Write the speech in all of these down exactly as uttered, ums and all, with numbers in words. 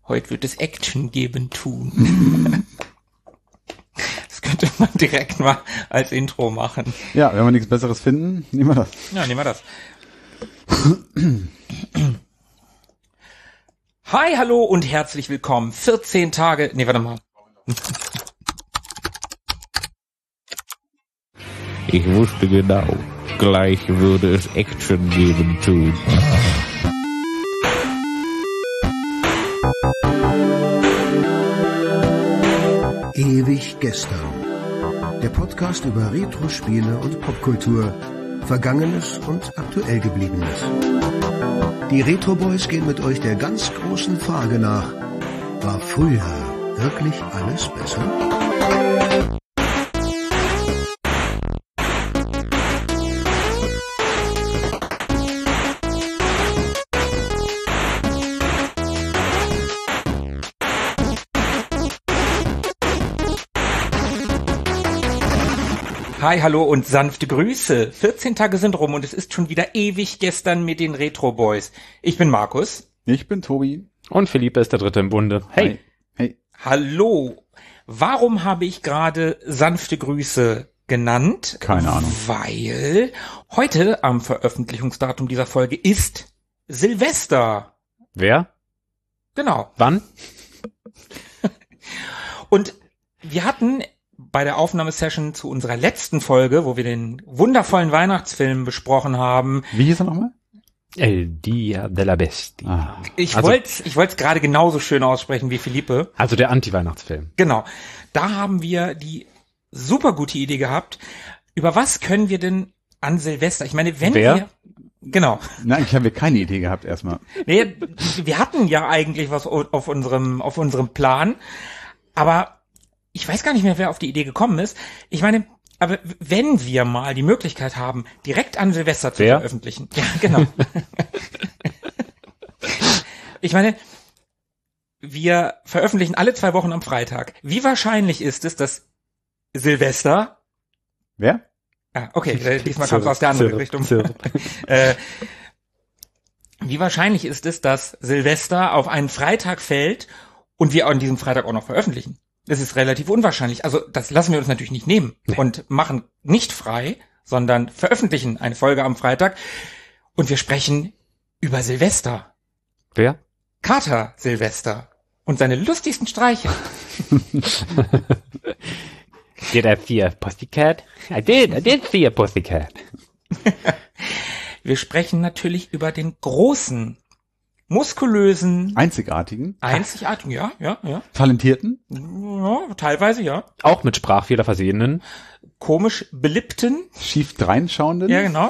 Heute wird es Action geben tun. Das könnte man direkt mal als Intro machen. Ja, wenn wir nichts Besseres finden, nehmen wir das. Ja, nehmen wir das. Hi, hallo und herzlich willkommen. vierzehn Tage, nee, warte mal. Ich wusste genau, gleich würde es Action geben tun. Ewig gestern. Der Podcast über Retro-Spiele und Popkultur. Vergangenes und aktuell Gebliebenes. Die Retro Boys gehen mit euch der ganz großen Frage nach: War früher wirklich alles besser? Hi, hallo und sanfte Grüße. vierzehn Tage sind rum und es ist schon wieder ewig gestern mit den Retro Boys. Ich bin Markus. Ich bin Tobi. Und Philippe ist der Dritte im Bunde. Hey. Hey. Hallo. Warum habe ich gerade sanfte Grüße genannt? Keine Ahnung. Weil heute am Veröffentlichungsdatum dieser Folge ist Silvester. Wer? Genau. Wann? Und wir hatten bei der Aufnahmesession zu unserer letzten Folge, wo wir den wundervollen Weihnachtsfilm besprochen haben. Wie hieß er nochmal? El Dia della Bestia. Ah. Ich Also- wollte ich wollte es gerade genauso schön aussprechen wie Philippe. Also der Anti-Weihnachtsfilm. Genau. Da haben wir die super gute Idee gehabt. Über was können wir denn an Silvester? Ich meine, wenn Wer? wir Genau. Nein, ich habe keine Idee gehabt erstmal. Nee, wir hatten ja eigentlich was auf unserem auf unserem Plan, aber ich weiß gar nicht mehr, wer auf die Idee gekommen ist. Ich meine, aber wenn wir mal die Möglichkeit haben, direkt an Silvester zu Wer? veröffentlichen. Ja, genau. Ich meine, wir veröffentlichen alle zwei Wochen am Freitag. Wie wahrscheinlich ist es, dass Silvester... Wer? Ah, okay, äh, diesmal kam es aus der anderen Zirp, Richtung. Zirp. äh, wie wahrscheinlich ist es, dass Silvester auf einen Freitag fällt und wir an diesem Freitag auch noch veröffentlichen? Das ist relativ unwahrscheinlich. Also das lassen wir uns natürlich nicht nehmen und machen nicht frei, sondern veröffentlichen eine Folge am Freitag und wir sprechen über Silvester. Wer? Kater Silvester und seine lustigsten Streiche. Did I see a pussycat? I did, I did see a pussycat. Wir sprechen natürlich über den großen, muskulösen, Einzigartigen? einzigartigen, ja, ja, ja, Talentierten? ja, teilweise ja, Auch mit Sprachfehler versehenen. komisch beliebten, Schief dreinschauenden? ja genau.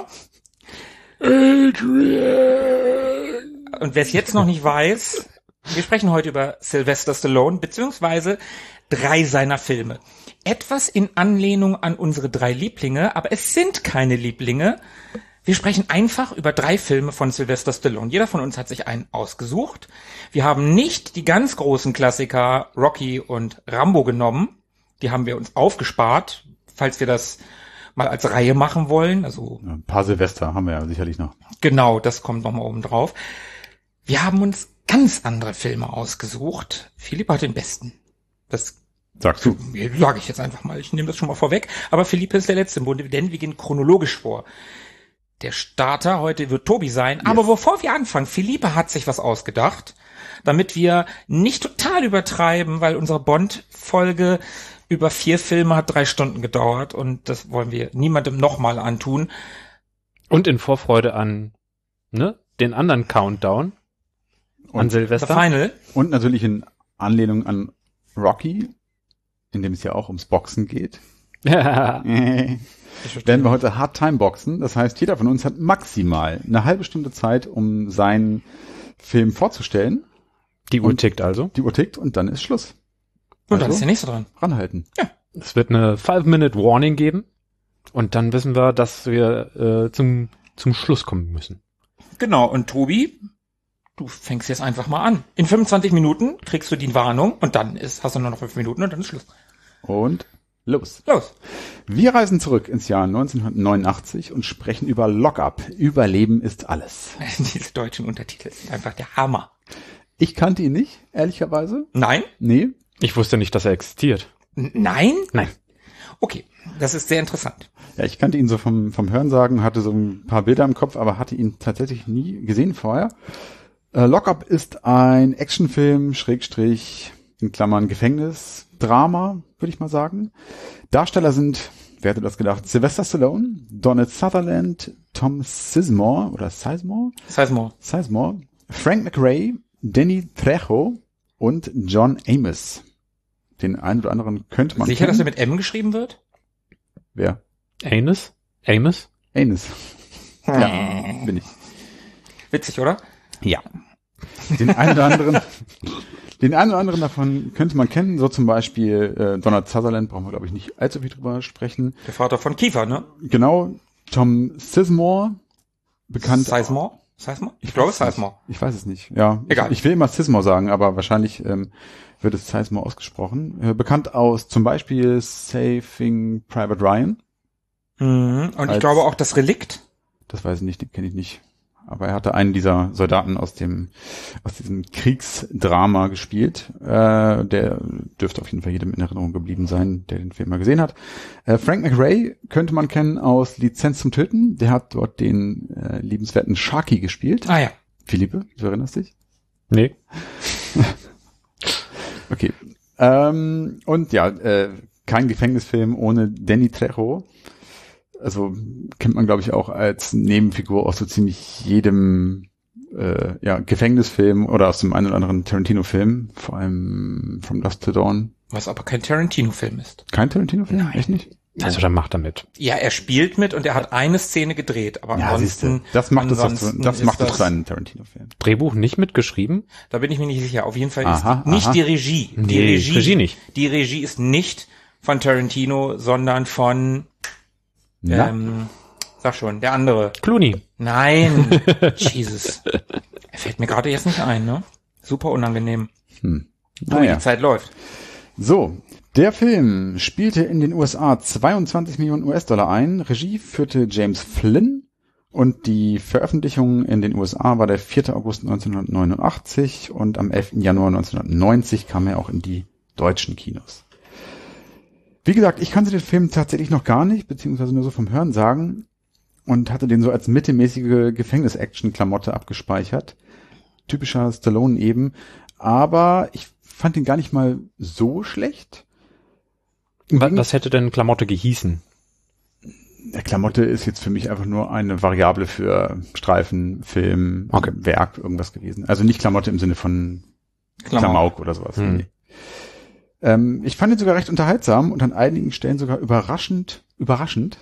Und wer es jetzt noch nicht weiß, wir sprechen heute über Sylvester Stallone, beziehungsweise drei seiner Filme. Etwas in Anlehnung an unsere drei Lieblinge, aber es sind keine Lieblinge. Wir sprechen einfach über drei Filme von Sylvester Stallone. Jeder von uns hat sich einen ausgesucht. Wir haben nicht die ganz großen Klassiker Rocky und Rambo genommen. Die haben wir uns aufgespart, falls wir das mal als Reihe machen wollen. Also Ja, ein paar Silvester haben wir ja sicherlich noch. genau, das kommt nochmal oben drauf. Wir haben uns ganz andere Filme ausgesucht. Philipp hat den besten. Das Sagst du? sage ich jetzt einfach mal. Ich nehme das schon mal vorweg. Aber Philipp ist der Letzte im Bunde, denn wir gehen chronologisch vor. Der Starter heute wird Tobi sein. Yes. Aber bevor wir anfangen, Philippe hat sich was ausgedacht, damit wir nicht total übertreiben, weil unsere Bond-Folge über vier Filme hat drei Stunden gedauert und das wollen wir niemandem nochmal antun. Und in Vorfreude an, ne, den anderen Countdown. An Und The Silvester. Final. Und natürlich in Anlehnung an Rocky, in dem es ja auch ums Boxen geht. Äh, werden wir heute Hard Time boxen. Das heißt, jeder von uns hat maximal eine halbe Stunde Zeit, um seinen Film vorzustellen. Die Uhr Und- tickt also. Die Uhr tickt und dann ist Schluss. Und dann Also, ist der nächste dran. ranhalten. Es wird eine Five-Minute-Warning geben. Und dann wissen wir, dass wir äh, zum, zum Schluss kommen müssen. Genau, und Tobi, du fängst jetzt einfach mal an. In fünfundzwanzig Minuten kriegst du die Warnung und dann ist, hast du nur noch fünf Minuten und dann ist Schluss. Und los. Los. Wir reisen zurück ins Jahr neunzehnhundertneunundachtzig und sprechen über Lock-up. Überleben ist alles. Diese deutschen Untertitel sind einfach der Hammer. Ich kannte ihn nicht, ehrlicherweise. Nein? Nee. Ich wusste nicht, dass er existiert. N- Nein? Nein. Okay, das ist sehr interessant. Ja, ich kannte ihn so vom, vom Hörensagen, hatte so ein paar Bilder im Kopf, aber hatte ihn tatsächlich nie gesehen vorher. Äh, Lock-up ist ein Actionfilm, Schrägstrich, in Klammern Gefängnisdrama, würde ich mal sagen. Darsteller sind, wer hätte das gedacht, Sylvester Stallone, Donald Sutherland, Tom Sizemore oder Sizemore? Sizemore. Sizemore, Frank McRae, Danny Trejo und John Amos. Den einen oder anderen könnte man Sicher, kennen. dass er mit M geschrieben wird? Wer? Amos? Amos? Amos. Ja, bin ich. Witzig, oder? Ja. Den einen oder anderen, den einen oder anderen davon könnte man kennen, so zum Beispiel äh, Donald Sutherland, brauchen wir glaube ich nicht allzu viel drüber sprechen. Der Vater von Kiefer, ne? Genau, Tom Sizemore, bekannt. Sizemore? Sizemore? Ich glaube Sizemore. Ich weiß es nicht, ja. Egal. Ich, ich will immer Sizemore sagen, aber wahrscheinlich ähm, wird es Sizemore ausgesprochen. Äh, bekannt aus zum Beispiel Saving Private Ryan. Mhm. Und ich Als- glaube auch das Relikt. Das weiß ich nicht, den kenne ich nicht. Aber er hatte einen dieser Soldaten aus dem aus diesem Kriegsdrama gespielt. Äh, der dürfte auf jeden Fall jedem in Erinnerung geblieben sein, der den Film mal gesehen hat. Äh, Frank McRae könnte man kennen aus Lizenz zum Töten. Der hat dort den äh, liebenswerten Sharky gespielt. Ah ja. Philippe, du erinnerst dich? Nee. Okay. Ähm, und ja, äh, kein Gefängnisfilm ohne Danny Trejo. Also kennt man, glaube ich, auch als Nebenfigur aus so ziemlich jedem äh, ja, Gefängnisfilm oder aus dem einen oder anderen Tarantino-Film, vor allem From Dusk Till Dawn. Was aber kein Tarantino-Film ist. Kein Tarantino-Film? Nein. Echt nicht? Also dann macht er mit. Ja, er spielt mit und er hat eine Szene gedreht, aber Ja, siehst du, ansonsten, das macht es doch so, ansonsten das ist macht es das- zu einem Tarantino-Film. Drehbuch nicht mitgeschrieben? Da bin ich mir nicht sicher. Auf jeden Fall Aha, ist nicht aha. die Regie. Die Nee, Regie, Regie nicht. Die Regie ist nicht von Tarantino, sondern von, Na? ähm, sag schon, der andere. Clooney. Nein, Jesus. Er fällt mir gerade jetzt nicht ein, ne? Super unangenehm. Hm. Aber Naja. die Zeit läuft. So, der Film spielte in den U S A zweiundzwanzig Millionen U S-Dollar ein. Regie führte James Flynn und die Veröffentlichung in den U S A war der vierte August neunzehnhundertneunundachtzig und am elften Januar neunzehnhundertneunzig kam er auch in die deutschen Kinos. Wie gesagt, ich kannte den Film tatsächlich noch gar nicht, beziehungsweise nur so vom Hörensagen und hatte den so als mittelmäßige Gefängnis-Action-Klamotte abgespeichert. Typischer Stallone eben. Aber ich fand ihn gar nicht mal so schlecht. Im Was, Gegensatz- was hätte denn Klamotte gehießen? Der Klamotte ist jetzt für mich einfach nur eine Variable für Streifen, Film, Okay. Werk, irgendwas gewesen. Also nicht Klamotte im Sinne von Klamauk oder sowas. Hm. Nee. Ähm, ich fand ihn sogar recht unterhaltsam und an einigen Stellen sogar überraschend, überraschend.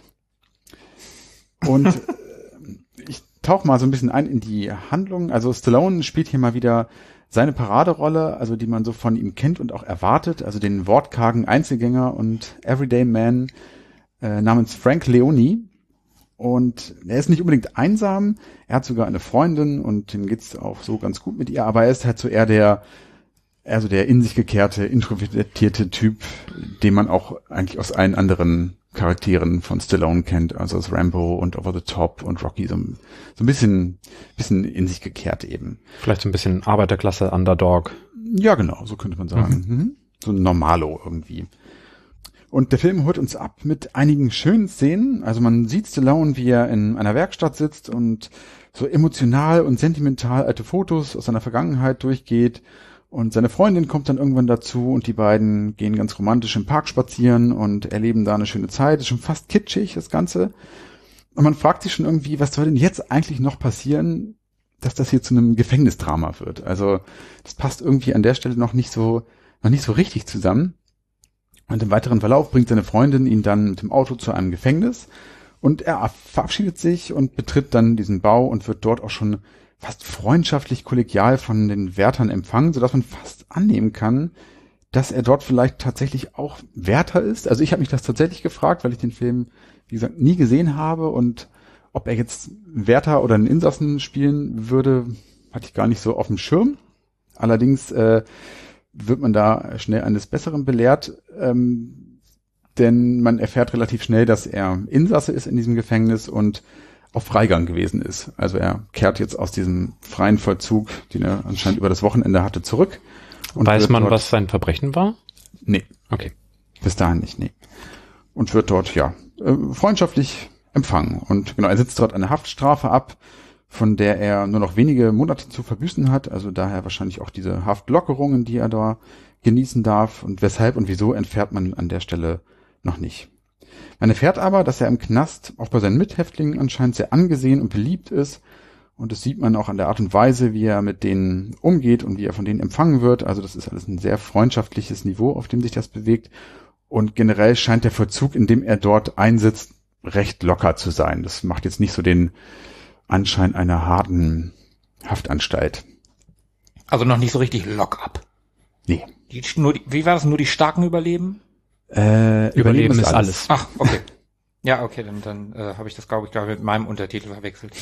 Und äh, ich tauche mal so ein bisschen ein in die Handlung. Also Stallone spielt hier mal wieder seine Paraderolle, also die man so von ihm kennt und auch erwartet, also den wortkargen Einzelgänger und Everyday Man äh, namens Frank Leone. Und er ist nicht unbedingt einsam, er hat sogar eine Freundin und dem geht's auch so ganz gut mit ihr, aber er ist halt so eher der, eher so der in sich gekehrte, introvertierte Typ, den man auch eigentlich aus allen anderen Charakteren von Stallone kennt, also aus Rambo und Over the Top und Rocky, so, ein- so ein bisschen, bisschen in sich gekehrt eben. Vielleicht so ein bisschen Arbeiterklasse, Underdog. Ja, genau, so könnte man sagen. Mhm. So ein Normalo irgendwie. Und der Film holt uns ab mit einigen schönen Szenen. Also man sieht Stallone, wie er in einer Werkstatt sitzt und so emotional und sentimental alte Fotos aus seiner Vergangenheit durchgeht. Und seine Freundin kommt dann irgendwann dazu und die beiden gehen ganz romantisch im Park spazieren und erleben da eine schöne Zeit. Ist schon fast kitschig, das Ganze. Und man fragt sich schon irgendwie, was soll denn jetzt eigentlich noch passieren, dass das hier zu einem Gefängnisdrama wird? Also das passt irgendwie an der Stelle noch nicht so, noch nicht so richtig zusammen. Und im weiteren Verlauf bringt seine Freundin ihn dann mit dem Auto zu einem Gefängnis und er verabschiedet sich und betritt dann diesen Bau und wird dort auch schon fast freundschaftlich kollegial von den Wärtern empfangen, sodass man fast annehmen kann, dass er dort vielleicht tatsächlich auch Wärter ist. Also ich habe mich das tatsächlich gefragt, weil ich den Film, wie gesagt, nie gesehen habe und ob er jetzt Wärter oder einen Insassen spielen würde, hatte ich gar nicht so auf dem Schirm. Allerdings äh, wird man da schnell eines Besseren belehrt, ähm, denn man erfährt relativ schnell, dass er Insasse ist in diesem Gefängnis und auf Freigang gewesen ist. Also er kehrt jetzt aus diesem freien Vollzug, den er anscheinend über das Wochenende hatte, zurück. Und weiß man, dort, was sein Verbrechen war? Nee. Okay. Bis dahin nicht, nee. Und wird dort, ja, freundschaftlich empfangen. Und genau, er sitzt dort eine Haftstrafe ab, von der er nur noch wenige Monate zu verbüßen hat. Also daher wahrscheinlich auch diese Haftlockerungen, die er da genießen darf. Und weshalb und wieso entfährt man an der Stelle noch nicht. Man erfährt aber, dass er im Knast auch bei seinen Mithäftlingen anscheinend sehr angesehen und beliebt ist. Und das sieht man auch an der Art und Weise, wie er mit denen umgeht und wie er von denen empfangen wird. Also das ist alles ein sehr freundschaftliches Niveau, auf dem sich das bewegt. Und generell scheint der Vollzug, in dem er dort einsitzt, recht locker zu sein. Das macht jetzt nicht so den Anschein einer harten Haftanstalt. Also noch nicht so richtig lock-up. Nee. Die, nur die, wie war das? Nur die Starken überleben? Äh, Überleben, Überleben ist alles. alles. Ach, okay. Ja, okay, dann, dann äh, habe ich das, glaube ich, glaube mit meinem Untertitel verwechselt.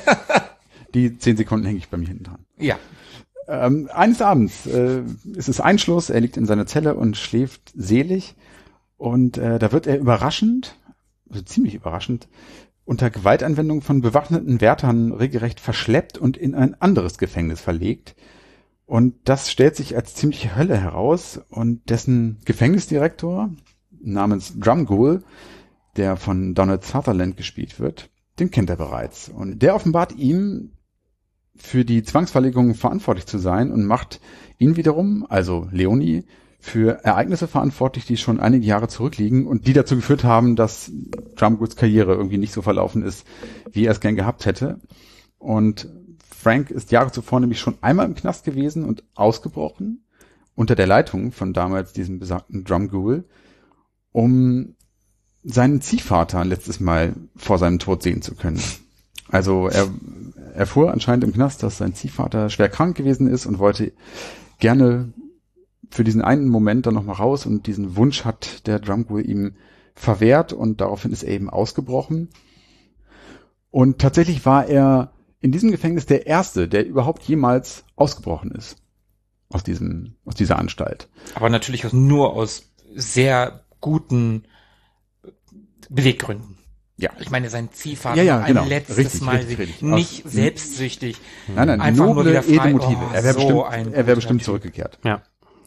Die zehn Sekunden hänge ich bei mir hinten dran. Ja. Ähm, eines Abends äh, ist es Einschluss, er liegt in seiner Zelle und schläft selig. Und äh, da wird er überraschend, also ziemlich überraschend, unter Gewaltanwendung von bewaffneten Wärtern regelrecht verschleppt und in ein anderes Gefängnis verlegt. Und das stellt sich als ziemliche Hölle heraus. Und dessen Gefängnisdirektor namens Drumgoole, der von Donald Sutherland gespielt wird, den kennt er bereits. Und der offenbart ihm, für die Zwangsverlegung verantwortlich zu sein und macht ihn wiederum, also Leonie, für Ereignisse verantwortlich, die schon einige Jahre zurückliegen und die dazu geführt haben, dass Drumgools Karriere irgendwie nicht so verlaufen ist, wie er es gern gehabt hätte. Und Frank ist Jahre zuvor nämlich schon einmal im Knast gewesen und ausgebrochen, unter der Leitung von damals diesem besagten Drumgoole, um seinen Ziehvater letztes Mal vor seinem Tod sehen zu können. Also er erfuhr anscheinend im Knast, dass sein Ziehvater schwer krank gewesen ist und wollte gerne für diesen einen Moment dann nochmal raus, und diesen Wunsch hat der Drumgoole ihm verwehrt und daraufhin ist er eben ausgebrochen. Und tatsächlich war er in diesem Gefängnis der Erste, der überhaupt jemals ausgebrochen ist aus diesem, aus dieser Anstalt. Aber natürlich nur aus sehr guten Beweggründen. Ja. Ich meine, sein Ziehvater ja, ja, war genau. ein letztes richtig, Mal richtig, richtig. nicht aus, selbstsüchtig. Nein, nein, einfach noble, nur wieder frei. edle Motive. Oh, er wäre so bestimmt, er wäre bestimmt zurückgekehrt. Ja.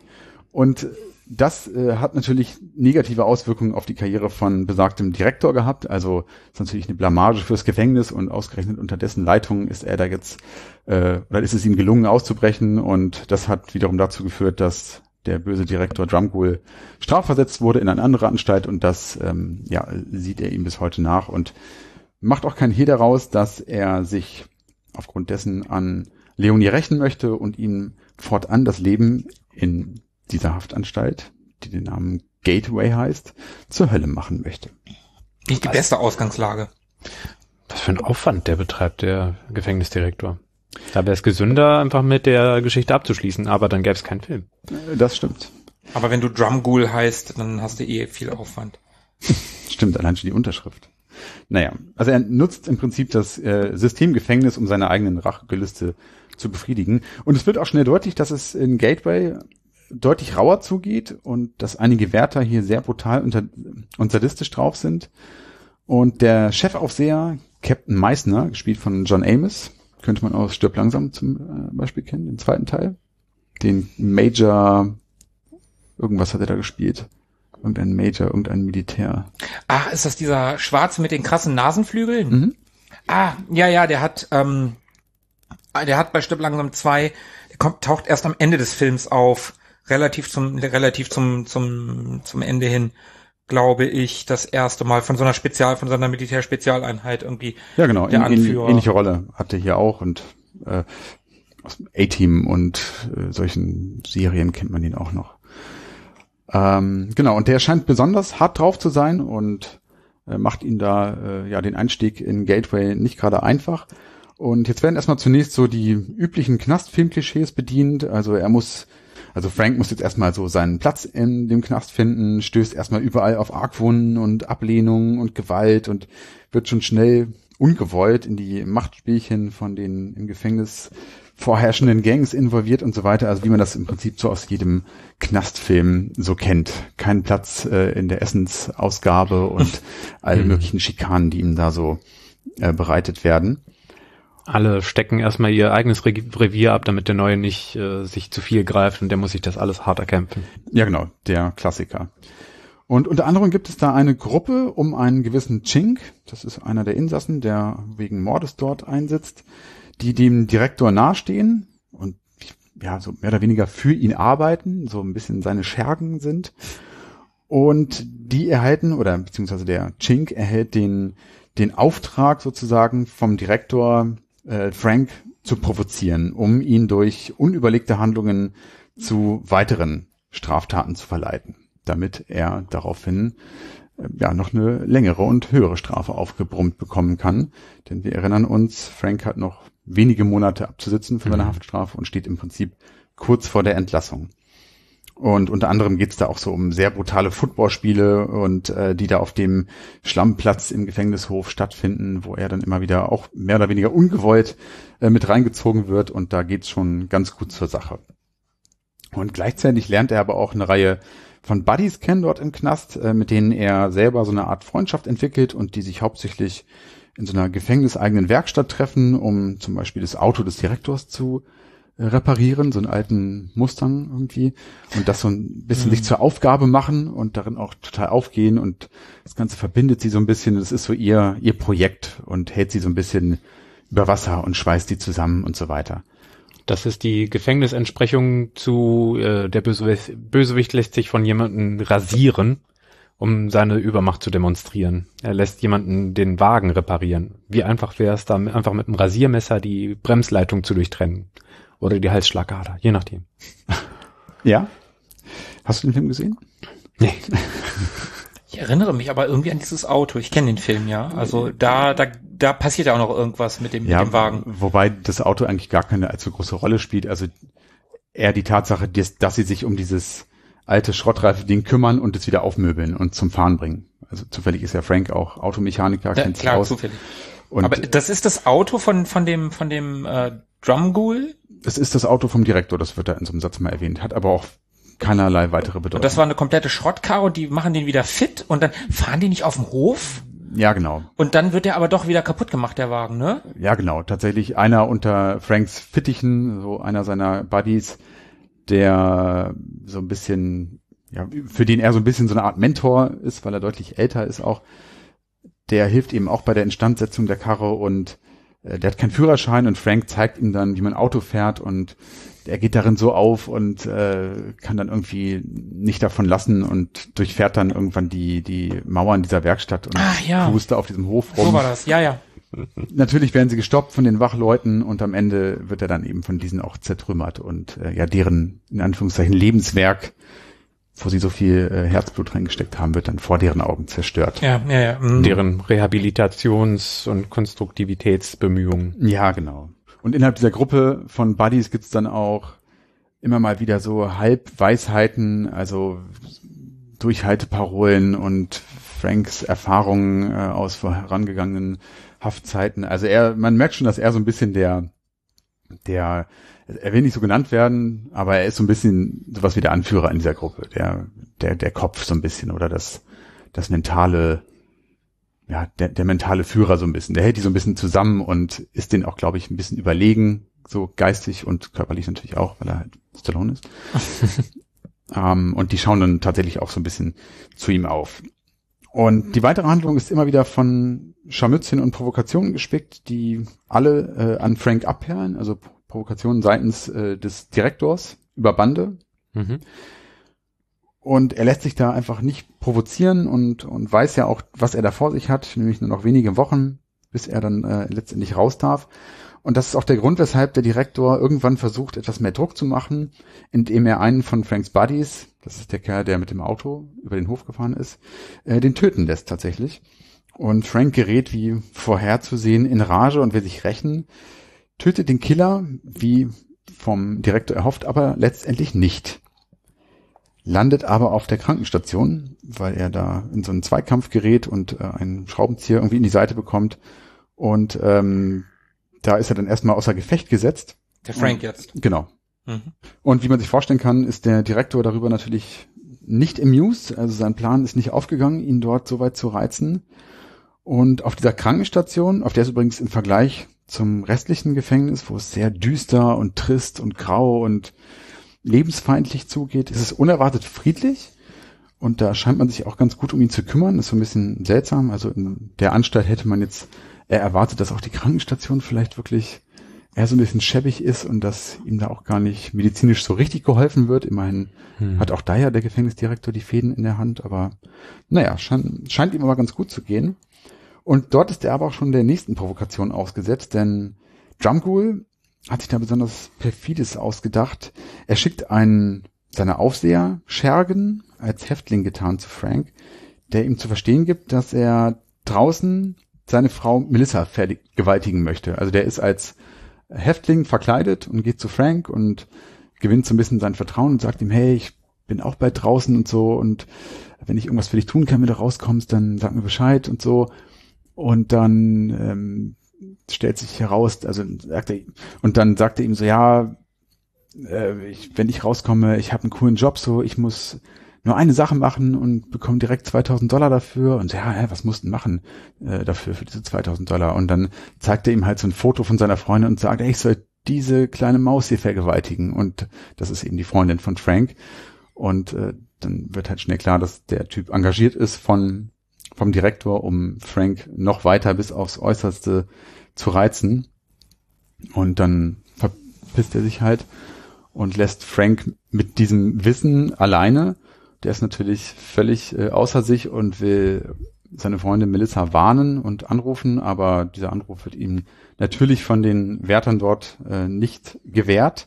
Und das äh, hat natürlich negative Auswirkungen auf die Karriere von besagtem Direktor gehabt. Also ist natürlich eine Blamage fürs Gefängnis, und ausgerechnet unter dessen Leitung ist er da jetzt, äh, oder ist es ihm gelungen auszubrechen, und das hat wiederum dazu geführt, dass der böse Direktor Drumgoole strafversetzt wurde in eine andere Anstalt, und das ähm, ja sieht er ihm bis heute nach und macht auch keinen Hehl daraus, dass er sich aufgrund dessen an Leonie rächen möchte und ihm fortan das Leben in dieser Haftanstalt, die den Namen Gateway heißt, zur Hölle machen möchte. Nicht die beste Ausgangslage. Was für ein Aufwand der betreibt, der Gefängnisdirektor. Da wäre es gesünder, einfach mit der Geschichte abzuschließen, aber dann gäbe es keinen Film. Das stimmt. Aber wenn du Drumgoole heißt, dann hast du eh viel Aufwand. Stimmt, allein schon die Unterschrift. Naja, also er nutzt im Prinzip das äh, System Gefängnis, um seine eigenen Rachegelüste zu befriedigen. Und es wird auch schnell deutlich, dass es in Gateway deutlich rauer zugeht und dass einige Wärter hier sehr brutal und, und sadistisch drauf sind. Und der Chefaufseher, Captain Meissner, gespielt von John Amos, könnte man aus Stirb langsam zum äh, Beispiel kennen, den zweiten Teil. Den Major, irgendwas hat er da gespielt. Irgendein Major, irgendein Militär. Ah, ist das dieser Schwarze mit den krassen Nasenflügeln? Mhm. Ah, ja, ja, der hat, ähm, der hat bei Stirb langsam zwei, der kommt, taucht erst am Ende des Films auf, relativ zum, relativ zum, zum, zum Ende hin, glaube ich, das erste Mal von so einer Spezial, von so einer Militärspezialeinheit irgendwie. Ja, genau, der ähn, Anführer. ähnliche Rolle hat er hier auch, und äh, aus dem A-Team und äh, solchen Serien kennt man ihn auch noch. Ähm, genau, und der scheint besonders hart drauf zu sein und äh, macht ihn da äh, ja den Einstieg in Gateway nicht gerade einfach. Und jetzt werden erstmal zunächst so die üblichen Knastfilm-Klischees bedient. Also er muss, also Frank muss jetzt erstmal so seinen Platz in dem Knast finden, stößt erstmal überall auf Argwohn und Ablehnung und Gewalt und wird schon schnell ungewollt in die Machtspielchen von den im Gefängnis vorherrschenden Gangs involviert und so weiter, also wie man das im Prinzip so aus jedem Knastfilm so kennt. Kein Platz äh, in der Essensausgabe und alle möglichen Schikanen, die ihm da so äh, bereitet werden. Alle stecken erstmal ihr eigenes Revier ab, damit der Neue nicht äh, sich zu viel greift und der muss sich das alles hart erkämpfen. Ja, genau, der Klassiker. Und unter anderem gibt es da eine Gruppe um einen gewissen Chink, das ist einer der Insassen, der wegen Mordes dort einsitzt, die dem Direktor nahestehen und ja, so mehr oder weniger für ihn arbeiten, so ein bisschen seine Schergen sind. Und die erhalten, oder beziehungsweise der Chink erhält den, den Auftrag sozusagen vom Direktor äh, Frank zu provozieren, um ihn durch unüberlegte Handlungen zu weiteren Straftaten zu verleiten, damit er daraufhin äh, ja noch eine längere und höhere Strafe aufgebrummt bekommen kann. Denn wir erinnern uns, Frank hat noch wenige Monate abzusitzen für seine mhm. Haftstrafe und steht im Prinzip kurz vor der Entlassung. Und unter anderem geht's da auch so um sehr brutale Footballspiele und äh, die da auf dem Schlammplatz im Gefängnishof stattfinden, wo er dann immer wieder auch mehr oder weniger ungewollt äh, mit reingezogen wird und da geht's schon ganz gut zur Sache. Und gleichzeitig lernt er aber auch eine Reihe von Buddies kennen dort im Knast, äh, mit denen er selber so eine Art Freundschaft entwickelt und die sich hauptsächlich in so einer gefängniseigenen Werkstatt treffen, um zum Beispiel das Auto des Direktors zu reparieren, so einen alten Mustang irgendwie und das so ein bisschen mhm. sich zur Aufgabe machen und darin auch total aufgehen und das Ganze verbindet sie so ein bisschen, das ist so ihr ihr Projekt und hält sie so ein bisschen über Wasser und schweißt die zusammen und so weiter. Das ist die Gefängnisentsprechung zu äh, der Bösewicht, Bösewicht lässt sich von jemandem rasieren, um seine Übermacht zu demonstrieren. Er lässt jemanden den Wagen reparieren. Wie einfach wäre es da, einfach mit einem Rasiermesser die Bremsleitung zu durchtrennen. Oder die Halsschlagader, je nachdem. Ja? Hast du den Film gesehen? Nee. Ich erinnere mich aber irgendwie an dieses Auto. Ich kenne den Film, ja. Also da, da, da passiert ja auch noch irgendwas mit dem, ja, mit dem Wagen. Wobei das Auto eigentlich gar keine allzu große Rolle spielt. Also eher die Tatsache, dass, dass sie sich um dieses alte Schrottreife-Ding kümmern und es wieder aufmöbeln und zum Fahren bringen. Also zufällig ist ja Frank auch Automechaniker, ja, kennt sich klar, aus. zufällig. Und aber das ist das Auto von, von dem, von dem äh, Drumgool? Es ist das Auto vom Direktor, das wird da in so einem Satz mal erwähnt, hat aber auch keinerlei weitere Bedeutung. Und das war eine komplette Schrottkarre und die machen den wieder fit und dann fahren die nicht auf dem Hof? Ja, genau. Und dann wird der aber doch wieder kaputt gemacht, der Wagen, ne? Ja, genau. Tatsächlich einer unter Franks Fittichen, so einer seiner Buddies, der so ein bisschen, ja, für den er so ein bisschen so eine Art Mentor ist, weil er deutlich älter ist auch, der hilft ihm auch bei der Instandsetzung der Karre und der hat keinen Führerschein und Frank zeigt ihm dann, wie man Auto fährt und er geht darin so auf und äh, kann dann irgendwie nicht davon lassen und durchfährt dann irgendwann die die Mauern dieser Werkstatt und Ach, ja. cruist da auf diesem Hof rum. So war das, ja, ja. Natürlich werden sie gestoppt von den Wachleuten und am Ende wird er dann eben von diesen auch zertrümmert und äh, ja, deren, in Anführungszeichen, Lebenswerk, wo sie so viel äh, Herzblut reingesteckt haben, wird dann vor deren Augen zerstört. Ja, ja, ja. Mhm. Deren Rehabilitations- und Konstruktivitätsbemühungen. Ja, genau. Und innerhalb dieser Gruppe von Buddies gibt's dann auch immer mal wieder so Halbweisheiten, also Durchhalteparolen und Franks Erfahrungen äh, aus vorangegangenen Haftzeiten. Also er, man merkt schon, dass er so ein bisschen der, der, er will nicht so genannt werden, aber er ist so ein bisschen sowas wie der Anführer in dieser Gruppe, der, der, der Kopf so ein bisschen oder das, das mentale, ja, der, der mentale Führer so ein bisschen. Der hält die so ein bisschen zusammen und ist denen auch, glaube ich, ein bisschen überlegen, so geistig und körperlich natürlich auch, weil er halt Stallone ist. um, und die schauen dann tatsächlich auch so ein bisschen zu ihm auf. Und die weitere Handlung ist immer wieder von Scharmützeln und Provokationen gespickt, die alle äh, an Frank abperlen, also Provokationen seitens äh, des Direktors über Bande. Mhm. Und er lässt sich da einfach nicht provozieren und und weiß ja auch, was er da vor sich hat, nämlich nur noch wenige Wochen, bis er dann äh, letztendlich raus darf. Und das ist auch der Grund, weshalb der Direktor irgendwann versucht, etwas mehr Druck zu machen, indem er einen von Franks Buddies, das ist der Kerl, der mit dem Auto über den Hof gefahren ist, äh, den töten lässt tatsächlich. Und Frank gerät, wie vorherzusehen, in Rage und will sich rächen, tötet den Killer, wie vom Direktor erhofft, aber letztendlich nicht. Landet aber auf der Krankenstation, weil er da in so einen Zweikampf gerät und äh, einen Schraubenzieher irgendwie in die Seite bekommt. Und ähm, da ist er dann erstmal außer Gefecht gesetzt. Der Frank jetzt. Genau. Mhm. Und wie man sich vorstellen kann, ist der Direktor darüber natürlich nicht amused. Also sein Plan ist nicht aufgegangen, ihn dort so weit zu reizen. Und auf dieser Krankenstation, auf der es übrigens im Vergleich zum restlichen Gefängnis, wo es sehr düster und trist und grau und lebensfeindlich zugeht, ist es unerwartet friedlich. Und da scheint man sich auch ganz gut um ihn zu kümmern. Das ist so ein bisschen seltsam. Also in der Anstalt hätte man jetzt eher erwartet, dass auch die Krankenstation vielleicht wirklich eher so ein bisschen schäbig ist und dass ihm da auch gar nicht medizinisch so richtig geholfen wird. Immerhin hm. hat auch da ja der Gefängnisdirektor die Fäden in der Hand. Aber naja, scheint, scheint ihm aber ganz gut zu gehen. Und dort ist er aber auch schon der nächsten Provokation ausgesetzt, denn Drumgoole hat sich da besonders perfides ausgedacht. Er schickt einen seiner Aufseher, Schergen, als Häftling getan zu Frank, der ihm zu verstehen gibt, dass er draußen seine Frau Melissa vergewaltigen möchte. Also der ist als Häftling verkleidet und geht zu Frank und gewinnt so ein bisschen sein Vertrauen und sagt ihm, hey, ich bin auch bald draußen und so und wenn ich irgendwas für dich tun kann, wenn du rauskommst, dann sag mir Bescheid und so. Und dann ähm, stellt sich heraus, also sagt er, und dann sagt er ihm so, ja, äh, ich, wenn ich rauskomme, ich habe einen coolen Job, so, ich muss nur eine Sache machen und bekomme direkt zweitausend Dollar dafür. Und ja, hä, was musst du machen äh, dafür, für diese zweitausend Dollar? Und dann zeigt er ihm halt so ein Foto von seiner Freundin und sagt, ey, ich soll diese kleine Maus hier vergewaltigen. Und das ist eben die Freundin von Frank. Und äh, dann wird halt schnell klar, dass der Typ engagiert ist von vom Direktor, um Frank noch weiter bis aufs Äußerste zu reizen. Und dann verpisst er sich halt und lässt Frank mit diesem Wissen alleine. Der ist natürlich völlig äh, außer sich und will seine Freundin Melissa warnen und anrufen, aber dieser Anruf wird ihm natürlich von den Wärtern dort äh, nicht gewährt.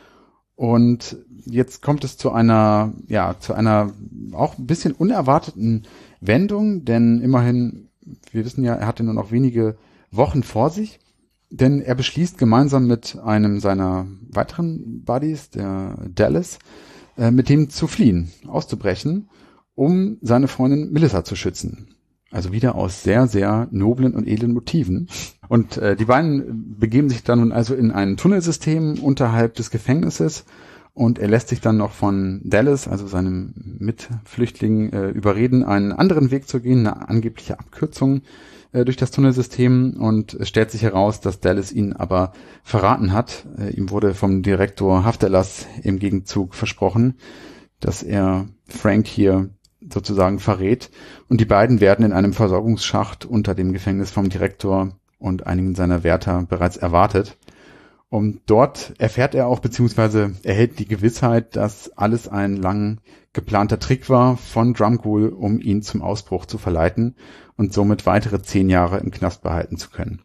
Und jetzt kommt es zu einer, ja, zu einer auch ein bisschen unerwarteten Wendung, denn immerhin, wir wissen ja, er hatte nur noch wenige Wochen vor sich, denn er beschließt gemeinsam mit einem seiner weiteren Buddies, der Dallas, äh, mit dem zu fliehen, auszubrechen, um seine Freundin Melissa zu schützen. Also wieder aus sehr, sehr noblen und edlen Motiven. Und äh, die beiden begeben sich dann nun also in ein Tunnelsystem unterhalb des Gefängnisses und er lässt sich dann noch von Dallas, also seinem Mitflüchtling, äh, überreden, einen anderen Weg zu gehen, eine angebliche Abkürzung äh, durch das Tunnelsystem, und es stellt sich heraus, dass Dallas ihn aber verraten hat. Äh, ihm wurde vom Direktor Hafterlass im Gegenzug versprochen, dass er Frank hier sozusagen verrät, und die beiden werden in einem Versorgungsschacht unter dem Gefängnis vom Direktor und einigen seiner Wärter bereits erwartet. Und dort erfährt er auch, beziehungsweise erhält die Gewissheit, dass alles ein lang geplanter Trick war von Drumgoole, um ihn zum Ausbruch zu verleiten und somit weitere zehn Jahre im Knast behalten zu können.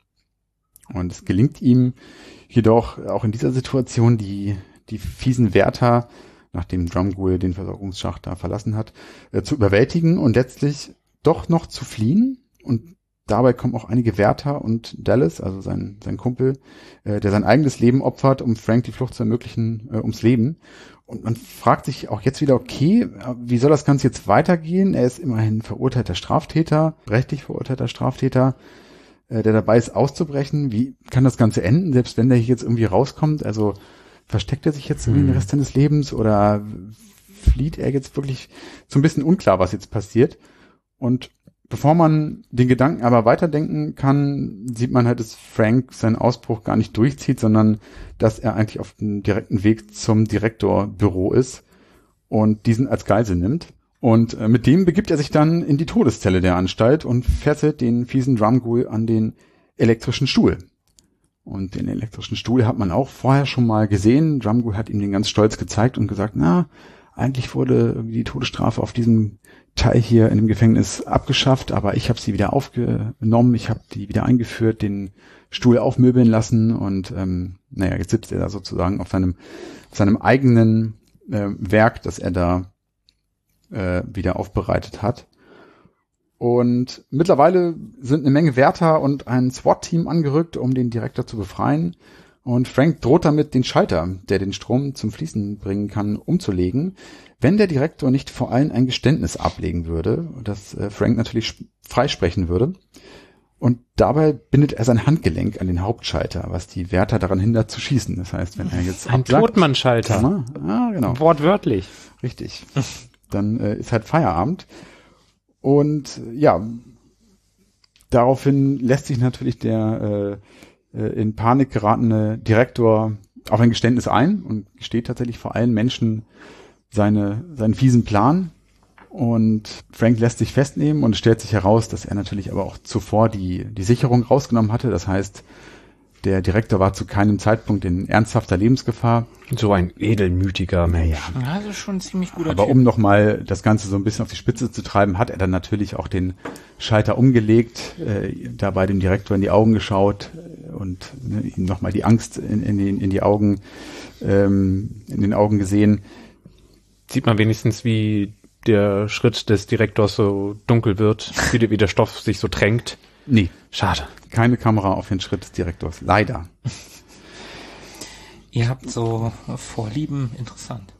Und es gelingt ihm jedoch auch in dieser Situation, die, die fiesen Wärter, nachdem Drumgoole den Versorgungsschacht da verlassen hat, äh, zu überwältigen und letztlich doch noch zu fliehen. Und dabei kommen auch einige Wärter und Dallas, also sein, sein Kumpel, äh, der sein eigenes Leben opfert, um Frank die Flucht zu ermöglichen, äh, ums Leben. Und man fragt sich auch jetzt wieder, okay, wie soll das Ganze jetzt weitergehen? Er ist immerhin verurteilter Straftäter, rechtlich verurteilter Straftäter, äh, der dabei ist auszubrechen. Wie kann das Ganze enden, selbst wenn der hier jetzt irgendwie rauskommt? Also versteckt er sich jetzt irgendwie den Rest seines Lebens oder flieht er jetzt wirklich? So ein bisschen unklar, was jetzt passiert. Und bevor man den Gedanken aber weiterdenken kann, sieht man halt, dass Frank seinen Ausbruch gar nicht durchzieht, sondern dass er eigentlich auf dem direkten Weg zum Direktorbüro ist und diesen als Geisel nimmt. Und äh, mit dem begibt er sich dann in die Todeszelle der Anstalt und fesselt den fiesen Drumgoole an den elektrischen Stuhl. Und den elektrischen Stuhl hat man auch vorher schon mal gesehen. Drumgoole hat ihm den ganz stolz gezeigt und gesagt, na, eigentlich wurde irgendwie die Todesstrafe auf diesem Teil hier in dem Gefängnis abgeschafft, aber ich habe sie wieder aufgenommen, ich habe die wieder eingeführt, den Stuhl aufmöbeln lassen und ähm, naja, jetzt sitzt er da sozusagen auf seinem, auf seinem eigenen äh, Werk, das er da äh, wieder aufbereitet hat. Und mittlerweile sind eine Menge Wärter und ein SWAT-Team angerückt, um den Direktor zu befreien. Und Frank droht damit, den Schalter, der den Strom zum Fließen bringen kann, umzulegen, wenn der Direktor nicht vor allem ein Geständnis ablegen würde, das äh, Frank natürlich freisprechen würde. Und dabei bindet er sein Handgelenk an den Hauptschalter, was die Wärter daran hindert zu schießen. Das heißt, wenn er jetzt ein Totmannschalter. Ah, genau. Wortwörtlich. Richtig. Dann äh, ist halt Feierabend. Und ja, daraufhin lässt sich natürlich der äh, in Panik geratene Direktor auf ein Geständnis ein und gesteht tatsächlich vor allen Menschen seine, seinen fiesen Plan. Und Frank lässt sich festnehmen und es stellt sich heraus, dass er natürlich aber auch zuvor die, die Sicherung rausgenommen hatte. Das heißt, der Direktor war zu keinem Zeitpunkt in ernsthafter Lebensgefahr. So ein edelmütiger Mensch. Ja, das ist schon ein ziemlich guter Aber Typ. um nochmal das Ganze so ein bisschen auf die Spitze zu treiben, hat er dann natürlich auch den Schalter umgelegt, äh, dabei dem Direktor in die Augen geschaut und ne, ihm nochmal die Angst in, in, die, in die Augen, ähm, in den Augen gesehen. Sieht man wenigstens, wie der Schritt des Direktors so dunkel wird, wie, wie der Stoff sich so drängt. Nee. Schade. Keine Kamera auf den Schritt des Direktors. Leider. Ihr habt so Vorlieben, interessant.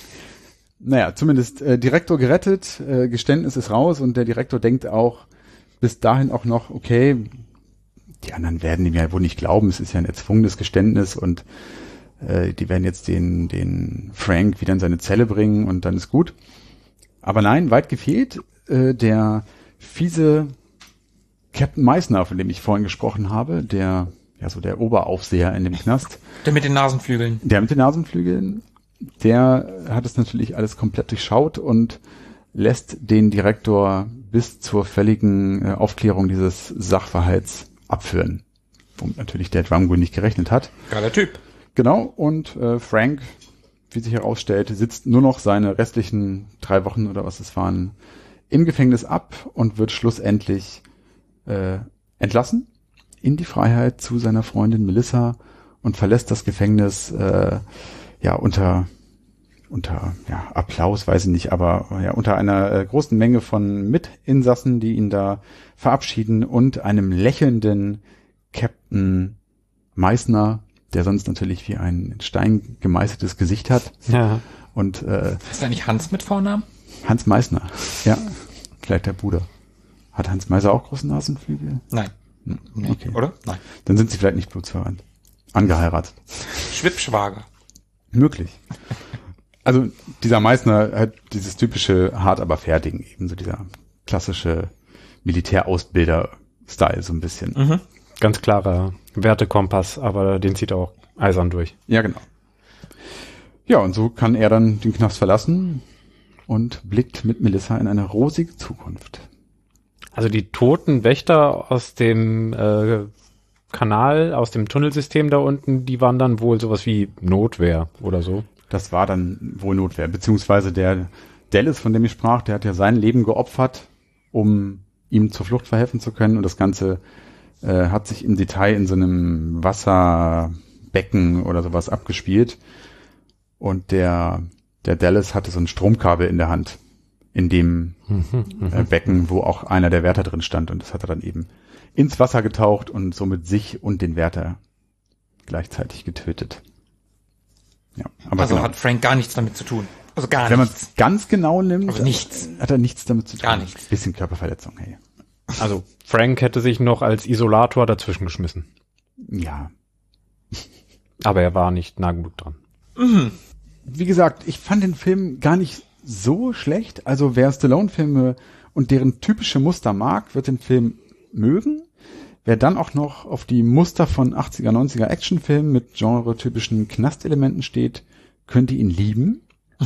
Naja, zumindest äh, Direktor gerettet, äh, Geständnis ist raus und der Direktor denkt auch bis dahin auch noch, okay, die anderen werden ihm ja wohl nicht glauben, es ist ja ein erzwungenes Geständnis und äh, die werden jetzt den, den Frank wieder in seine Zelle bringen und dann ist gut. Aber nein, weit gefehlt, äh, der fiese Captain Meissner, von dem ich vorhin gesprochen habe, der, ja, so der Oberaufseher in dem Knast. Der mit den Nasenflügeln. Der mit den Nasenflügeln, der hat es natürlich alles komplett durchschaut und lässt den Direktor bis zur völligen äh, Aufklärung dieses Sachverhalts abführen. Womit natürlich der Drumgoon nicht gerechnet hat. Geiler Typ. Genau, und äh, Frank, wie sich herausstellt, sitzt nur noch seine restlichen drei Wochen oder was es waren, im Gefängnis ab und wird schlussendlich Äh, entlassen in die Freiheit zu seiner Freundin Melissa und verlässt das Gefängnis äh, ja unter unter ja Applaus, weiß ich nicht, aber ja unter einer äh, großen Menge von Mitinsassen, die ihn da verabschieden und einem lächelnden Captain Meissner, der sonst natürlich wie ein in Stein gemeißeltes Gesicht hat. Ja. Und äh, Ist da nicht Hans mit Vornamen? Hans Meissner, ja, vielleicht der Bruder. Hat Hans Meiser auch große Nasenflügel? Nein. Hm, Nee, okay. oder? Nein. Dann sind sie vielleicht nicht blutsverwandt. Angeheiratet. Schwippschwager. Möglich. Also dieser Meißner hat dieses typische hart aber fair Ding, eben so dieser klassische Militärausbilder-Style so ein bisschen. Mhm. Ganz klarer Wertekompass, aber den zieht er auch eisern durch. Ja, genau. Ja, und so kann er dann den Knast verlassen und blickt mit Melissa in eine rosige Zukunft. Also die toten Wächter aus dem äh, Kanal, aus dem Tunnelsystem da unten, die waren dann wohl sowas wie Notwehr oder so. Das war dann wohl Notwehr, beziehungsweise der Dallas, von dem ich sprach, der hat ja sein Leben geopfert, um ihm zur Flucht verhelfen zu können und das Ganze äh, hat sich im Detail in so einem Wasserbecken oder sowas abgespielt und der der Dallas hatte so ein Stromkabel in der Hand in dem äh, Becken, wo auch einer der Wärter drin stand und das hat er dann eben ins Wasser getaucht und somit sich und den Wärter gleichzeitig getötet. Ja, aber Also genau. hat Frank gar nichts damit zu tun. Also gar Wenn man nichts. es ganz genau nimmt, Also nichts. hat er nichts damit zu tun. Gar nichts. Bisschen Körperverletzung, hey. Also Frank hätte sich noch als Isolator dazwischen geschmissen. Ja. Aber er war nicht nah genug dran. Mhm. Wie gesagt, ich fand den Film gar nicht so schlecht. Also wer Stallone-Filme und deren typische Muster mag, wird den Film mögen. Wer dann auch noch auf die Muster von achtziger, neunziger Actionfilmen mit genre-typischen Knastelementen steht, könnte ihn lieben.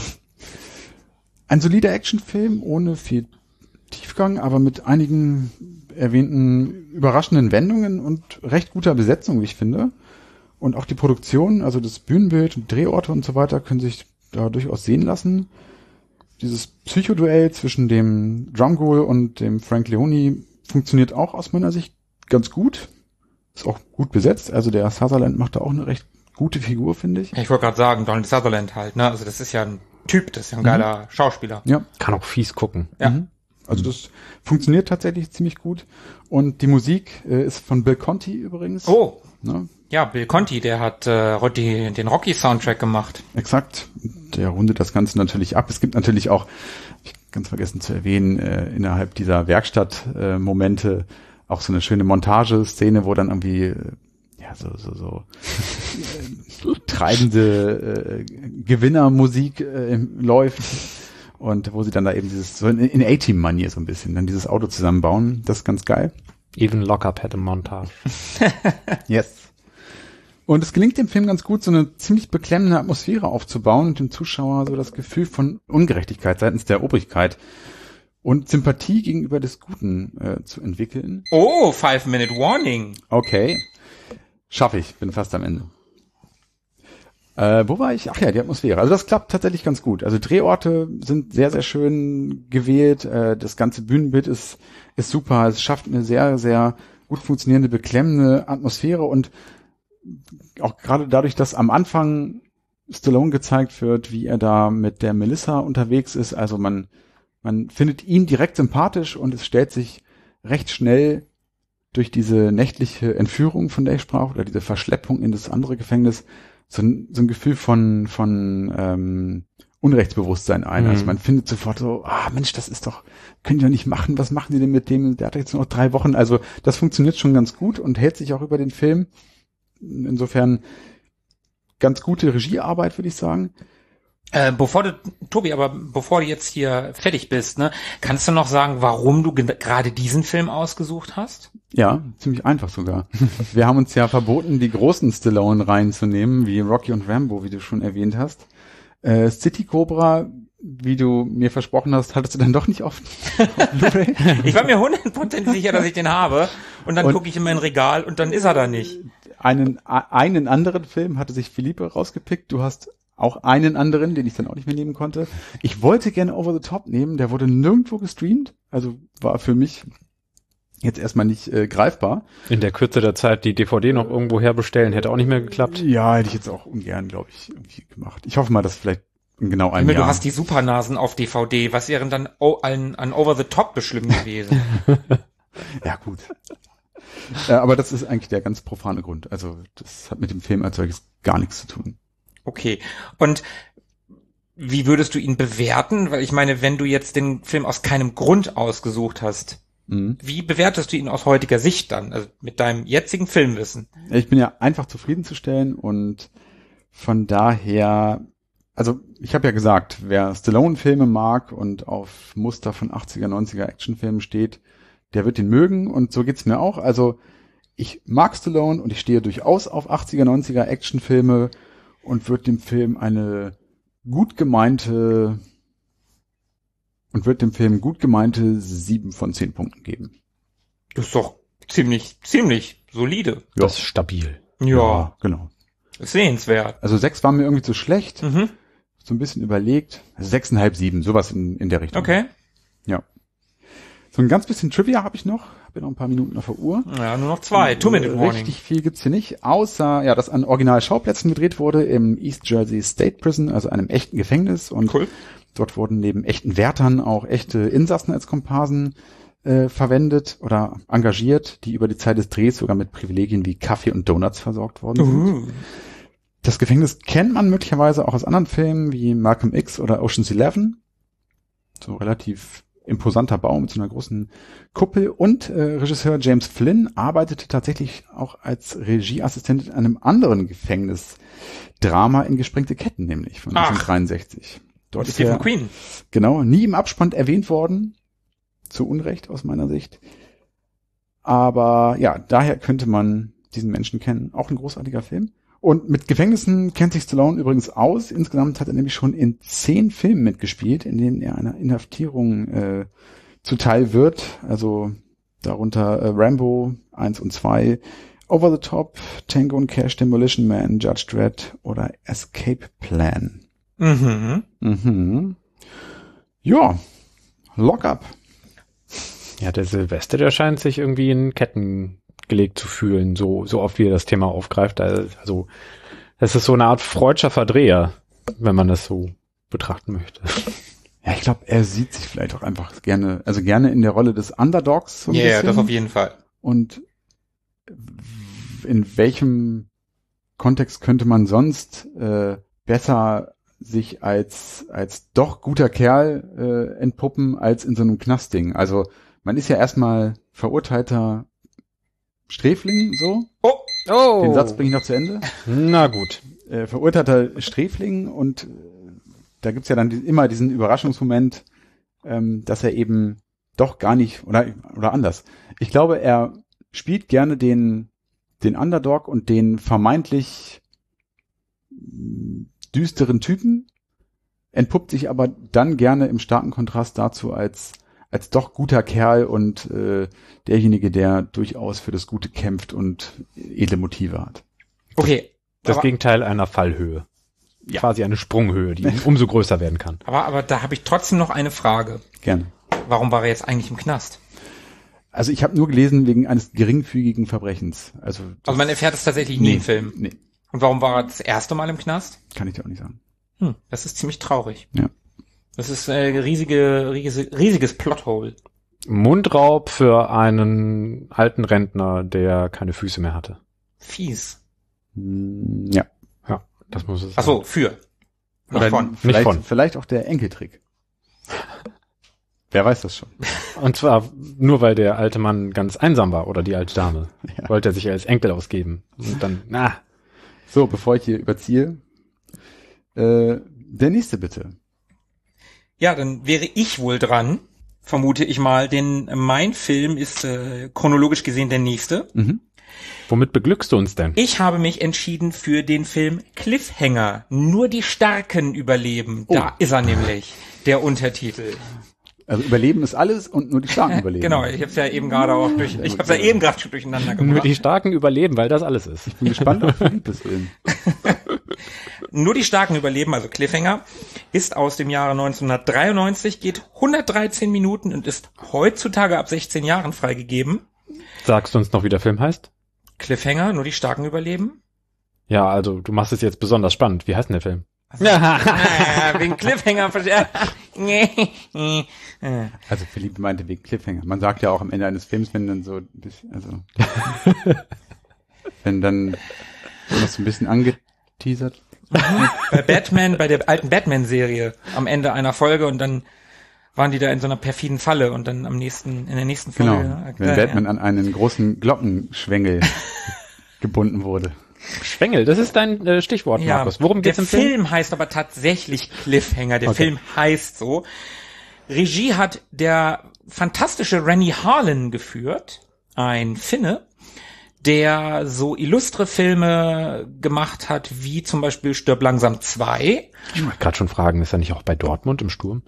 Ein solider Actionfilm ohne viel Tiefgang, aber mit einigen erwähnten überraschenden Wendungen und recht guter Besetzung, wie ich finde. Und auch die Produktion, also das Bühnenbild und Drehorte und so weiter, können sich da durchaus sehen lassen. Dieses Psychoduell zwischen dem Drumgoal und dem Frank Leone funktioniert auch aus meiner Sicht ganz gut. Ist auch gut besetzt. Also der Sutherland macht da auch eine recht gute Figur, finde ich. Ja, ich wollte gerade sagen, Donald Sutherland halt, ne? Also das ist ja ein Typ, das ist ja ein geiler mhm. Schauspieler. Ja. Kann auch fies gucken. Ja. Mhm. Also das funktioniert tatsächlich ziemlich gut. Und die Musik äh, ist von Bill Conti übrigens. Oh. Ne? Ja, Bill Conti, der hat äh, die, den Rocky-Soundtrack gemacht. Exakt. Der rundet das Ganze natürlich ab. Es gibt natürlich auch, ich ganz vergessen zu erwähnen, äh, innerhalb dieser Werkstatt-Momente äh, auch so eine schöne Montageszene, wo dann irgendwie äh, ja so so so äh, treibende äh, Gewinnermusik äh, läuft und wo sie dann da eben dieses so in, in A-Team-Manier so ein bisschen dann dieses Auto zusammenbauen. Das ist ganz geil. Even Lockup had a montage. Yes. Und es gelingt dem Film ganz gut, so eine ziemlich beklemmende Atmosphäre aufzubauen und dem Zuschauer so das Gefühl von Ungerechtigkeit seitens der Obrigkeit und Sympathie gegenüber des Guten äh, zu entwickeln. Oh, Five-Minute Warning. Okay. Schaffe ich, bin fast am Ende. Äh, wo war ich? Ach ja, die Atmosphäre. Also das klappt tatsächlich ganz gut. Also Drehorte sind sehr, sehr schön gewählt. Äh, das ganze Bühnenbild ist, ist super. Es schafft eine sehr, sehr gut funktionierende, beklemmende Atmosphäre und auch gerade dadurch, dass am Anfang Stallone gezeigt wird, wie er da mit der Melissa unterwegs ist. Also man, man findet ihn direkt sympathisch und es stellt sich recht schnell durch diese nächtliche Entführung, von der ich sprach, oder diese Verschleppung in das andere Gefängnis, so ein, so ein Gefühl von, von ähm, Unrechtsbewusstsein ein. Mhm. Also man findet sofort so, ah Mensch, das ist doch, können die doch nicht machen, was machen die denn mit dem? Der hat jetzt nur noch drei Wochen. Also das funktioniert schon ganz gut und hält sich auch über den Film. Insofern ganz gute Regiearbeit, würde ich sagen. Äh, bevor du, Tobi, aber bevor du jetzt hier fertig bist, ne, kannst du noch sagen, warum du ge- gerade diesen Film ausgesucht hast? Ja, ziemlich einfach sogar. Wir haben uns ja verboten, die großen Stallone reinzunehmen, wie Rocky und Rambo, wie du schon erwähnt hast. Äh, City Cobra, wie du mir versprochen hast, hattest du dann doch nicht auf Blu-ray? Ich war mir hundertprozentig sicher, dass ich den habe. Und dann gucke ich in mein Regal und dann ist er da nicht. Einen, einen anderen Film hatte sich Philippe rausgepickt. Du hast auch einen anderen, den ich dann auch nicht mehr nehmen konnte. Ich wollte gerne Over the Top nehmen, der wurde nirgendwo gestreamt. Also war für mich jetzt erstmal nicht äh, greifbar. In der Kürze der Zeit die D V D noch irgendwo herbestellen, hätte auch nicht mehr geklappt. Ja, hätte ich jetzt auch ungern, glaube ich, irgendwie gemacht. Ich hoffe mal, dass vielleicht in genau einem Jahr. Du Jahr. hast die Supernasen auf D V D. Was wären dann oh, an, an Over the Top beschlimm gewesen? Ja, gut. äh, aber das ist eigentlich der ganz profane Grund. Also das hat mit dem Film als solches gar nichts zu tun. Okay. Und wie würdest du ihn bewerten? Weil ich meine, wenn du jetzt den Film aus keinem Grund ausgesucht hast, mhm. wie bewertest du ihn aus heutiger Sicht dann? Also mit deinem jetzigen Filmwissen? Ich bin ja einfach zufriedenzustellen und von daher, also ich habe ja gesagt, wer Stallone-Filme mag und auf Muster von achtziger, neunziger Actionfilmen steht, der wird den mögen und so geht's mir auch. Also ich mag Stallone und ich stehe durchaus auf achtziger, neunziger Actionfilme und würde dem Film eine gut gemeinte und wird dem Film gut gemeinte sieben von zehn Punkten geben. Das ist doch ziemlich, ziemlich solide. Das ist stabil. Ja, ja, genau. Ist sehenswert. Also sechs war mir irgendwie zu schlecht. Mhm. So ein bisschen überlegt. Also sechseinhalb, sieben, sowas in, in der Richtung. Okay. Ja. So ein ganz bisschen Trivia habe ich noch. Habe ja noch ein paar Minuten auf der Uhr. Ja, nur noch zwei. Two-Minute Warning. Richtig viel gibt's hier nicht, außer, ja, dass an Original-Schauplätzen gedreht wurde im East Jersey State Prison, also einem echten Gefängnis. Und cool. Dort wurden neben echten Wärtern auch echte Insassen als Komparsen äh, verwendet oder engagiert, die über die Zeit des Drehs sogar mit Privilegien wie Kaffee und Donuts versorgt worden sind. Uh. Das Gefängnis kennt man möglicherweise auch aus anderen Filmen wie Malcolm X oder Ocean's Eleven. So relativ imposanter Bau mit so einer großen Kuppel. Und äh, Regisseur James Flynn arbeitete tatsächlich auch als Regieassistent in einem anderen Gefängnisdrama in Gesprengte Ketten, nämlich von neunzehnhundertdreiundsechzig. Dort ist er, Queen. Genau, nie im Abspann erwähnt worden. Zu Unrecht aus meiner Sicht. Aber ja, daher könnte man diesen Menschen kennen. Auch ein großartiger Film. Und mit Gefängnissen kennt sich Stallone übrigens aus. Insgesamt hat er nämlich schon in zehn Filmen mitgespielt, in denen er einer Inhaftierung äh, zuteil wird. Also darunter äh, Rambo eins und zwei, Over the Top, Tango and Cash, Demolition Man, Judge Dredd oder Escape Plan. Mhm. Mhm. Ja, Lock Up. Ja, der Silvester, der scheint sich irgendwie in Ketten gelegt zu fühlen, so so oft wie er das Thema aufgreift. Also das ist so eine Art freudscher Verdreher, wenn man das so betrachten möchte. Ja, ich glaube, er sieht sich vielleicht auch einfach gerne, also gerne in der Rolle des Underdogs. So ja, yeah, das auf jeden Fall. Und in welchem Kontext könnte man sonst äh, besser sich als als doch guter Kerl äh, entpuppen als in so einem Knastding? Also man ist ja erstmal verurteilter Sträfling, so. Oh, oh. Den Satz bringe ich noch zu Ende. Na gut. Äh, verurteilter Sträfling und äh, da gibt's ja dann die, immer diesen Überraschungsmoment, ähm, dass er eben doch gar nicht, oder oder anders. Ich glaube, er spielt gerne den, den Underdog und den vermeintlich düsteren Typen, entpuppt sich aber dann gerne im starken Kontrast dazu als als doch guter Kerl und äh, derjenige, der durchaus für das Gute kämpft und edle Motive hat. Okay. Das Gegenteil einer Fallhöhe. Ja. Quasi eine Sprunghöhe, die umso größer werden kann. Aber, aber da habe ich trotzdem noch eine Frage. Gerne. Warum war er jetzt eigentlich im Knast? Also ich habe nur gelesen, wegen eines geringfügigen Verbrechens. Also, also man erfährt es tatsächlich nie nee, im Film. Nee. Und warum war er das erste Mal im Knast? Kann ich dir auch nicht sagen. Hm, das ist ziemlich traurig. Ja. Das ist ein riesige, riesige, riesiges Plothole. Mundraub für einen alten Rentner, der keine Füße mehr hatte. Fies. Ja. Ja, das muss es sein. Ach so, für. Oder von. Vielleicht, Nicht von. vielleicht auch der Enkeltrick. Wer weiß das schon. Und zwar nur, weil der alte Mann ganz einsam war oder die alte Dame. Ja. Wollte er sich als Enkel ausgeben. Und dann, na. So, bevor ich hier überziehe, äh, der nächste bitte. Ja, dann wäre ich wohl dran, vermute ich mal, denn mein Film ist äh, chronologisch gesehen der nächste. Mhm. Womit beglückst du uns denn? Ich habe mich entschieden für den Film Cliffhanger. Nur die Starken überleben. Da Oh. ist er nämlich, der Untertitel. Also Überleben ist alles und nur die Starken überleben. Genau, ich habe es ja eben gerade auch durch, ich habe es ja eben gerade schon durcheinander gemacht. Nur die Starken überleben, weil das alles ist. Ich bin gespannt auf Philippes Film. Nur die Starken überleben, also Cliffhanger, ist aus dem Jahre neunzehnhundertdreiundneunzig, geht hundertdreizehn Minuten und ist heutzutage ab sechzehn Jahren freigegeben. Sagst du uns noch, wie der Film heißt? Cliffhanger, nur die Starken überleben. Ja, also du machst es jetzt besonders spannend. Wie heißt denn der Film? Ah, wegen Cliffhanger. Also Philippe meinte wegen Cliffhanger. Man sagt ja auch am Ende eines Films, wenn dann so, also wenn dann noch so ein bisschen angeteasert. Bei Batman, bei der alten Batman-Serie am Ende einer Folge und dann waren die da in so einer perfiden Falle und dann am nächsten, in der nächsten Folge. Genau, äh, wenn äh, Batman an einen großen Glockenschwengel gebunden wurde. Schwengel, das ist dein äh, Stichwort, Ja, Markus. Worum geht's der im Film? Film heißt aber tatsächlich Cliffhanger. Der Okay. Film heißt so. Regie hat der fantastische Rennie Harlin geführt, ein Finne, der so illustre Filme gemacht hat, wie zum Beispiel Stirb langsam zwei. Ich wollte gerade schon fragen, ist er nicht auch bei Dortmund im Sturm?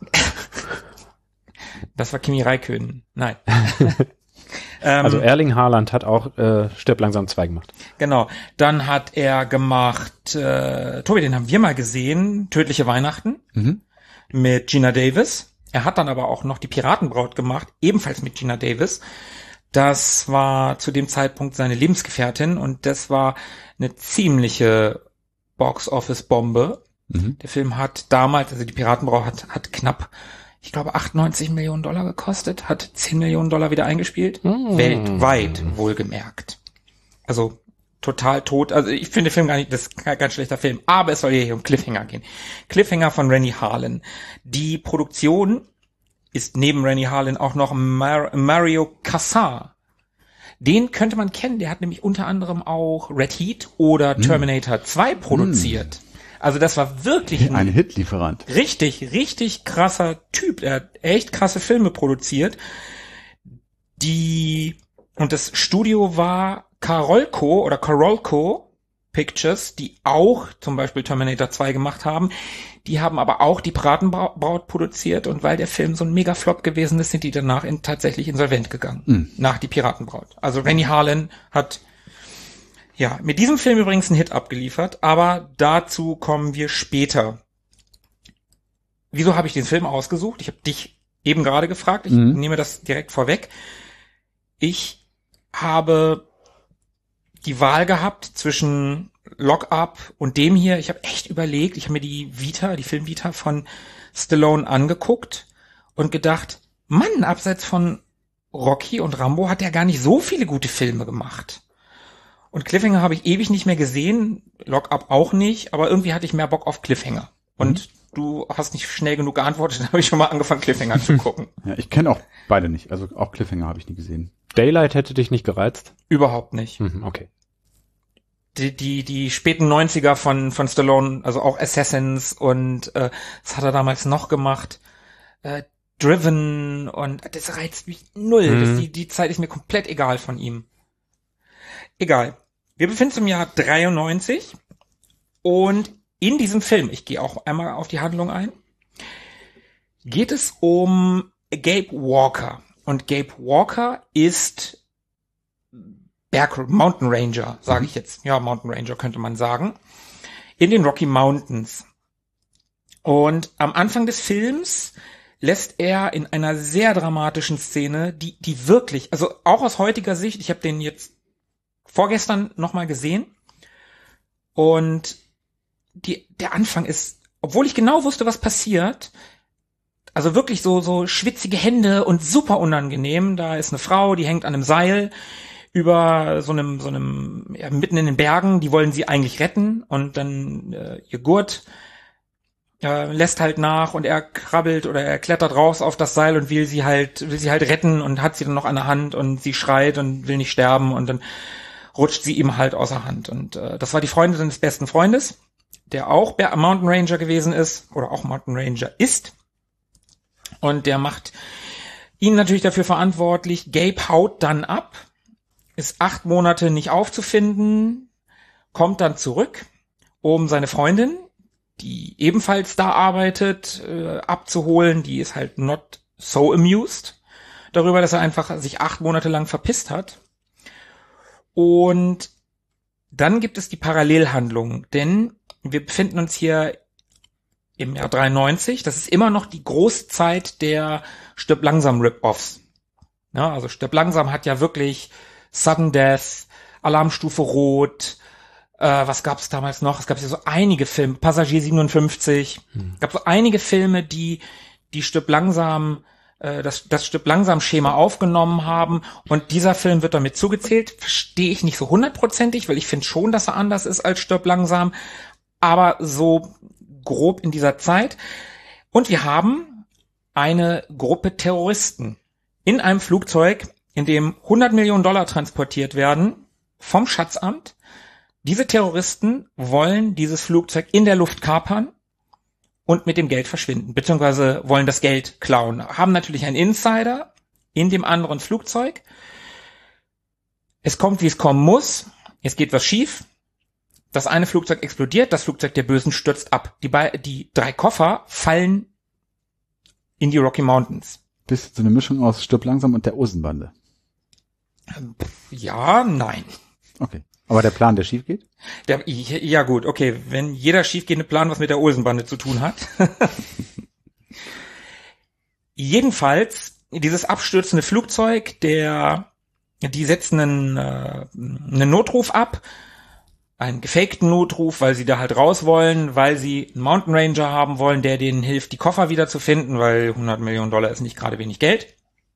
Das war Kimi Räikkönen. Nein. ähm, Also Erling Haaland hat auch äh, Stirb langsam zwei gemacht. Genau. Dann hat er gemacht, äh, Tobi, den haben wir mal gesehen, Tödliche Weihnachten Mhm. mit Gina Davis. Er hat dann aber auch noch die Piratenbraut gemacht, ebenfalls mit Gina Davis. Das war zu dem Zeitpunkt seine Lebensgefährtin und das war eine ziemliche Box-Office-Bombe. Mhm. Der Film hat damals, also die Piratenbraut hat, hat knapp, ich glaube, achtundneunzig Millionen Dollar gekostet, hat zehn Millionen Dollar wieder eingespielt. Mm. Weltweit, wohlgemerkt. Also total tot. Also ich finde den Film gar nicht, das ist ein ganz schlechter Film, aber es soll hier um Cliffhanger gehen. Cliffhanger von Rennie Harlin. Die Produktion ist neben Rennie Harlin auch noch Mar- Mario Kassar. Den könnte man kennen, der hat nämlich unter anderem auch Red Heat oder Terminator mm. zwei produziert. Mm. Also das war wirklich ein, ein Hitlieferant. Richtig, richtig krasser Typ. Er hat echt krasse Filme produziert. Die, und das Studio war Carolco oder Carolco Pictures, die auch zum Beispiel Terminator zwei gemacht haben. Die haben aber auch die Piratenbraut produziert und weil der Film so ein Mega-Flop gewesen ist, sind die danach in, tatsächlich insolvent gegangen. Mhm. Nach die Piratenbraut. Also Rennie Harlin hat ja mit diesem Film übrigens einen Hit abgeliefert, aber dazu kommen wir später. Wieso habe ich den Film ausgesucht? Ich habe dich eben gerade gefragt. Ich mhm. nehme das direkt vorweg. Ich habe die Wahl gehabt zwischen Lock Up und dem hier. Ich habe echt überlegt. Ich habe mir die Vita, die Filmvita von Stallone angeguckt und gedacht, Mann, abseits von Rocky und Rambo hat er gar nicht so viele gute Filme gemacht. Und Cliffhanger habe ich ewig nicht mehr gesehen, Lock Up auch nicht, aber irgendwie hatte ich mehr Bock auf Cliffhanger. Und mhm. du hast nicht schnell genug geantwortet, dann habe ich schon mal angefangen, Cliffhanger zu gucken. Ja, ich kenne auch beide nicht, also auch Cliffhanger habe ich nie gesehen. Daylight hätte dich nicht gereizt? Überhaupt nicht. Mhm, okay. Die, die, die späten neunziger von, von Stallone, also auch Assassins und äh, was hat er damals noch gemacht? Äh, driven und das reizt mich null. Mhm. Das, die, die Zeit ist mir komplett egal von ihm. Egal. Wir befinden uns im Jahr dreiundneunzig und in diesem Film, ich gehe auch einmal auf die Handlung ein, geht es um Gabe Walker. Und Gabe Walker ist Berg Mountain Ranger, sage ich jetzt. Ja, Mountain Ranger könnte man sagen. In den Rocky Mountains. Und am Anfang des Films lässt er in einer sehr dramatischen Szene, die die wirklich, also auch aus heutiger Sicht, ich habe den jetzt vorgestern nochmal gesehen und die der Anfang ist, obwohl ich genau wusste, was passiert, also wirklich so so schwitzige Hände und super unangenehm. Da ist eine Frau, die hängt an einem Seil über so einem so einem ja, mitten in den Bergen, die wollen sie eigentlich retten und dann äh, ihr Gurt äh, lässt halt nach und er krabbelt oder er klettert raus auf das Seil und will sie halt will sie halt retten und hat sie dann noch an der Hand und sie schreit und will nicht sterben und dann rutscht sie ihm halt außer Hand und äh, das war die Freundin seines besten Freundes, der auch Bear Mountain Ranger gewesen ist oder auch Mountain Ranger ist und der macht ihn natürlich dafür verantwortlich. Gabe haut dann ab, ist acht Monate nicht aufzufinden, kommt dann zurück, um seine Freundin, die ebenfalls da arbeitet, äh, abzuholen. Die ist halt not so amused darüber, dass er einfach sich acht Monate lang verpisst hat. Und dann gibt es die Parallelhandlung, denn wir befinden uns hier im Jahr dreiundneunzig. Das ist immer noch die Großzeit der Stirb langsam Rip-Offs. Ja, also Stirb langsam hat ja wirklich Sudden Death, Alarmstufe Rot, äh, was gab es damals noch? Es gab ja so einige Filme, Passagier siebenundfünfzig, hm. Es gab so einige Filme, die die Stirb langsam, äh, das, das Stirb langsam Schema aufgenommen haben und dieser Film wird damit zugezählt. Verstehe ich nicht so hundertprozentig, weil ich finde schon, dass er anders ist als Stirb langsam, aber so grob in dieser Zeit. Und wir haben eine Gruppe Terroristen in einem Flugzeug, in dem hundert Millionen Dollar transportiert werden vom Schatzamt. Diese Terroristen wollen dieses Flugzeug in der Luft kapern und mit dem Geld verschwinden, beziehungsweise wollen das Geld klauen. Haben natürlich einen Insider in dem anderen Flugzeug. Es kommt, wie es kommen muss. Es geht was schief. Das eine Flugzeug explodiert, das Flugzeug der Bösen stürzt ab. Die, be- die drei Koffer fallen in die Rocky Mountains. Das ist so eine Mischung aus Stirb langsam und der Osenbande. Ja, nein. Okay. Aber der Plan, der schief geht? Der, ja gut, okay. Wenn jeder schiefgehende Plan was mit der Olsenbande zu tun hat. Jedenfalls, dieses abstürzende Flugzeug, der, die setzen einen, äh, einen Notruf ab. Einen gefakten Notruf, weil sie da halt raus wollen, weil sie einen Mountain Ranger haben wollen, der denen hilft, die Koffer wieder zu finden, weil hundert Millionen Dollar ist nicht gerade wenig Geld.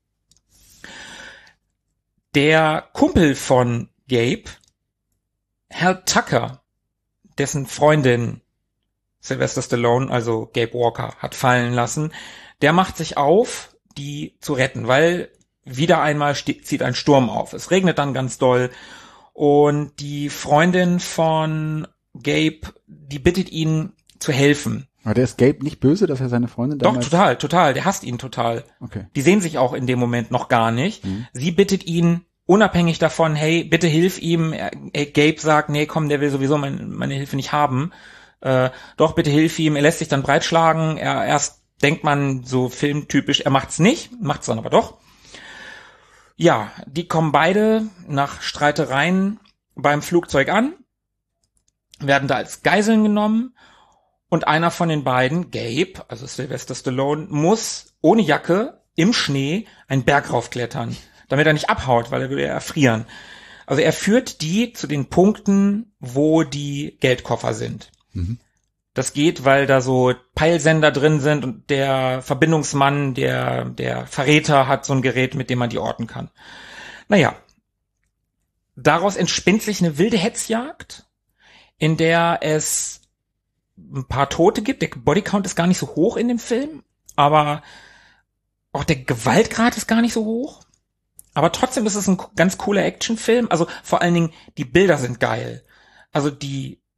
Der Kumpel von Gabe, Hal Tucker, dessen Freundin Sylvester Stallone, also Gabe Walker, hat fallen lassen, der macht sich auf, die zu retten, weil wieder einmal sti- zieht ein Sturm auf. Es regnet dann ganz doll und die Freundin von Gabe, die bittet ihn zu helfen. Aber der ist Gabe nicht böse, dass er seine Freundin Doch, damals... total, total. Der hasst ihn total. Okay. Die sehen sich auch in dem Moment noch gar nicht. Mhm. Sie bittet ihn, unabhängig davon, hey, bitte hilf ihm. Er, er, Gabe sagt, nee, komm, der will sowieso mein, meine Hilfe nicht haben. Äh, doch, bitte hilf ihm. Er lässt sich dann breitschlagen. Er, erst denkt man so filmtypisch, er macht's nicht, macht's dann aber doch. Ja, die kommen beide nach Streitereien beim Flugzeug an, werden da als Geiseln genommen und einer von den beiden, Gabe, also Sylvester Stallone, muss ohne Jacke im Schnee einen Berg raufklettern, damit er nicht abhaut, weil er will ja erfrieren. Also er führt die zu den Punkten, wo die Geldkoffer sind. Mhm. Das geht, weil da so Peilsender drin sind und der Verbindungsmann, der der Verräter hat so ein Gerät, mit dem man die orten kann. Naja, daraus entspinnt sich eine wilde Hetzjagd, in der es ein paar Tote gibt. Der Bodycount ist gar nicht so hoch in dem Film, aber auch der Gewaltgrad ist gar nicht so hoch. Aber trotzdem ist es ein ganz cooler Actionfilm. Also vor allen Dingen, die Bilder sind geil. Also die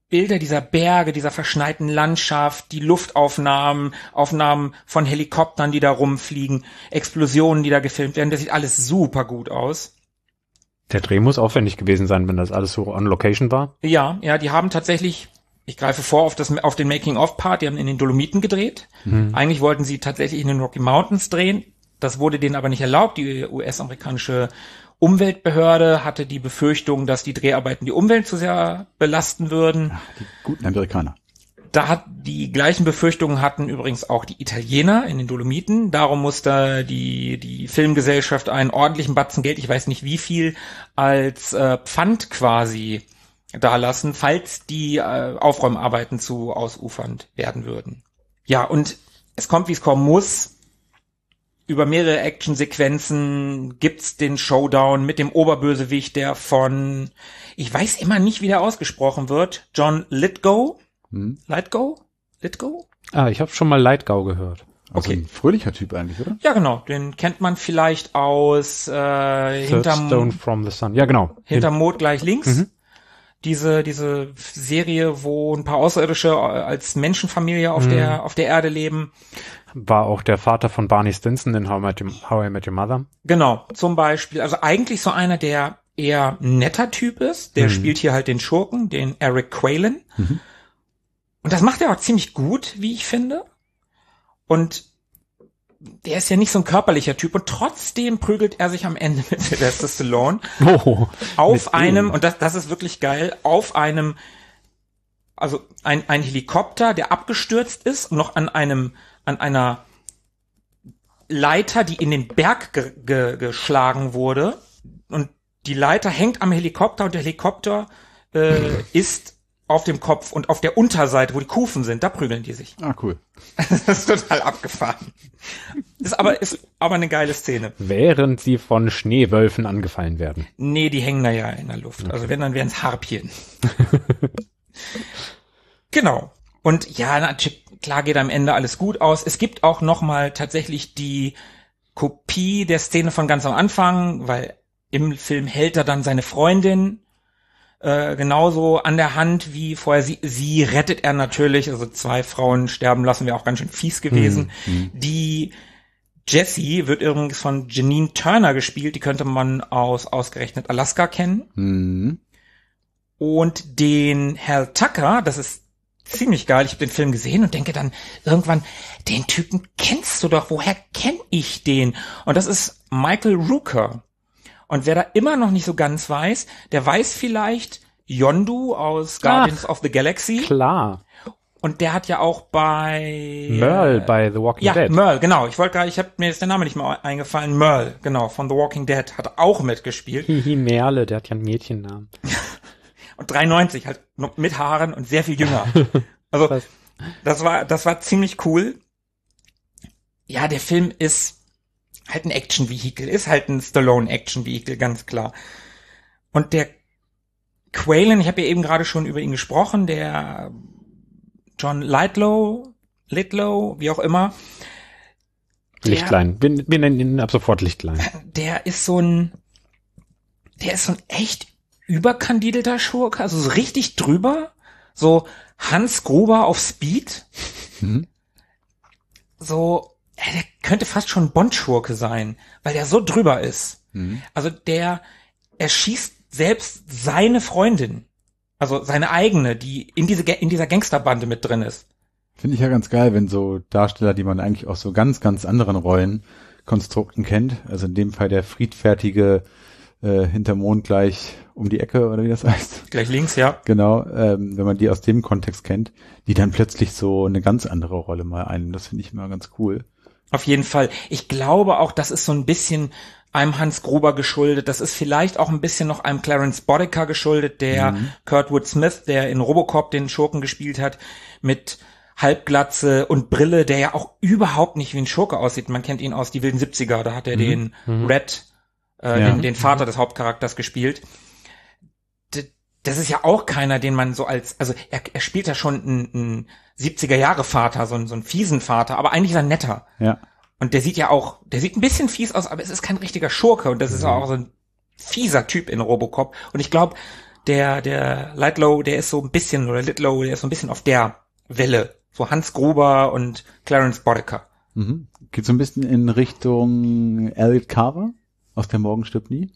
Bilder dieser Berge, dieser verschneiten Landschaft, die Luftaufnahmen, Aufnahmen von Helikoptern, die da rumfliegen, Explosionen, die da gefilmt werden, das sieht alles super gut aus. Der Dreh muss aufwendig gewesen sein, wenn das alles so on Location war. Ja, ja, die haben tatsächlich, ich greife vor auf das, auf den Making-of-Part, die haben in den Dolomiten gedreht. Mhm. Eigentlich wollten sie tatsächlich in den Rocky Mountains drehen. Das wurde denen aber nicht erlaubt. Die U S-amerikanische Umweltbehörde hatte die Befürchtung, dass die Dreharbeiten die Umwelt zu sehr belasten würden. Ach, die guten Amerikaner. Da hat die gleichen Befürchtungen hatten übrigens auch die Italiener in den Dolomiten. Darum musste die die Filmgesellschaft einen ordentlichen Batzen Geld, ich weiß nicht wie viel, als äh, Pfand quasi dalassen, falls die äh, Aufräumarbeiten zu ausufernd werden würden. Ja, und es kommt, wie es kommen muss. Über mehrere Actionsequenzen gibt's den Showdown mit dem Oberbösewicht, der von, ich weiß immer nicht, wie der ausgesprochen wird, John Lithgow. Hm. Lithgow? Lithgow? Ah, ich habe schon mal Lithgow gehört. Also okay. Ein fröhlicher Typ eigentlich, oder? Ja, genau. Den kennt man vielleicht aus äh, hinterm Stone from the Sun. Ja, genau. Hinterm Mond gleich links. Mhm. Diese diese Serie, wo ein paar Außerirdische als Menschenfamilie auf mhm. der auf der Erde leben. War auch der Vater von Barney Stinson in How I Met Your, How I Met Your Mother. Genau, zum Beispiel. Also eigentlich so einer, der eher netter Typ ist. Der mhm. spielt hier halt den Schurken, den Eric Quaylen. Mhm. Und das macht er auch ziemlich gut, wie ich finde. Und der ist ja nicht so ein körperlicher Typ und trotzdem prügelt er sich am Ende mit Sylvester Stallone oh, auf einem, ihm. Und das, das ist wirklich geil, auf einem, also ein, ein Helikopter, der abgestürzt ist und noch an einem, an einer Leiter, die in den Berg ge, ge, geschlagen wurde, und die Leiter hängt am Helikopter und der Helikopter äh, ist auf dem Kopf, und auf der Unterseite, wo die Kufen sind, da prügeln die sich. Ah, cool. Das ist total abgefahren. Ist aber, ist aber eine geile Szene. Während sie von Schneewölfen angefallen werden. Nee, die hängen da ja in der Luft. Okay. Also wenn, dann wären es Harpien. Genau. Und ja, natürlich, klar geht am Ende alles gut aus. Es gibt auch nochmal tatsächlich die Kopie der Szene von ganz am Anfang, weil im Film hält er dann seine Freundin Äh, genauso an der Hand wie vorher. Sie, sie rettet er natürlich, also zwei Frauen sterben lassen, wäre auch ganz schön fies gewesen. Mhm. Die Jessie wird übrigens von Janine Turner gespielt, die könnte man aus ausgerechnet Alaska kennen. Mhm. Und den Hal Tucker, das ist ziemlich geil, ich habe den Film gesehen und denke dann irgendwann, den Typen kennst du doch, woher kenn ich den? Und das ist Michael Rooker. Und wer da immer noch nicht so ganz weiß, der weiß vielleicht Yondu aus Guardians Ach, of the Galaxy. Klar. Und der hat ja auch bei Merle äh, bei The Walking ja, Dead. Ja, Merle, genau. Ich wollte gerade, ich habe mir jetzt der Name nicht mehr eingefallen. Merle, genau, von The Walking Dead hat auch mitgespielt. Hihi, Merle, der hat ja einen Mädchennamen. Und dreiundneunzig, halt mit Haaren und sehr viel jünger. Also das war das war ziemlich cool. Ja, der Film ist halt ein Action-Vehikel, ist halt ein Stallone-Action-Vehikel, ganz klar. Und der Quaylen, ich habe ja eben gerade schon über ihn gesprochen, der John Lithgow, Lithgow, wie auch immer. Der, Lichtlein, wir, wir nennen ihn ab sofort Lichtlein. Der ist so ein, der ist so ein echt überkandidelter Schurke, also so richtig drüber, so Hans Gruber auf Speed. Mhm. So, ja, der könnte fast schon Bond-Schurke sein, weil der so drüber ist. Mhm. Also der erschießt selbst seine Freundin, also seine eigene, die in diese in dieser Gangsterbande mit drin ist. Finde ich ja ganz geil, wenn so Darsteller, die man eigentlich aus so ganz, ganz anderen Rollenkonstrukten kennt, also in dem Fall der friedfertige äh, hinterm Mond gleich um die Ecke, oder wie das heißt. Gleich links, ja. Genau, ähm, wenn man die aus dem Kontext kennt, die dann plötzlich so eine ganz andere Rolle mal einnehmen. Das finde ich immer ganz cool. Auf jeden Fall. Ich glaube auch, das ist so ein bisschen einem Hans Gruber geschuldet. Das ist vielleicht auch ein bisschen noch einem Clarence Boddicker geschuldet, der mhm. Kurtwood Smith, der in Robocop den Schurken gespielt hat, mit Halbglatze und Brille, der ja auch überhaupt nicht wie ein Schurke aussieht. Man kennt ihn aus Die wilden siebziger, da hat er mhm. den mhm. Red, äh, ja. den, den Vater des Hauptcharakters gespielt. D- das ist ja auch keiner, den man so als, also er, er spielt ja schon einen, einen siebziger-Jahre-Vater, so einen, so einen fiesen Vater, aber eigentlich ist er netter. Ja. Und der sieht ja auch, der sieht ein bisschen fies aus, aber es ist kein richtiger Schurke und das ist auch so ein fieser Typ in Robocop. Und ich glaube, der, der Lightlow, der ist so ein bisschen, oder Litlow, der ist so ein bisschen auf der Welle. So Hans Gruber und Clarence Boddicker. Mhm. Geht so ein bisschen in Richtung Elliot Carver aus Der Morgen stirbt nie?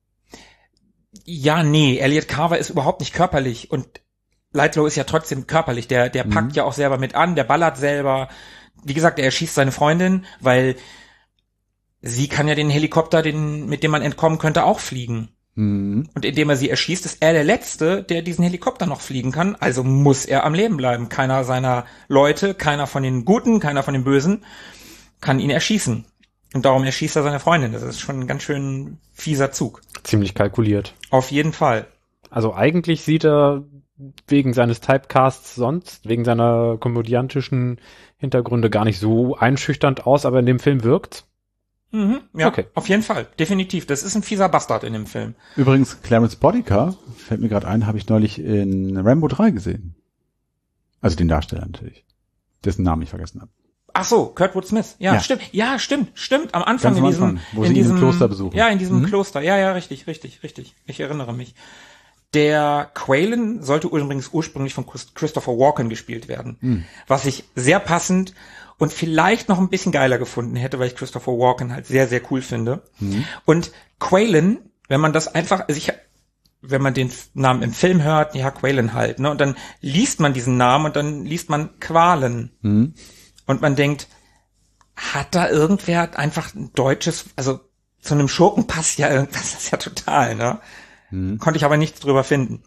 Ja, nee, Elliot Carver ist überhaupt nicht körperlich und Lightlow ist ja trotzdem körperlich. Der, der packt mhm. ja auch selber mit an, der ballert selber. Wie gesagt, er erschießt seine Freundin, weil sie kann ja den Helikopter, den, mit dem man entkommen könnte, auch fliegen. Mhm. Und indem er sie erschießt, ist er der Letzte, der diesen Helikopter noch fliegen kann. Also muss er am Leben bleiben. Keiner seiner Leute, keiner von den Guten, keiner von den Bösen kann ihn erschießen. Und darum erschießt er seine Freundin. Das ist schon ein ganz schön fieser Zug. Ziemlich kalkuliert. Auf jeden Fall. Also eigentlich sieht er wegen seines Typecasts sonst, wegen seiner komödiantischen Hintergründe gar nicht so einschüchternd aus, aber in dem Film wirkt's. Mhm, ja, okay. Auf jeden Fall, definitiv. Das ist ein fieser Bastard in dem Film. Übrigens, Clarence Boddicker, fällt mir gerade ein, habe ich neulich in Rambo drei gesehen. Also den Darsteller natürlich, dessen Namen ich vergessen habe. Ach so, Kurtwood Smith. Ja, ja, stimmt. Ja, stimmt, stimmt. Am Anfang Ganz in am diesem, Anfang, wo in sie diesem ihn im Kloster besuchen. Ja, in diesem mhm. Kloster. Ja, ja, richtig, richtig, richtig. Ich erinnere mich. Der Quaylen sollte übrigens ursprünglich von Christopher Walken gespielt werden, mhm. was ich sehr passend und vielleicht noch ein bisschen geiler gefunden hätte, weil ich Christopher Walken halt sehr, sehr cool finde. Mhm. Und Quaylen, wenn man das einfach, also ich, wenn man den Namen im Film hört, ja, Quaylen halt, ne, und dann liest man diesen Namen und dann liest man Qualen. Mhm. Und man denkt, hat da irgendwer einfach ein deutsches, also zu einem Schurken passt ja irgendwas, das ist ja total, ne? Mhm. Konnte ich aber nichts drüber finden.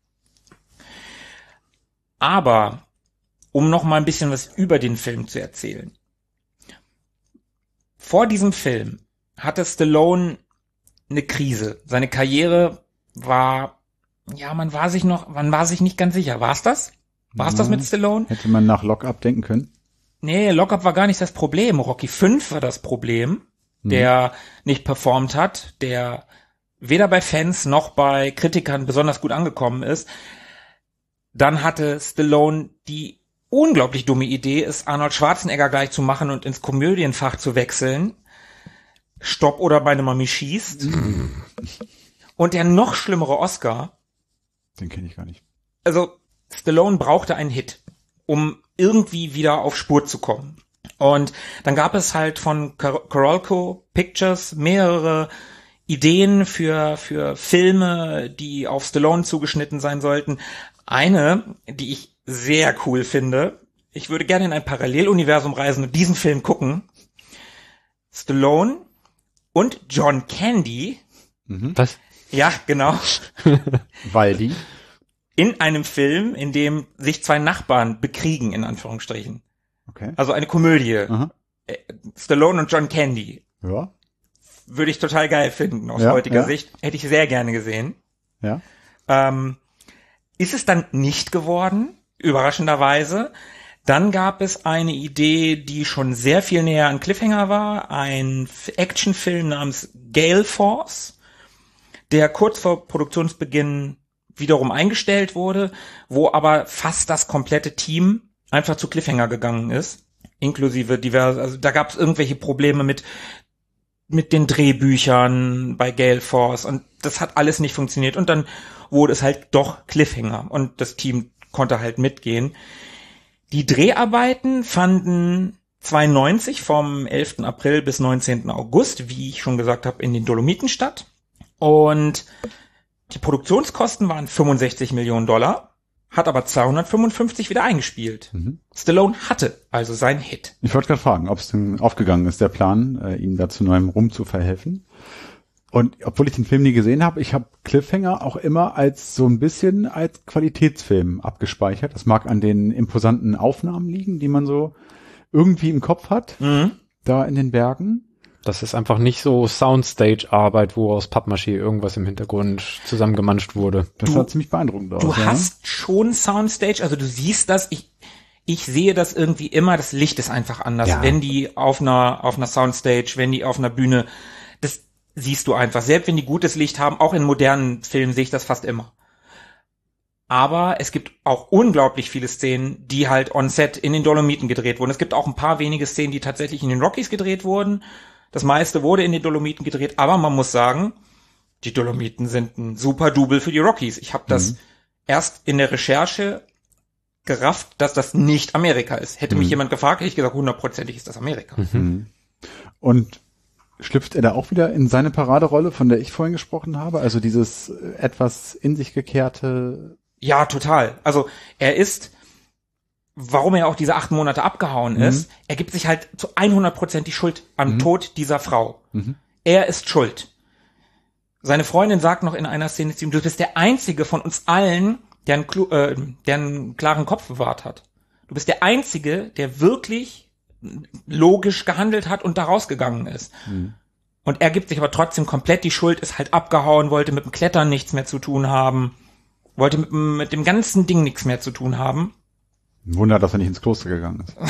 Aber, um noch mal ein bisschen was über den Film zu erzählen. Vor diesem Film hatte Stallone eine Krise. Seine Karriere war, ja, man war sich noch, man war sich nicht ganz sicher. War's das? War's ja, das mit Stallone? Hätte man nach Lock-Up denken können? Nee, Lock-Up war gar nicht das Problem. Rocky fünf war das Problem, mhm. der nicht performt hat, der weder bei Fans noch bei Kritikern besonders gut angekommen ist. Dann hatte Stallone die unglaublich dumme Idee, es Arnold Schwarzenegger gleich zu machen und ins Komödienfach zu wechseln. Stopp oder meine Mami schießt. Und der noch schlimmere Oscar. Den kenne ich gar nicht. Also Stallone brauchte einen Hit, um irgendwie wieder auf Spur zu kommen. Und dann gab es halt von Carolco Pictures mehrere Ideen für für Filme, die auf Stallone zugeschnitten sein sollten. Eine, die ich sehr cool finde, ich würde gerne in ein Paralleluniversum reisen und diesen Film gucken. Stallone und John Candy. Mhm. Was? Ja, genau. Weil die? In einem Film, in dem sich zwei Nachbarn bekriegen, in Anführungsstrichen. Okay. Also eine Komödie. Aha. Stallone und John Candy. Ja. Würde ich total geil finden, aus ja, heutiger ja. Sicht. Hätte ich sehr gerne gesehen. Ja. Ähm, ist es dann nicht geworden, überraschenderweise. Dann gab es eine Idee, die schon sehr viel näher an Cliffhanger war. Ein Actionfilm namens Gale Force, der kurz vor Produktionsbeginn wiederum eingestellt wurde, wo aber fast das komplette Team einfach zu Cliffhanger gegangen ist. Inklusive diverse, also da gab es irgendwelche Probleme mit mit den Drehbüchern bei Gale Force und das hat alles nicht funktioniert und dann wurde es halt doch Cliffhanger und das Team konnte halt mitgehen. Die Dreharbeiten fanden zweiundneunzig vom elften April bis neunzehnten August, wie ich schon gesagt habe, in den Dolomiten statt und die Produktionskosten waren fünfundsechzig Millionen Dollar. Hat aber zweihundertfünfundfünfzig wieder eingespielt. Mhm. Stallone hatte also seinen Hit. Ich wollte gerade fragen, ob es denn aufgegangen ist, der Plan, äh, ihm da zu neuem Ruhm zu verhelfen. Und obwohl ich den Film nie gesehen habe, ich habe Cliffhanger auch immer als so ein bisschen als Qualitätsfilm abgespeichert. Das mag an den imposanten Aufnahmen liegen, die man so irgendwie im Kopf hat, mhm. da in den Bergen. Das ist einfach nicht so Soundstage-Arbeit, wo aus Pappmaché irgendwas im Hintergrund zusammengemanscht wurde. Das sah ziemlich beeindruckend aus. Du ja? hast schon Soundstage, also du siehst das, ich ich sehe das irgendwie immer, das Licht ist einfach anders. Ja. Wenn die auf einer auf einer Soundstage, wenn die auf einer Bühne, das siehst du einfach. Selbst wenn die gutes Licht haben, auch in modernen Filmen sehe ich das fast immer. Aber es gibt auch unglaublich viele Szenen, die halt on set in den Dolomiten gedreht wurden. Es gibt auch ein paar wenige Szenen, die tatsächlich in den Rockies gedreht wurden. Das meiste wurde in den Dolomiten gedreht, aber man muss sagen, die Dolomiten sind ein super Double für die Rockies. Ich habe das mhm. erst in der Recherche gerafft, dass das nicht Amerika ist. Hätte mhm. mich jemand gefragt, hätte ich gesagt, hundertprozentig ist das Amerika. Mhm. Und schlüpft er da auch wieder in seine Paraderolle, von der ich vorhin gesprochen habe? Also dieses etwas in sich gekehrte... Ja, total. Also er ist, warum er auch diese acht Monate abgehauen mhm. ist, er gibt sich halt zu hundert Prozent die Schuld am mhm. Tod dieser Frau. Mhm. Er ist schuld. Seine Freundin sagt noch in einer Szene zu ihm, du bist der Einzige von uns allen, der einen, äh, der einen klaren Kopf bewahrt hat. Du bist der Einzige, der wirklich logisch gehandelt hat und da rausgegangen ist. Mhm. Und er gibt sich aber trotzdem komplett die Schuld, ist halt abgehauen, wollte mit dem Klettern nichts mehr zu tun haben, wollte mit, mit dem ganzen Ding nichts mehr zu tun haben. Ein Wunder, dass er nicht ins Kloster gegangen ist.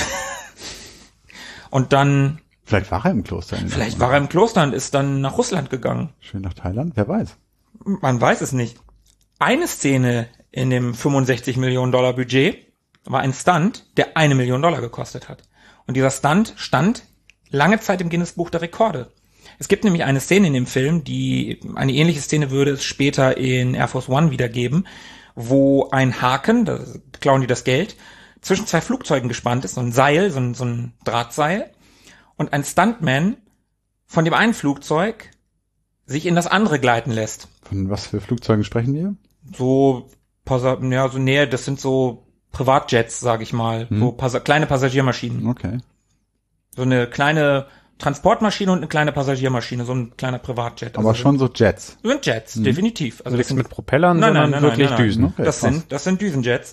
Und dann... Vielleicht war er im Kloster. Vielleicht war er im Kloster und ist dann nach Russland gegangen. Schön nach Thailand, wer weiß. Man weiß es nicht. Eine Szene in dem fünfundsechzig Millionen Dollar Budget war ein Stunt, der eine Million Dollar gekostet hat. Und dieser Stunt stand lange Zeit im Guinness-Buch der Rekorde. Es gibt nämlich eine Szene in dem Film, die, eine ähnliche Szene würde es später in Air Force One wiedergeben, wo ein Haken, da klauen die das Geld, zwischen zwei Flugzeugen gespannt ist, so ein Seil, so ein, so ein Drahtseil, und ein Stuntman von dem einen Flugzeug sich in das andere gleiten lässt. Von was für Flugzeugen sprechen wir? So, ja, so näher, das sind so Privatjets, sag ich mal, hm. so Pas- kleine Passagiermaschinen. Okay. So eine kleine Transportmaschine und eine kleine Passagiermaschine, so ein kleiner Privatjet. Aber also schon so Jets. Sind Jets, hm. definitiv. Also das sind mit Propellern, nein, sondern nein, nein, wirklich nein, nein, Düsen. Okay, das krass. sind, das sind Düsenjets.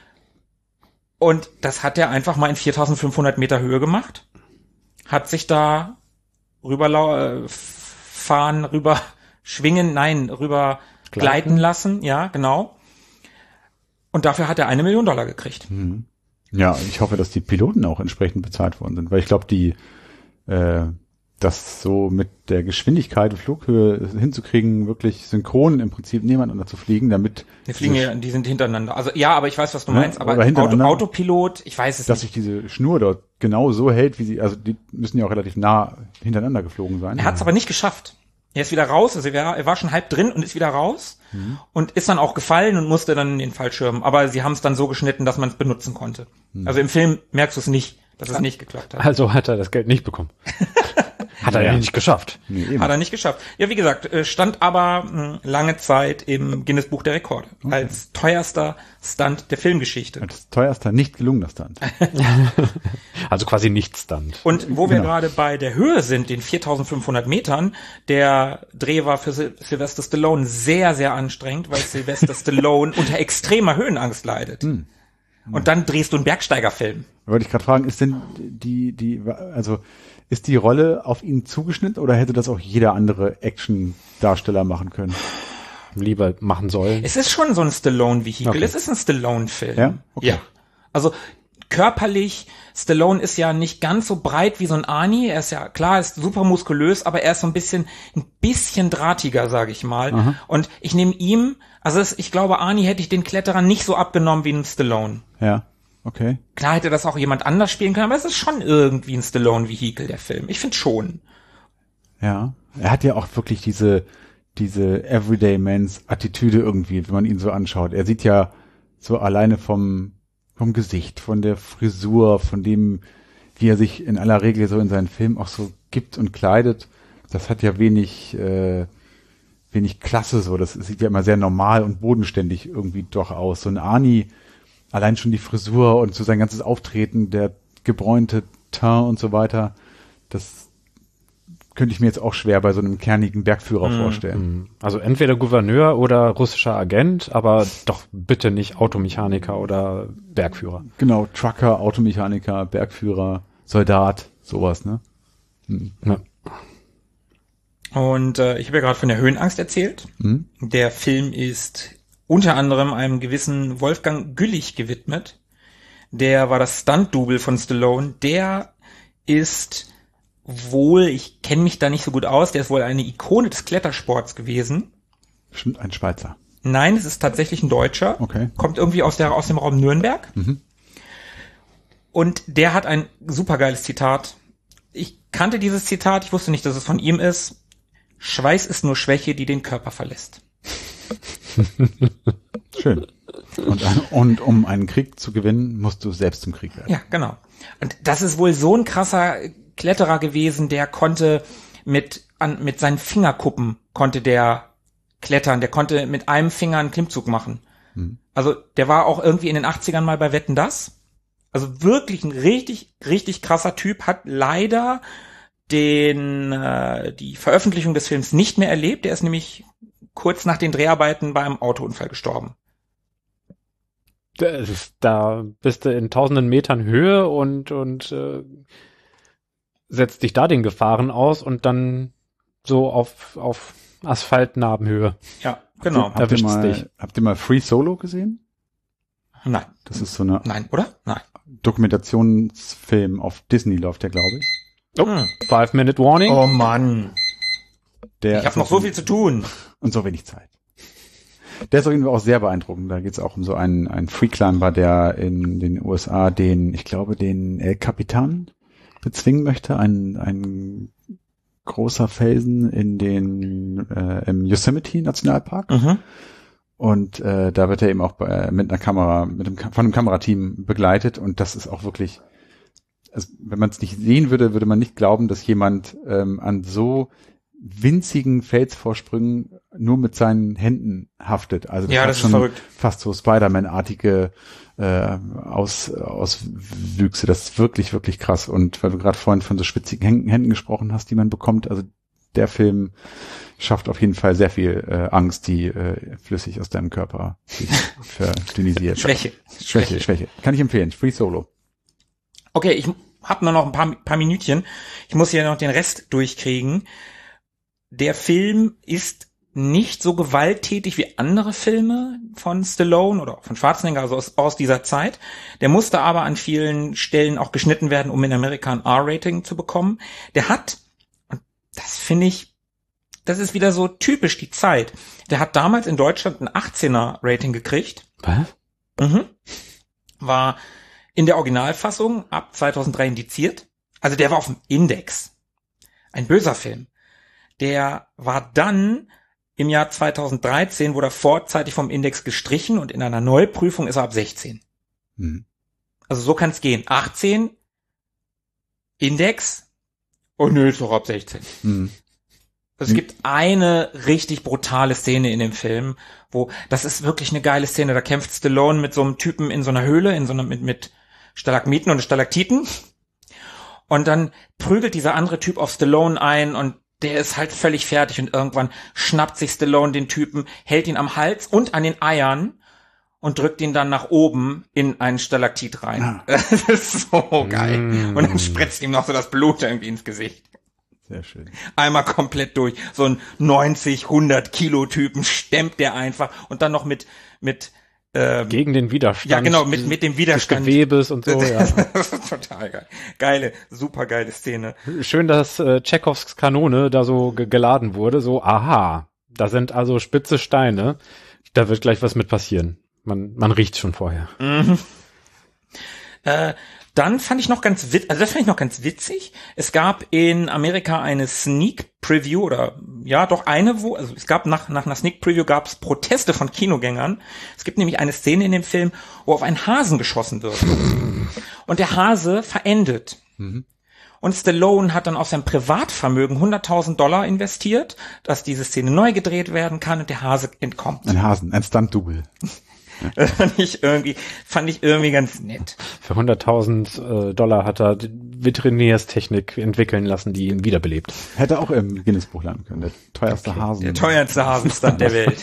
Und das hat er einfach mal in viertausendfünfhundert Meter Höhe gemacht. Hat sich da rüber äh, fahren, rüber schwingen, nein, rüber gleiten, gleiten lassen, ja, genau. Und dafür hat er eine Million Dollar gekriegt. Mhm. Ja, ich hoffe, dass die Piloten auch entsprechend bezahlt worden sind, weil ich glaube, die äh, das so mit der Geschwindigkeit und Flughöhe hinzukriegen, wirklich synchron im Prinzip nebeneinander zu fliegen, damit... Die fliegen ja, die sind hintereinander. Also ja, aber ich weiß, was du meinst, aber Auto, Autopilot, ich weiß es dass nicht. Dass sich diese Schnur dort genau so hält, wie sie, also die müssen ja auch relativ nah hintereinander geflogen sein. Er hat es aber nicht geschafft. Er ist wieder raus, also er war, er war schon halb drin und ist wieder raus mhm. und ist dann auch gefallen und musste dann in den Fallschirm. Aber sie haben es dann so geschnitten, dass man es benutzen konnte. Mhm. Also im Film merkst du es nicht, dass es nicht geklappt hat. Also hat er das Geld nicht bekommen. Hat er ja, ja nicht geschafft. Nee, hat er nicht geschafft. Ja, wie gesagt, stand aber mh, lange Zeit im Guinness-Buch der Rekorde okay. als teuerster Stunt der Filmgeschichte. Als teuerster, nicht gelungener Stunt. Also quasi nicht Stunt. Und wo wir genau. gerade bei der Höhe sind, den viertausendfünfhundert Metern, der Dreh war für Sil- Sylvester Stallone sehr, sehr anstrengend, weil Sylvester Stallone unter extremer Höhenangst leidet. Hm. Und dann drehst du einen Bergsteigerfilm. Wollte ich gerade fragen, ist denn die, die, also ist die Rolle auf ihn zugeschnitten oder hätte das auch jeder andere Action-Darsteller machen können? Lieber machen sollen. Es ist schon so ein Stallone-Vehikel. Okay. Es ist ein Stallone-Film. Ja? Okay. Ja. Also körperlich, Stallone ist ja nicht ganz so breit wie so ein Arnie. Er ist ja, klar, ist super muskulös, aber er ist so ein bisschen, ein bisschen drahtiger, sage ich mal. Aha. Und ich nehme ihm, also es, ich glaube, Arnie hätte ich den Kletterer nicht so abgenommen wie ein Stallone. Ja. Okay. Klar hätte das auch jemand anders spielen können, aber es ist schon irgendwie ein Stallone-Vehikel, der Film. Ich finde schon. Ja. Er hat ja auch wirklich diese, diese Everyday-Mans-Attitüde irgendwie, wenn man ihn so anschaut. Er sieht ja so alleine vom, vom Gesicht, von der Frisur, von dem, wie er sich in aller Regel so in seinen Filmen auch so gibt und kleidet. Das hat ja wenig, äh, wenig Klasse so. Das sieht ja immer sehr normal und bodenständig irgendwie doch aus. So ein Arnie, allein schon die Frisur und so sein ganzes Auftreten, der gebräunte Teint und so weiter, das könnte ich mir jetzt auch schwer bei so einem kernigen Bergführer mm, vorstellen. Also entweder Gouverneur oder russischer Agent, aber doch bitte nicht Automechaniker oder Bergführer. Genau, Trucker, Automechaniker, Bergführer, Soldat, sowas, ne? Hm. Ja. Und äh, ich habe ja gerade von der Höhenangst erzählt. Hm? Der Film ist unter anderem einem gewissen Wolfgang Güllich gewidmet. Der war das Stunt-Double von Stallone. Der ist wohl, ich kenne mich da nicht so gut aus, der ist wohl eine Ikone des Klettersports gewesen. Bestimmt ein Schweizer. Nein, es ist tatsächlich ein Deutscher. Okay. Kommt irgendwie aus der aus dem Raum Nürnberg. Mhm. Und der hat ein supergeiles Zitat. Ich kannte dieses Zitat, ich wusste nicht, dass es von ihm ist. Schweiß ist nur Schwäche, die den Körper verlässt. Schön. Und, und um einen Krieg zu gewinnen, musst du selbst zum Krieg werden. Ja, genau. Und das ist wohl so ein krasser Kletterer gewesen, der konnte mit an mit seinen Fingerkuppen konnte der klettern, der konnte mit einem Finger einen Klimmzug machen. Hm. Also der war auch irgendwie in den achtzigern mal bei Wetten, dass. Also wirklich ein richtig, richtig krasser Typ, hat leider den äh, die Veröffentlichung des Films nicht mehr erlebt. Der ist nämlich kurz nach den Dreharbeiten bei einem Autounfall gestorben. Das ist, da bist du in tausenden Metern Höhe und und äh, setzt dich da den Gefahren aus und dann so auf auf Asphaltnarbenhöhe. Ja, genau. Habt ihr, habt, ihr mal, habt ihr mal Free Solo gesehen? Nein. Das ist so eine Nein, oder? Nein. Dokumentationsfilm auf Disney läuft der, glaube ich. Oh, hm. Five-Minute Warning. Oh Mann. Der ich habe noch so viel zu tun. Und so wenig Zeit. Der ist auf jeden Fall auch sehr beeindruckend. Da geht es auch um so einen, einen Free-Climber, der in den U S A den, ich glaube, den El Capitan bezwingen möchte. Ein, ein großer Felsen in den äh, im Yosemite Nationalpark. Mhm. Und äh, da wird er eben auch bei, mit einer Kamera, mit dem, von einem Kamerateam begleitet. Und das ist auch wirklich, also wenn man es nicht sehen würde, würde man nicht glauben, dass jemand ähm, an so winzigen Felsvorsprüngen nur mit seinen Händen haftet. Also das ja, hat das schon ist verrückt. Fast so Spider-Man-artige äh, Aus, Auswüchse. Das ist wirklich, wirklich krass. Und weil du gerade vorhin von so spitzigen Händen gesprochen hast, die man bekommt, also der Film schafft auf jeden Fall sehr viel äh, Angst, die äh, flüssig aus deinem Körper sich verdünnisiert. Schwäche. Schwäche, Schwäche. Kann ich empfehlen. Free Solo. Okay, ich habe nur noch ein paar, paar Minütchen. Ich muss hier noch den Rest durchkriegen. Der Film ist nicht so gewalttätig wie andere Filme von Stallone oder von Schwarzenegger, also aus, aus dieser Zeit. Der musste aber an vielen Stellen auch geschnitten werden, um in Amerika ein R-Rating zu bekommen. Der hat, und das finde ich, das ist wieder so typisch die Zeit. Der hat damals in Deutschland ein achtzehner-Rating gekriegt. Was? Mhm. War in der Originalfassung ab zweitausenddrei indiziert. Also der war auf dem Index. Ein böser Film. Der war dann im Jahr zweitausenddreizehn, wurde er vorzeitig vom Index gestrichen und in einer Neuprüfung ist er ab sechzehn. Mhm. Also so kann es gehen. achtzehn, Index, oh nö, ist doch ab sechzehn. Mhm. Es gibt eine richtig brutale Szene in dem Film, wo, das ist wirklich eine geile Szene, da kämpft Stallone mit so einem Typen in so einer Höhle, in so einer, mit, mit Stalagmiten und Stalaktiten. Und dann prügelt dieser andere Typ auf Stallone ein und der ist halt völlig fertig und irgendwann schnappt sich Stallone den Typen, hält ihn am Hals und an den Eiern und drückt ihn dann nach oben in einen Stalaktit rein. Ah. Das ist so geil. Mm. Und dann spritzt ihm noch so das Blut irgendwie ins Gesicht. Sehr schön. Einmal komplett durch. So ein neunzig, hundert Kilo Typen stemmt der einfach und dann noch mit, mit, ähm, gegen den Widerstand. Ja, genau, mit, mit dem Widerstand. Des Gewebes und so, ja. Das ist total geil. Geile, super geile Szene. Schön, dass äh, Tschechows Kanone da so ge- geladen wurde. So, aha, da sind also spitze Steine. Da wird gleich was mit passieren. Man, man riecht schon vorher. Mhm. Äh, Dann fand ich noch ganz witzig, also das fand ich noch ganz witzig. Es gab in Amerika eine Sneak Preview oder ja doch eine, wo also es gab nach nach einer Sneak Preview gab es Proteste von Kinogängern. Es gibt nämlich eine Szene in dem Film, wo auf einen Hasen geschossen wird und der Hase verendet. Mhm. Und Stallone hat dann aus seinem Privatvermögen hunderttausend Dollar investiert, dass diese Szene neu gedreht werden kann und der Hase entkommt. Ein Hasen, ein Stunt-Double. Das fand ich irgendwie, fand ich irgendwie ganz nett. Für hunderttausend äh, Dollar hat er Veterinärstechnik entwickeln lassen, die ihn wiederbelebt. Hätte auch im Guinness-Buch landen können. Der teuerste okay. Hasen. Der teuerste Hasenstand der Welt.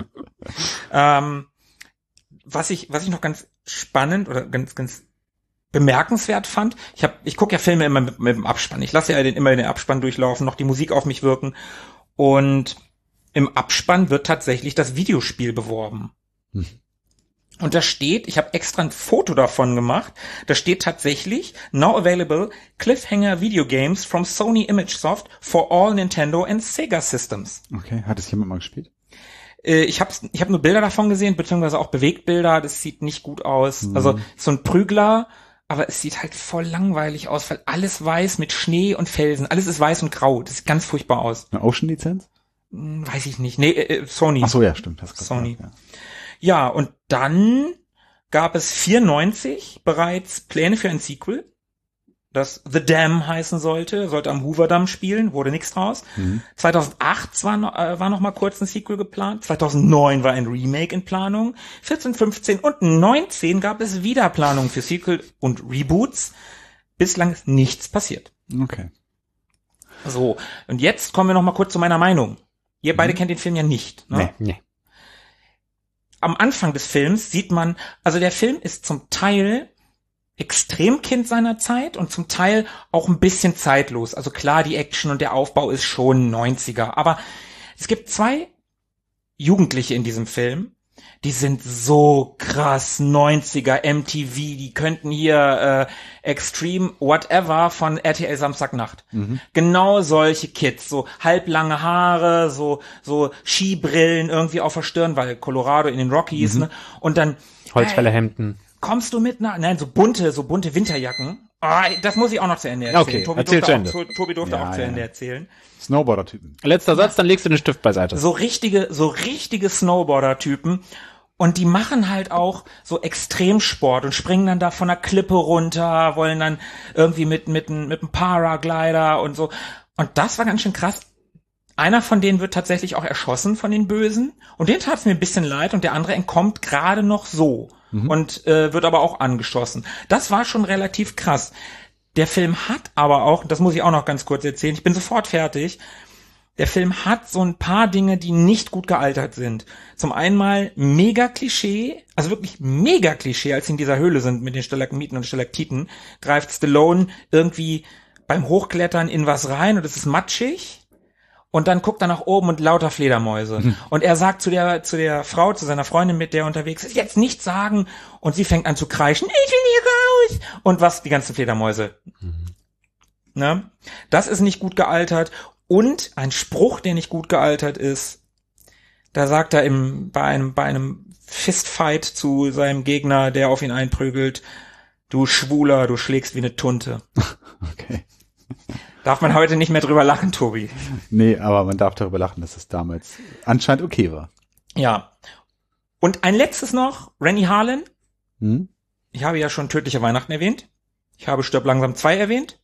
ähm, was ich, was ich noch ganz spannend oder ganz, ganz bemerkenswert fand, ich habe, ich gucke ja Filme immer mit, mit dem Abspann. Ich lasse ja den, immer den Abspann durchlaufen, noch die Musik auf mich wirken. Und im Abspann wird tatsächlich das Videospiel beworben. Hm. Und da steht, ich habe extra ein Foto davon gemacht, da steht tatsächlich, now available Cliffhanger Video Games from Sony ImageSoft for all Nintendo and Sega Systems. Okay, hat es jemand mal gespielt? Äh, ich habe ich hab nur Bilder davon gesehen, beziehungsweise auch Bewegtbilder, das sieht nicht gut aus. Mhm. Also so ein Prügler aber es sieht halt voll langweilig aus, weil alles weiß mit Schnee und Felsen. Alles ist weiß und grau. Das sieht ganz furchtbar aus. Eine Ocean-Lizenz? Hm, weiß ich nicht. Nee, äh, Sony. Ach so, ja, stimmt. Das Sony. Gesagt, ja. ja, und dann gab es vierundneunzig bereits Pläne für ein Sequel, das The Dam heißen sollte, sollte am Hoover-Damm spielen, wurde nichts draus. Mhm. zweitausendacht war noch, äh, war noch mal kurz ein Sequel geplant. zweitausendneun war ein Remake in Planung. vierzehn, fünfzehn und neunzehn gab es wieder Planungen für Sequel und Reboots. Bislang ist nichts passiert. Okay. So, und jetzt kommen wir noch mal kurz zu meiner Meinung. Ihr beide mhm. kennt den Film ja nicht, ne? Nee, nee. Am Anfang des Films sieht man, also der Film ist zum Teil extrem Kind seiner Zeit und zum Teil auch ein bisschen zeitlos. Also klar, die Action und der Aufbau ist schon neunziger, aber es gibt zwei Jugendliche in diesem Film, die sind so krass neunziger M T V, die könnten hier äh, Extreme Whatever von R T L Samstagnacht. Mhm. Genau solche Kids, so halblange Haare, so so Skibrillen irgendwie auf der Stirn, weil Colorado in den Rockies, mhm. ne? Und dann Holzfällerhemden. Hey, kommst du mit nach, nein, so bunte, so bunte Winterjacken. Oh, das muss ich auch noch zu Ende erzählen. Okay, Tobi erzähl durfte, zu auch, Ende. Tobi durfte ja, auch zu ja. Ende erzählen. Snowboarder-Typen. Letzter Satz, dann legst du den Stift beiseite. So richtige, so richtige Snowboarder-Typen. Und die machen halt auch so Extremsport und springen dann da von der Klippe runter, wollen dann irgendwie mit, mit, mit einem Paraglider und so. Und das war ganz schön krass. Einer von denen wird tatsächlich auch erschossen von den Bösen. Und den tat es mir ein bisschen leid und der andere entkommt gerade noch so. Mhm. Und äh, wird aber auch angeschossen. Das war schon relativ krass. Der Film hat aber auch, das muss ich auch noch ganz kurz erzählen, ich bin sofort fertig, der Film hat so ein paar Dinge, die nicht gut gealtert sind. Zum einen mal mega Klischee, also wirklich mega Klischee, als sie in dieser Höhle sind mit den Stalagmiten und Stalaktiten, greift Stallone irgendwie beim Hochklettern in was rein und es ist matschig. Und dann guckt er nach oben und lauter Fledermäuse. Mhm. Und er sagt zu der zu der Frau, zu seiner Freundin, mit der er unterwegs ist, jetzt nichts sagen. Und sie fängt an zu kreischen, ich will hier raus. Und was? Die ganzen Fledermäuse. Mhm. Ne? Das ist nicht gut gealtert. Und ein Spruch, der nicht gut gealtert ist, da sagt er im bei einem bei einem Fistfight zu seinem Gegner, der auf ihn einprügelt, du Schwuler, du schlägst wie eine Tunte. Okay. Darf man heute nicht mehr drüber lachen, Tobi? Nee, aber man darf darüber lachen, dass es damals anscheinend okay war. Ja. Und ein letztes noch, Rennie Harlan. Hm? Ich habe ja schon Tödliche Weihnachten erwähnt. Ich habe Stirb langsam zwei erwähnt.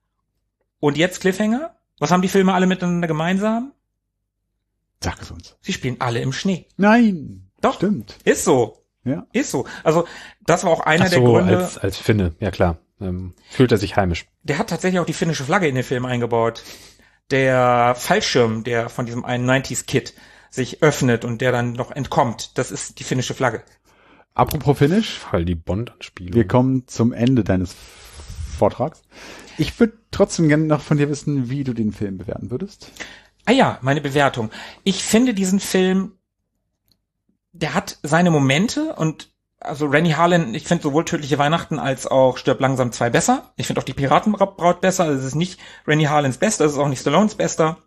Und jetzt Cliffhanger. Was haben die Filme alle miteinander gemeinsam? Sag es uns. Sie spielen alle im Schnee. Nein. Doch. Stimmt. Ist so. Ja. Ist so. Also, das war auch einer Ach so, der Gründe. als, als Finne, ja klar. Ähm, fühlt er sich heimisch. Der hat tatsächlich auch die finnische Flagge in den Film eingebaut. Der Fallschirm, der von diesem einen neunziger-Kid sich öffnet und der dann noch entkommt, das ist die finnische Flagge. Apropos Finnisch. Voll die Bond-Anspielung. Wir kommen zum Ende deines Vortrags. Ich würde trotzdem gerne noch von dir wissen, wie du den Film bewerten würdest. Ah ja, meine Bewertung. Ich finde diesen Film, der hat seine Momente und also Rennie Harlan, ich finde sowohl Tödliche Weihnachten als auch Stirb langsam zwei besser. Ich finde auch die Piratenbraut besser. Also es ist nicht Rennie Harlans Bester, es ist auch nicht Stallones Bester.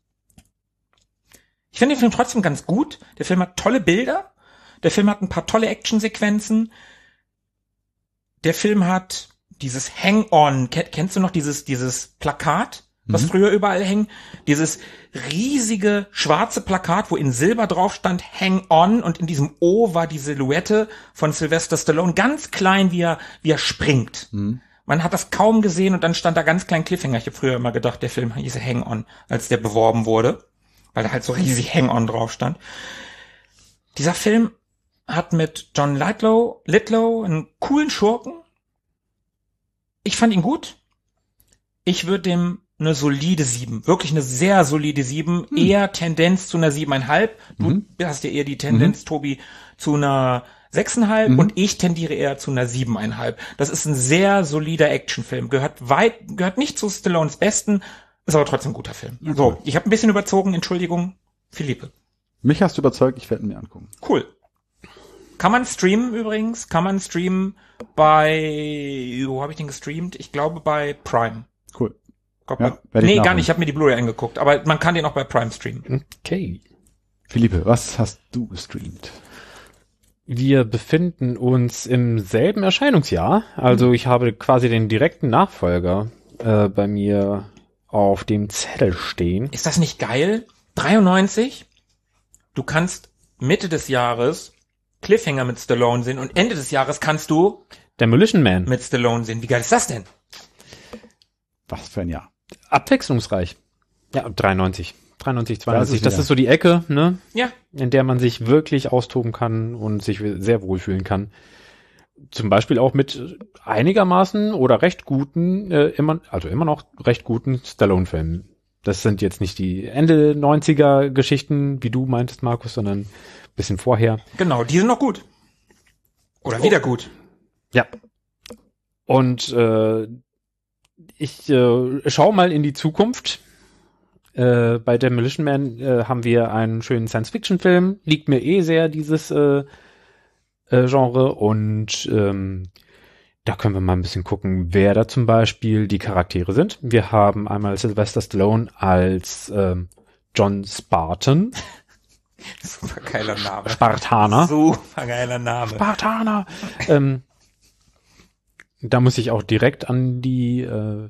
Ich finde den Film trotzdem ganz gut. Der Film hat tolle Bilder. Der Film hat ein paar tolle Actionsequenzen. Der Film hat dieses Hang-On. Kennst du noch dieses, dieses Plakat, was mhm. früher überall hängt? Dieses riesige schwarze Plakat, wo in Silber drauf stand Hang On und in diesem O war die Silhouette von Sylvester Stallone ganz klein, wie er, wie er springt. Mhm. Man hat das kaum gesehen und dann stand da ganz klein Cliffhanger. Ich habe früher immer gedacht, der Film hieß Hang On, als der beworben wurde, weil da halt so riesig Hang On drauf stand. Dieser Film hat mit John Lithgow, Lithgow einen coolen Schurken. Ich fand ihn gut. Ich würde dem eine solide sieben, wirklich eine sehr solide sieben, hm. eher Tendenz zu einer siebeneinhalb. Du mhm. hast ja eher die Tendenz, mhm. Tobi, zu einer sechseinhalb mhm. und ich tendiere eher zu einer siebeneinhalb. Das ist ein sehr solider Actionfilm, gehört weit, gehört nicht zu Stallones Besten, ist aber trotzdem ein guter Film. Okay. So, ich habe ein bisschen überzogen, Entschuldigung, Philippe. Mich hast du überzeugt, ich werde ihn mir angucken. Cool. Kann man streamen übrigens, kann man streamen bei, wo habe ich den gestreamt? Ich glaube bei Prime. Cool. Glaub, ja, bei, nee, gar nicht, ich habe mir die Blu-ray angeguckt, aber man kann den auch bei Prime streamen. Okay. Philippe, was hast du gestreamt? Wir befinden uns im selben Erscheinungsjahr. Also ich habe quasi den direkten Nachfolger äh, bei mir auf dem Zettel stehen. Ist das nicht geil? dreiundneunzig? Du kannst Mitte des Jahres Cliffhanger mit Stallone sehen und Ende des Jahres kannst du Demolition Man mit Stallone sehen. Wie geil ist das denn? Was für ein Jahr. Abwechslungsreich. Ja, dreiundneunzig. dreiundneunzig, zweiundneunzig. Das ist, das ist so die Ecke, ne? Ja. In der man sich wirklich austoben kann und sich sehr wohlfühlen kann. Zum Beispiel auch mit einigermaßen oder recht guten, äh, immer, also immer noch recht guten Stallone-Filmen. Das sind jetzt nicht die Ende neunziger Geschichten, wie du meintest, Markus, sondern ein bisschen vorher. Genau, die sind noch gut. Oder wieder gut. Ja. Und äh, ich äh, schaue mal in die Zukunft. Äh, bei Demolition Man äh, haben wir einen schönen Science-Fiction-Film. Liegt mir eh sehr, dieses äh, äh, Genre. Und ähm, da können wir mal ein bisschen gucken, wer da zum Beispiel die Charaktere sind. Wir haben einmal Sylvester Stallone als ähm, John Spartan. Super geiler Name. Spartaner. Super geiler Name. Spartaner. ähm, da muss ich auch direkt an die äh,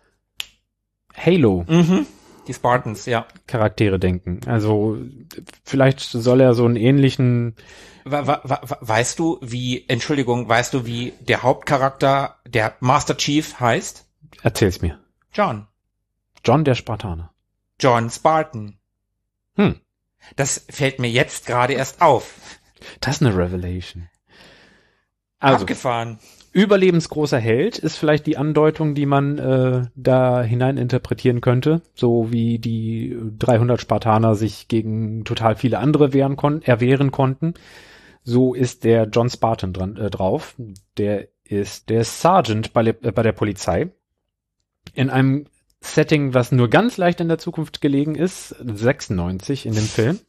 Halo Mhm. Die Spartans, ja. Charaktere denken. Also vielleicht soll er so einen ähnlichen. We- we- we- Weißt du, wie, Entschuldigung, weißt du, wie der Hauptcharakter, der Master Chief heißt? Erzähl's mir. John. John der Spartaner. John Spartan. Hm. Das fällt mir jetzt gerade erst auf. Das ist eine Revelation. Also, Abgefahren. überlebensgroßer Held ist vielleicht die Andeutung, die man äh, da hinein interpretieren könnte. So wie die dreihundert Spartaner sich gegen total viele andere wehren kon- erwehren konnten. So ist der John Spartan dran, äh, drauf. Der ist der Sergeant bei, le- äh, bei der Polizei. In einem Setting, was nur ganz leicht in der Zukunft gelegen ist, sechsundneunzig in dem Film.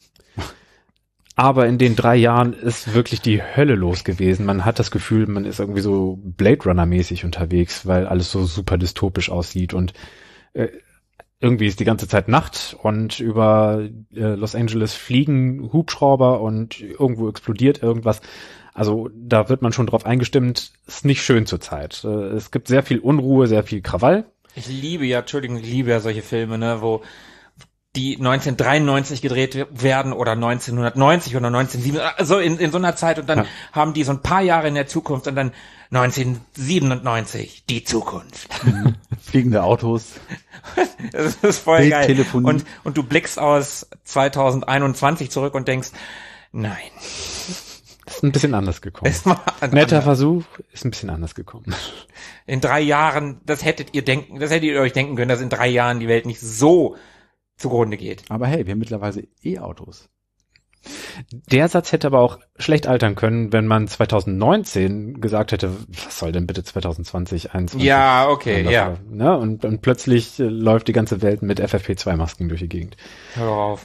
Aber in den drei Jahren ist wirklich die Hölle los gewesen. Man hat das Gefühl, man ist irgendwie so Blade Runner-mäßig unterwegs, weil alles so super dystopisch aussieht und äh, irgendwie ist die ganze Zeit Nacht und über äh, Los Angeles fliegen Hubschrauber und irgendwo explodiert irgendwas. Also da wird man schon drauf eingestimmt, ist nicht schön zurzeit. Äh, es gibt sehr viel Unruhe, sehr viel Krawall. Ich liebe ja, Entschuldigung, ich liebe ja solche Filme, ne, wo die neunzehnhundertdreiundneunzig gedreht werden oder neunzehnhundertneunzig oder neunzehnhundertsiebenundneunzig, also in, in so einer Zeit und dann Ja. haben die so ein paar Jahre in der Zukunft und dann neunzehnhundertsiebenundneunzig, die Zukunft. Fliegende Autos. Das ist voll geil. Bildtelefonie. Und, und du blickst aus zweitausendeinundzwanzig zurück und denkst, nein. Das ist ein bisschen anders gekommen. Es war ein Netter anderer. Versuch, ist ein bisschen anders gekommen. In drei Jahren, das hättet ihr denken, das hättet ihr euch denken können, dass in drei Jahren die Welt nicht so zugrunde geht. Aber hey, wir haben mittlerweile E-Autos. Der Satz hätte aber auch schlecht altern können, wenn man zweitausendneunzehn gesagt hätte, was soll denn bitte zweitausendzwanzig, einundzwanzig? Ja, okay, Das ja. war, ne? und, und plötzlich äh, läuft die ganze Welt mit F F P zwei Masken durch die Gegend. Hör auf.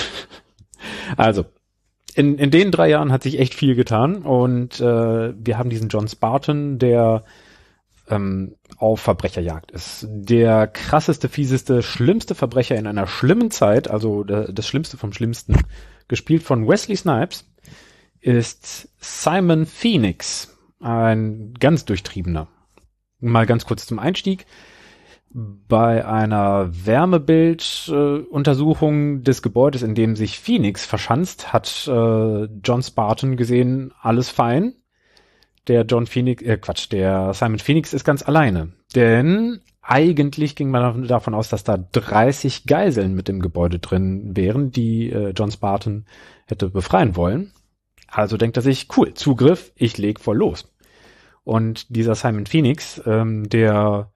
Also, in, in den drei Jahren hat sich echt viel getan und äh, wir haben diesen John Spartan, der ähm, auf Verbrecherjagd ist. Der krasseste, fieseste, schlimmste Verbrecher in einer schlimmen Zeit, also der, das Schlimmste vom Schlimmsten, gespielt von Wesley Snipes, ist Simon Phoenix, ein ganz durchtriebener. Mal ganz kurz zum Einstieg. Bei einer Wärmebilduntersuchung äh, des Gebäudes, in dem sich Phoenix verschanzt, hat äh, John Spartan gesehen, alles fein. Der John Phoenix, äh Quatsch, der Simon Phoenix ist ganz alleine. Denn eigentlich ging man davon aus, dass da dreißig Geiseln mit dem Gebäude drin wären, die äh, John Spartan hätte befreien wollen. Also denkt er sich, cool, Zugriff, ich leg voll los. Und dieser Simon Phoenix, ähm, der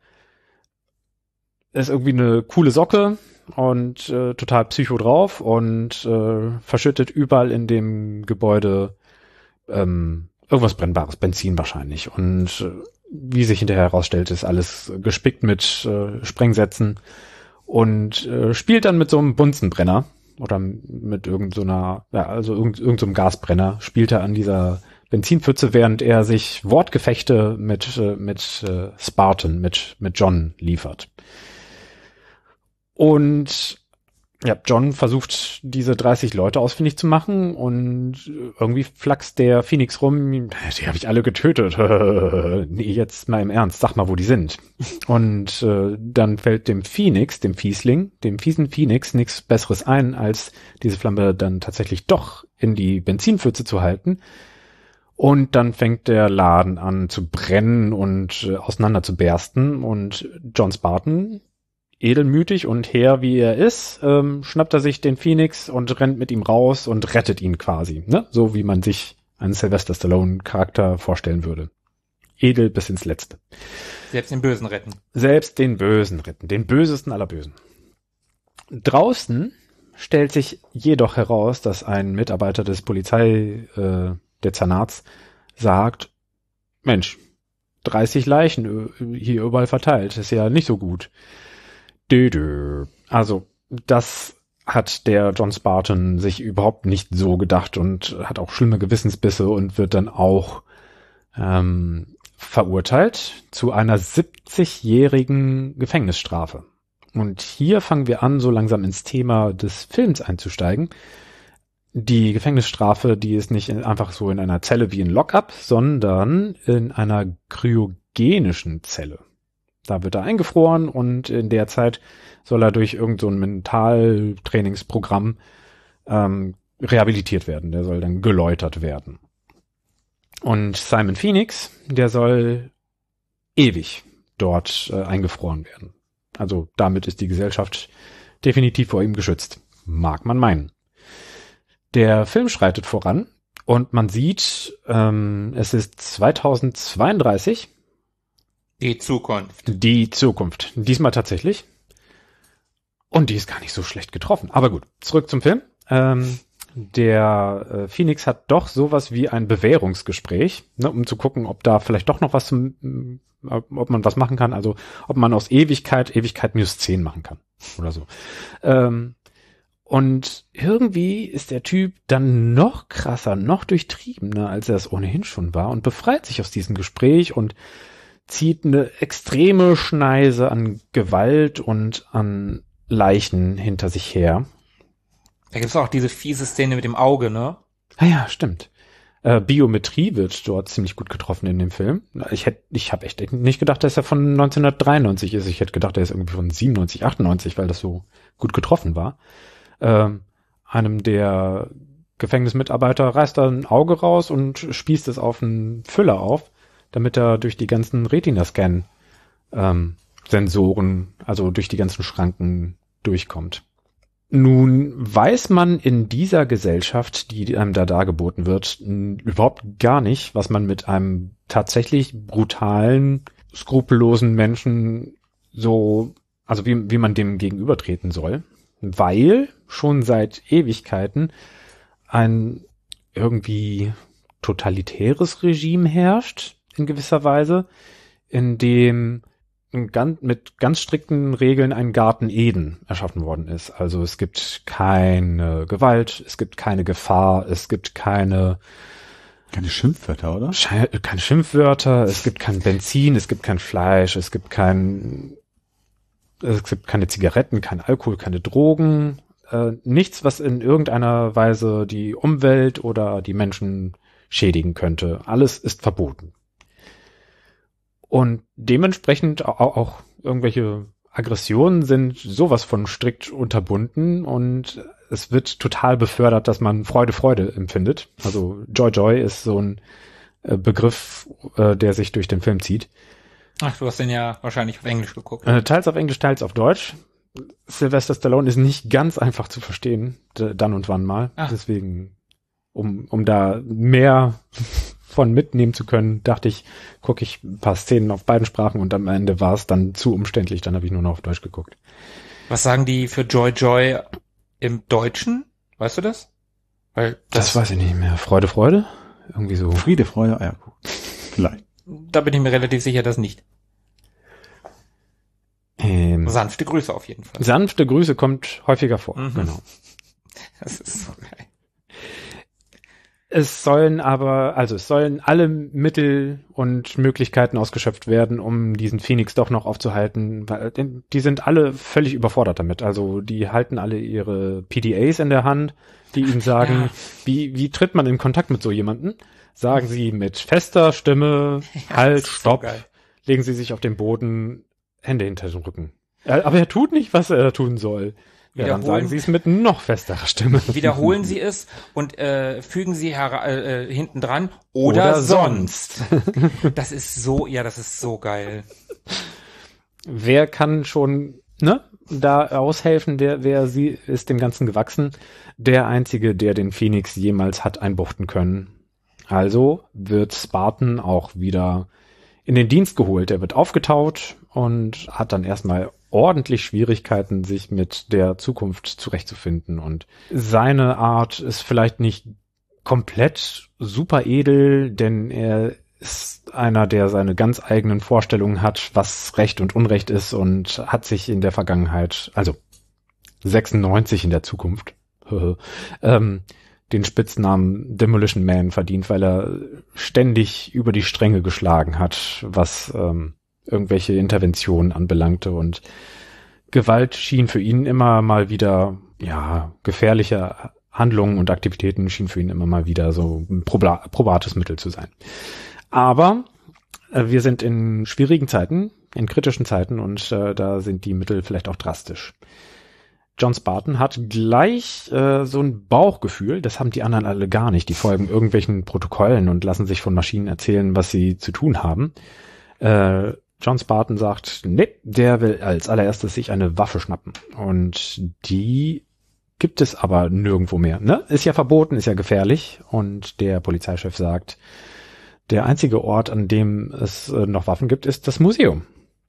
ist irgendwie eine coole Socke und äh, total psycho drauf und äh, verschüttet überall in dem Gebäude ähm, irgendwas Brennbares, Benzin wahrscheinlich. Und äh, wie sich hinterher herausstellt, ist alles gespickt mit äh, Sprengsätzen und äh, spielt dann mit so einem Bunsenbrenner oder mit irgend so einer, ja, also irgend, irgend so einem Gasbrenner, spielt er an dieser Benzinpfütze, während er sich Wortgefechte mit, äh, mit äh, Spartan, mit, mit John liefert. Und ja, John versucht, diese dreißig Leute ausfindig zu machen und irgendwie flaxt der Phoenix rum. Die habe ich alle getötet. Nee, jetzt mal im Ernst, sag mal, wo die sind. Und äh, dann fällt dem Phoenix, dem Fiesling, dem fiesen Phoenix nichts Besseres ein, als diese Flamme dann tatsächlich doch in die Benzinpfütze zu halten. Und dann fängt der Laden an zu brennen und äh, auseinander zu bersten. Und John Spartan, edelmütig und Herr wie er ist, ähm, schnappt er sich den Phoenix und rennt mit ihm raus und rettet ihn quasi. Ne? So wie man sich einen Sylvester Stallone-Charakter vorstellen würde. Edel bis ins Letzte. Selbst den Bösen retten. Selbst den Bösen retten. Den Bösesten aller Bösen. Draußen stellt sich jedoch heraus, dass ein Mitarbeiter des Polizei, äh, Dezernats sagt, Mensch, dreißig Leichen hier überall verteilt, ist ja nicht so gut. Also, das hat der John Spartan sich überhaupt nicht so gedacht und hat auch schlimme Gewissensbisse und wird dann auch ähm, verurteilt zu einer siebzigjährigen Gefängnisstrafe. Und hier fangen wir an, so langsam ins Thema des Films einzusteigen. Die Gefängnisstrafe, die ist nicht einfach so in einer Zelle wie in Lockup, sondern in einer kryogenischen Zelle. Da wird er eingefroren und in der Zeit soll er durch irgend so ein Mentaltrainingsprogramm ähm, rehabilitiert werden. Der soll dann geläutert werden. Und Simon Phoenix, der soll ewig dort äh, eingefroren werden. Also damit ist die Gesellschaft definitiv vor ihm geschützt. Mag man meinen. Der Film schreitet voran und man sieht, ähm, es ist zweitausendzweiunddreißig. Die Zukunft. Die Zukunft. Diesmal tatsächlich. Und die ist gar nicht so schlecht getroffen. Aber gut, zurück zum Film. Ähm, der äh, Phoenix hat doch sowas wie ein Bewährungsgespräch, ne, um zu gucken, ob da vielleicht doch noch was, zum, äh, ob man was machen kann. Also ob man aus Ewigkeit, Ewigkeit minus zehn machen kann. Oder so. Ähm, und irgendwie ist der Typ dann noch krasser, noch durchtriebener, als er es ohnehin schon war und befreit sich aus diesem Gespräch und zieht eine extreme Schneise an Gewalt und an Leichen hinter sich her. Da gibt's auch diese fiese Szene mit dem Auge, ne? Ah ja, stimmt. Äh, Biometrie wird dort ziemlich gut getroffen in dem Film. Ich hätte, ich habe echt nicht gedacht, dass er von neunzehnhundertdreiundneunzig ist. Ich hätte gedacht, er ist irgendwie von siebenundneunzig, achtundneunzig, weil das so gut getroffen war. Ähm, einem der Gefängnismitarbeiter reißt da ein Auge raus und spießt es auf einen Füller auf, damit er durch die ganzen Retina-Scan ähm, Sensoren, also durch die ganzen Schranken durchkommt. Nun weiß man in dieser Gesellschaft, die einem da dargeboten wird, n- überhaupt gar nicht, was man mit einem tatsächlich brutalen, skrupellosen Menschen so, also wie, wie man dem gegenübertreten soll, weil schon seit Ewigkeiten ein irgendwie totalitäres Regime herrscht, in gewisser Weise, in dem ganz, mit ganz strikten Regeln ein Garten Eden erschaffen worden ist. Also es gibt keine Gewalt, es gibt keine Gefahr, es gibt keine keine Schimpfwörter, oder? Sche- keine Schimpfwörter, es gibt kein Benzin, es gibt kein Fleisch, es gibt kein es gibt keine Zigaretten, kein Alkohol, keine Drogen, äh, nichts, was in irgendeiner Weise die Umwelt oder die Menschen schädigen könnte. Alles ist verboten. Und dementsprechend auch, auch irgendwelche Aggressionen sind sowas von strikt unterbunden und es wird total befördert, dass man Freude, Freude empfindet. Also Joy, Joy ist so ein äh, Begriff, äh, der sich durch den Film zieht. Ach, du hast den ja wahrscheinlich auf Englisch geguckt. Äh, teils auf Englisch, teils auf Deutsch. Sylvester Stallone ist nicht ganz einfach zu verstehen, d- dann und wann mal. Ach. Deswegen, um, um da mehr von mitnehmen zu können, dachte ich, gucke ich ein paar Szenen auf beiden Sprachen und am Ende war es dann zu umständlich, dann habe ich nur noch auf Deutsch geguckt. Was sagen die für Joy Joy im Deutschen? Weißt du das? Weil das, das weiß ich nicht mehr. Freude, Freude? Irgendwie so. Friede, Freude, Eierkuchen. Vielleicht. Da bin ich mir relativ sicher, dass nicht. Ähm, sanfte Grüße auf jeden Fall. Sanfte Grüße kommt häufiger vor, mhm. Genau. Das ist so geil. Es sollen aber, also es sollen alle Mittel und Möglichkeiten ausgeschöpft werden, um diesen Phoenix doch noch aufzuhalten, weil die sind alle völlig überfordert damit. Also die halten alle ihre P D As in der Hand, die ihnen sagen, ja. wie, wie tritt man in Kontakt mit so jemandem? Sagen sie mit fester Stimme, ja, halt, stopp, so legen sie sich auf den Boden, Hände hinter den Rücken. Aber er tut nicht, was er tun soll. Ja, dann sagen sie es mit noch festerer Stimme. Wiederholen sie es und äh, fügen sie her äh, hinten dran oder, oder sonst. Das ist so, ja, das ist so geil. Wer kann schon, ne, da aushelfen? Wer, wer sie ist dem Ganzen gewachsen? Der Einzige, der den Phoenix jemals hat einbuchten können. Also wird Spartan auch wieder in den Dienst geholt. Er wird aufgetaut und hat dann erstmal ordentlich Schwierigkeiten, sich mit der Zukunft zurechtzufinden. Und seine Art ist vielleicht nicht komplett super edel, denn er ist einer, der seine ganz eigenen Vorstellungen hat, was Recht und Unrecht ist und hat sich in der Vergangenheit, also sechsundneunzig in der Zukunft, ähm, den Spitznamen Demolition Man verdient, weil er ständig über die Stränge geschlagen hat, was ähm, irgendwelche Interventionen anbelangte, und Gewalt schien für ihn immer mal wieder, ja, gefährliche Handlungen und Aktivitäten schien für ihn immer mal wieder so ein proba- probates Mittel zu sein. Aber äh, wir sind in schwierigen Zeiten, in kritischen Zeiten, und äh, da sind die Mittel vielleicht auch drastisch. John Spartan hat gleich äh, so ein Bauchgefühl, das haben die anderen alle gar nicht. Die folgen irgendwelchen Protokollen und lassen sich von Maschinen erzählen, was sie zu tun haben. Äh, John Spartan sagt, nee, der will als allererstes sich eine Waffe schnappen. Und die gibt es aber nirgendwo mehr. Ne? Ist ja verboten, ist ja gefährlich. Und der Polizeichef sagt, der einzige Ort, an dem es äh, noch Waffen gibt, ist das Museum.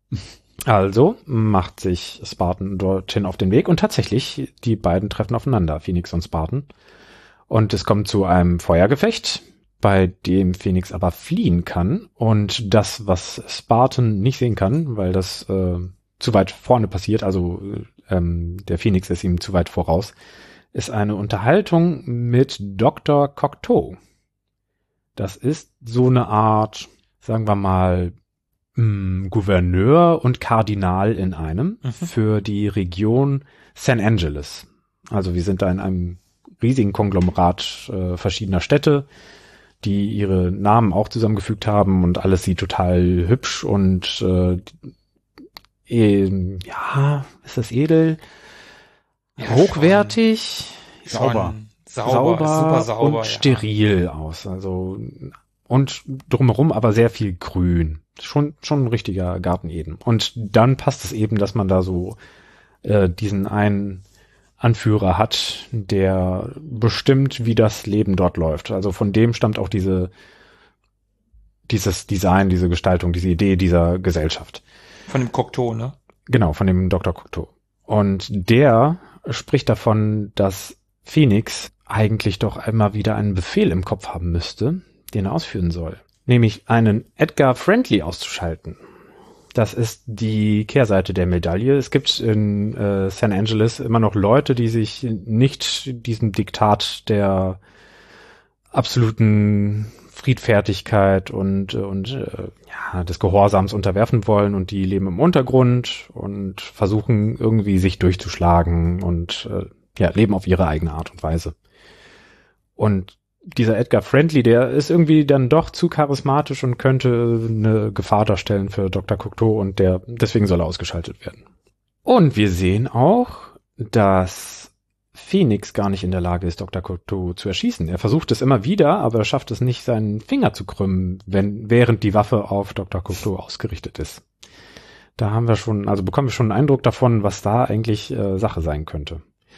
Also macht sich Spartan dorthin auf den Weg, und tatsächlich, die beiden treffen aufeinander, Phoenix und Spartan. Und es kommt zu einem Feuergefecht, bei dem Phoenix aber fliehen kann, und das, was Spartan nicht sehen kann, weil das äh, zu weit vorne passiert, also ähm, der Phoenix ist ihm zu weit voraus, ist eine Unterhaltung mit Doktor Cocteau. Das ist so eine Art, sagen wir mal, mh, Gouverneur und Kardinal in einem mhm. für die Region San Angeles. Also wir sind da in einem riesigen Konglomerat äh, verschiedener Städte, die ihre Namen auch zusammengefügt haben, und alles sieht total hübsch und äh, eh, ja, ist das edel? Ja, hochwertig, sauber. sauber, sauber, super sauber und steril ja. aus. Also und drumherum aber sehr viel Grün. Schon schon ein richtiger Garten Eden. Und dann passt es eben, dass man da so äh, diesen einen Anführer hat, der bestimmt, wie das Leben dort läuft. Also von dem stammt auch diese, dieses Design, diese Gestaltung, diese Idee dieser Gesellschaft. Von dem Cocteau, ne? Genau, von dem Doktor Cocteau. Und der spricht davon, dass Phoenix eigentlich doch einmal wieder einen Befehl im Kopf haben müsste, den er ausführen soll. Nämlich einen Edgar Friendly auszuschalten. Das ist die Kehrseite der Medaille. Es gibt in äh, San Angeles immer noch Leute, die sich nicht diesem Diktat der absoluten Friedfertigkeit und und äh, ja, des Gehorsams unterwerfen wollen, und die leben im Untergrund und versuchen irgendwie sich durchzuschlagen und äh, ja, leben auf ihre eigene Art und Weise. Und dieser Edgar Friendly, der ist irgendwie dann doch zu charismatisch und könnte eine Gefahr darstellen für Doktor Cocteau, und der deswegen soll er ausgeschaltet werden. Und wir sehen auch, dass Phoenix gar nicht in der Lage ist, Doktor Cocteau zu erschießen. Er versucht es immer wieder, aber er schafft es nicht, seinen Finger zu krümmen, wenn während die Waffe auf Doktor Cocteau ausgerichtet ist. Da haben wir schon, also bekommen wir schon einen Eindruck davon, was da eigentlich äh, Sache sein könnte.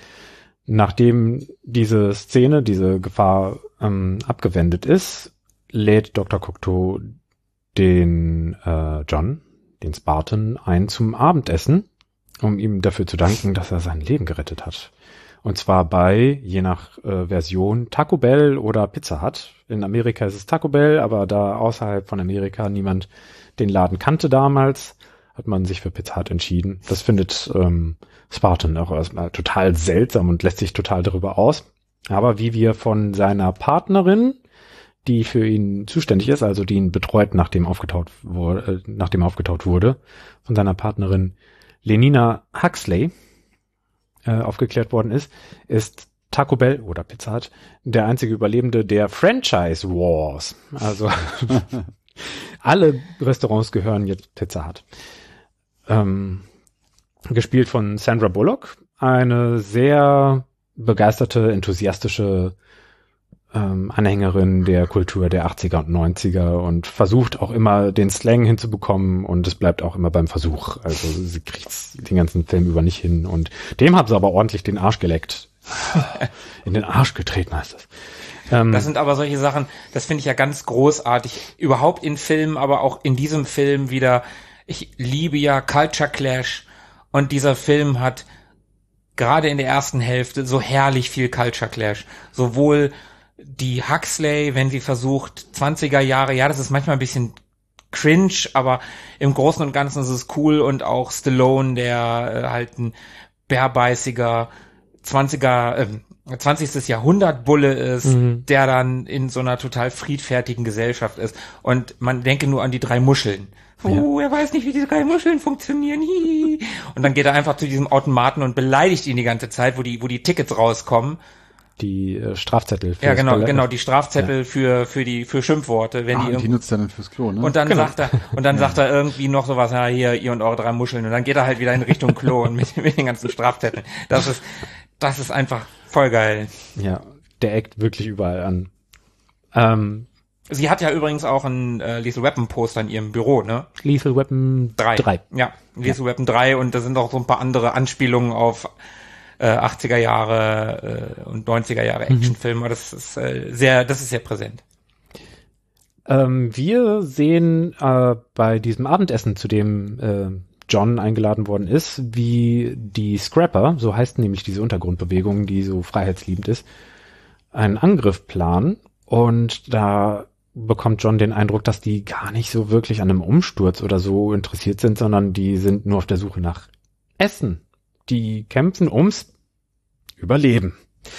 Nachdem diese Szene, diese Gefahr ähm, abgewendet ist, lädt Doktor Cocteau den äh, John, den Spartan, ein zum Abendessen, um ihm dafür zu danken, dass er sein Leben gerettet hat. Und zwar bei, je nach äh, Version, Taco Bell oder Pizza Hut. In Amerika ist es Taco Bell, aber da außerhalb von Amerika niemand den Laden kannte damals, hat man sich für Pizza Hut entschieden. Das findet ähm, Spartan auch erstmal total seltsam und lässt sich total darüber aus. Aber wie wir von seiner Partnerin, die für ihn zuständig ist, also die ihn betreut, nachdem aufgetaut wurde, äh, nachdem aufgetaut wurde, von seiner Partnerin Lenina Huxley äh, aufgeklärt worden ist, ist Taco Bell oder Pizza Hut der einzige Überlebende der Franchise Wars. Also alle Restaurants gehören jetzt Pizza Hut. Ähm, gespielt von Sandra Bullock, eine sehr begeisterte, enthusiastische ähm, Anhängerin der Kultur der achtziger und neunziger und versucht auch immer den Slang hinzubekommen und es bleibt auch immer beim Versuch. Also sie kriegt den ganzen Film über nicht hin und dem hat sie aber ordentlich den Arsch geleckt. In den Arsch getreten heißt das. Ähm, das sind aber solche Sachen, das finde ich ja ganz großartig. Überhaupt in Filmen, aber auch in diesem Film wieder. Ich liebe ja Culture Clash und dieser Film hat gerade in der ersten Hälfte so herrlich viel Culture Clash. Sowohl die Huxley, wenn sie versucht, zwanziger Jahre, ja, das ist manchmal ein bisschen cringe, aber im Großen und Ganzen ist es cool und auch Stallone, der äh, halt ein bärbeißiger zwanziger, äh, zwanzigstes Jahrhundert Bulle ist, mhm. der dann in so einer total friedfertigen Gesellschaft ist. Und man denke nur an die drei Muscheln. Oh, ja. Er weiß nicht, wie die drei Muscheln funktionieren. Hihi. Und dann geht er einfach zu diesem Automaten und beleidigt ihn die ganze Zeit, wo die, wo die Tickets rauskommen. Die äh, Strafzettel. Ja, genau, genau, die Strafzettel ja. für für die für Schimpfworte, wenn ah, die und die nutzt er dann fürs Klo, ne? Und dann genau. sagt er und dann ja. sagt er irgendwie noch sowas, ja, hier ihr und eure drei Muscheln und dann geht er halt wieder in Richtung Klo und mit, mit den ganzen Strafzetteln. Das ist das ist einfach voll geil. Ja, der eckt wirklich überall an. Ähm, Sie hat ja übrigens auch ein äh, Lethal Weapon Poster in ihrem Büro, ne? Lethal Weapon drei. drei. Ja, Lethal ja. Weapon drei und da sind auch so ein paar andere Anspielungen auf äh, achtziger Jahre äh, und neunziger Jahre Actionfilme. Mhm. Das ist äh, sehr, das ist sehr präsent. Ähm, wir sehen äh, bei diesem Abendessen, zu dem äh, John eingeladen worden ist, wie die Scrapper, so heißt nämlich diese Untergrundbewegung, die so freiheitsliebend ist, einen Angriff planen und da bekommt John den Eindruck, dass die gar nicht so wirklich an einem Umsturz oder so interessiert sind, sondern die sind nur auf der Suche nach Essen. Die kämpfen ums Überleben.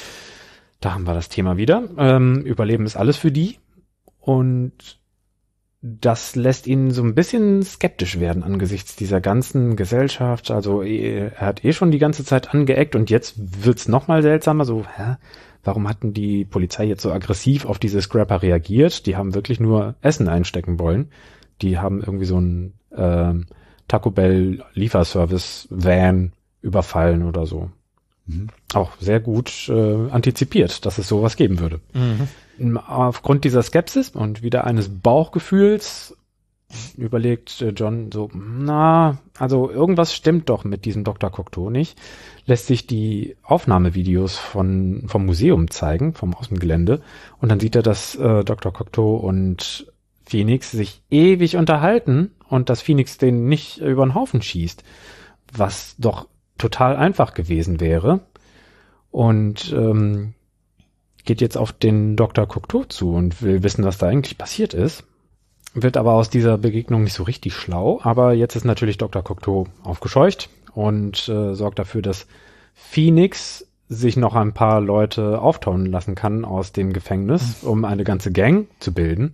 Da haben wir das Thema wieder. Ähm, Überleben ist alles für die. Und das lässt ihn so ein bisschen skeptisch werden angesichts dieser ganzen Gesellschaft. Also er hat eh schon die ganze Zeit angeeckt und jetzt wird's noch mal seltsamer. So, hä? Warum hatten die Polizei jetzt so aggressiv auf diese Scrapper reagiert? Die haben wirklich nur Essen einstecken wollen. Die haben irgendwie so ein ähm, Taco Bell Lieferservice Van überfallen oder so. Mhm. Auch sehr gut äh, antizipiert, dass es sowas geben würde. Mhm. Aufgrund dieser Skepsis und wieder eines Bauchgefühls überlegt äh, John so, na, also irgendwas stimmt doch mit diesem Doktor Cocteau nicht. Lässt sich die Aufnahmevideos von vom Museum zeigen, vom Außengelände, und dann sieht er, dass äh, Doktor Cocteau und Phoenix sich ewig unterhalten und dass Phoenix den nicht über den Haufen schießt, was doch total einfach gewesen wäre, und ähm, geht jetzt auf den Doktor Cocteau zu und will wissen, was da eigentlich passiert ist. Wird aber aus dieser Begegnung nicht so richtig schlau, aber jetzt ist natürlich Doktor Cocteau aufgescheucht und äh, sorgt dafür, dass Phoenix sich noch ein paar Leute auftauen lassen kann aus dem Gefängnis, um eine ganze Gang zu bilden.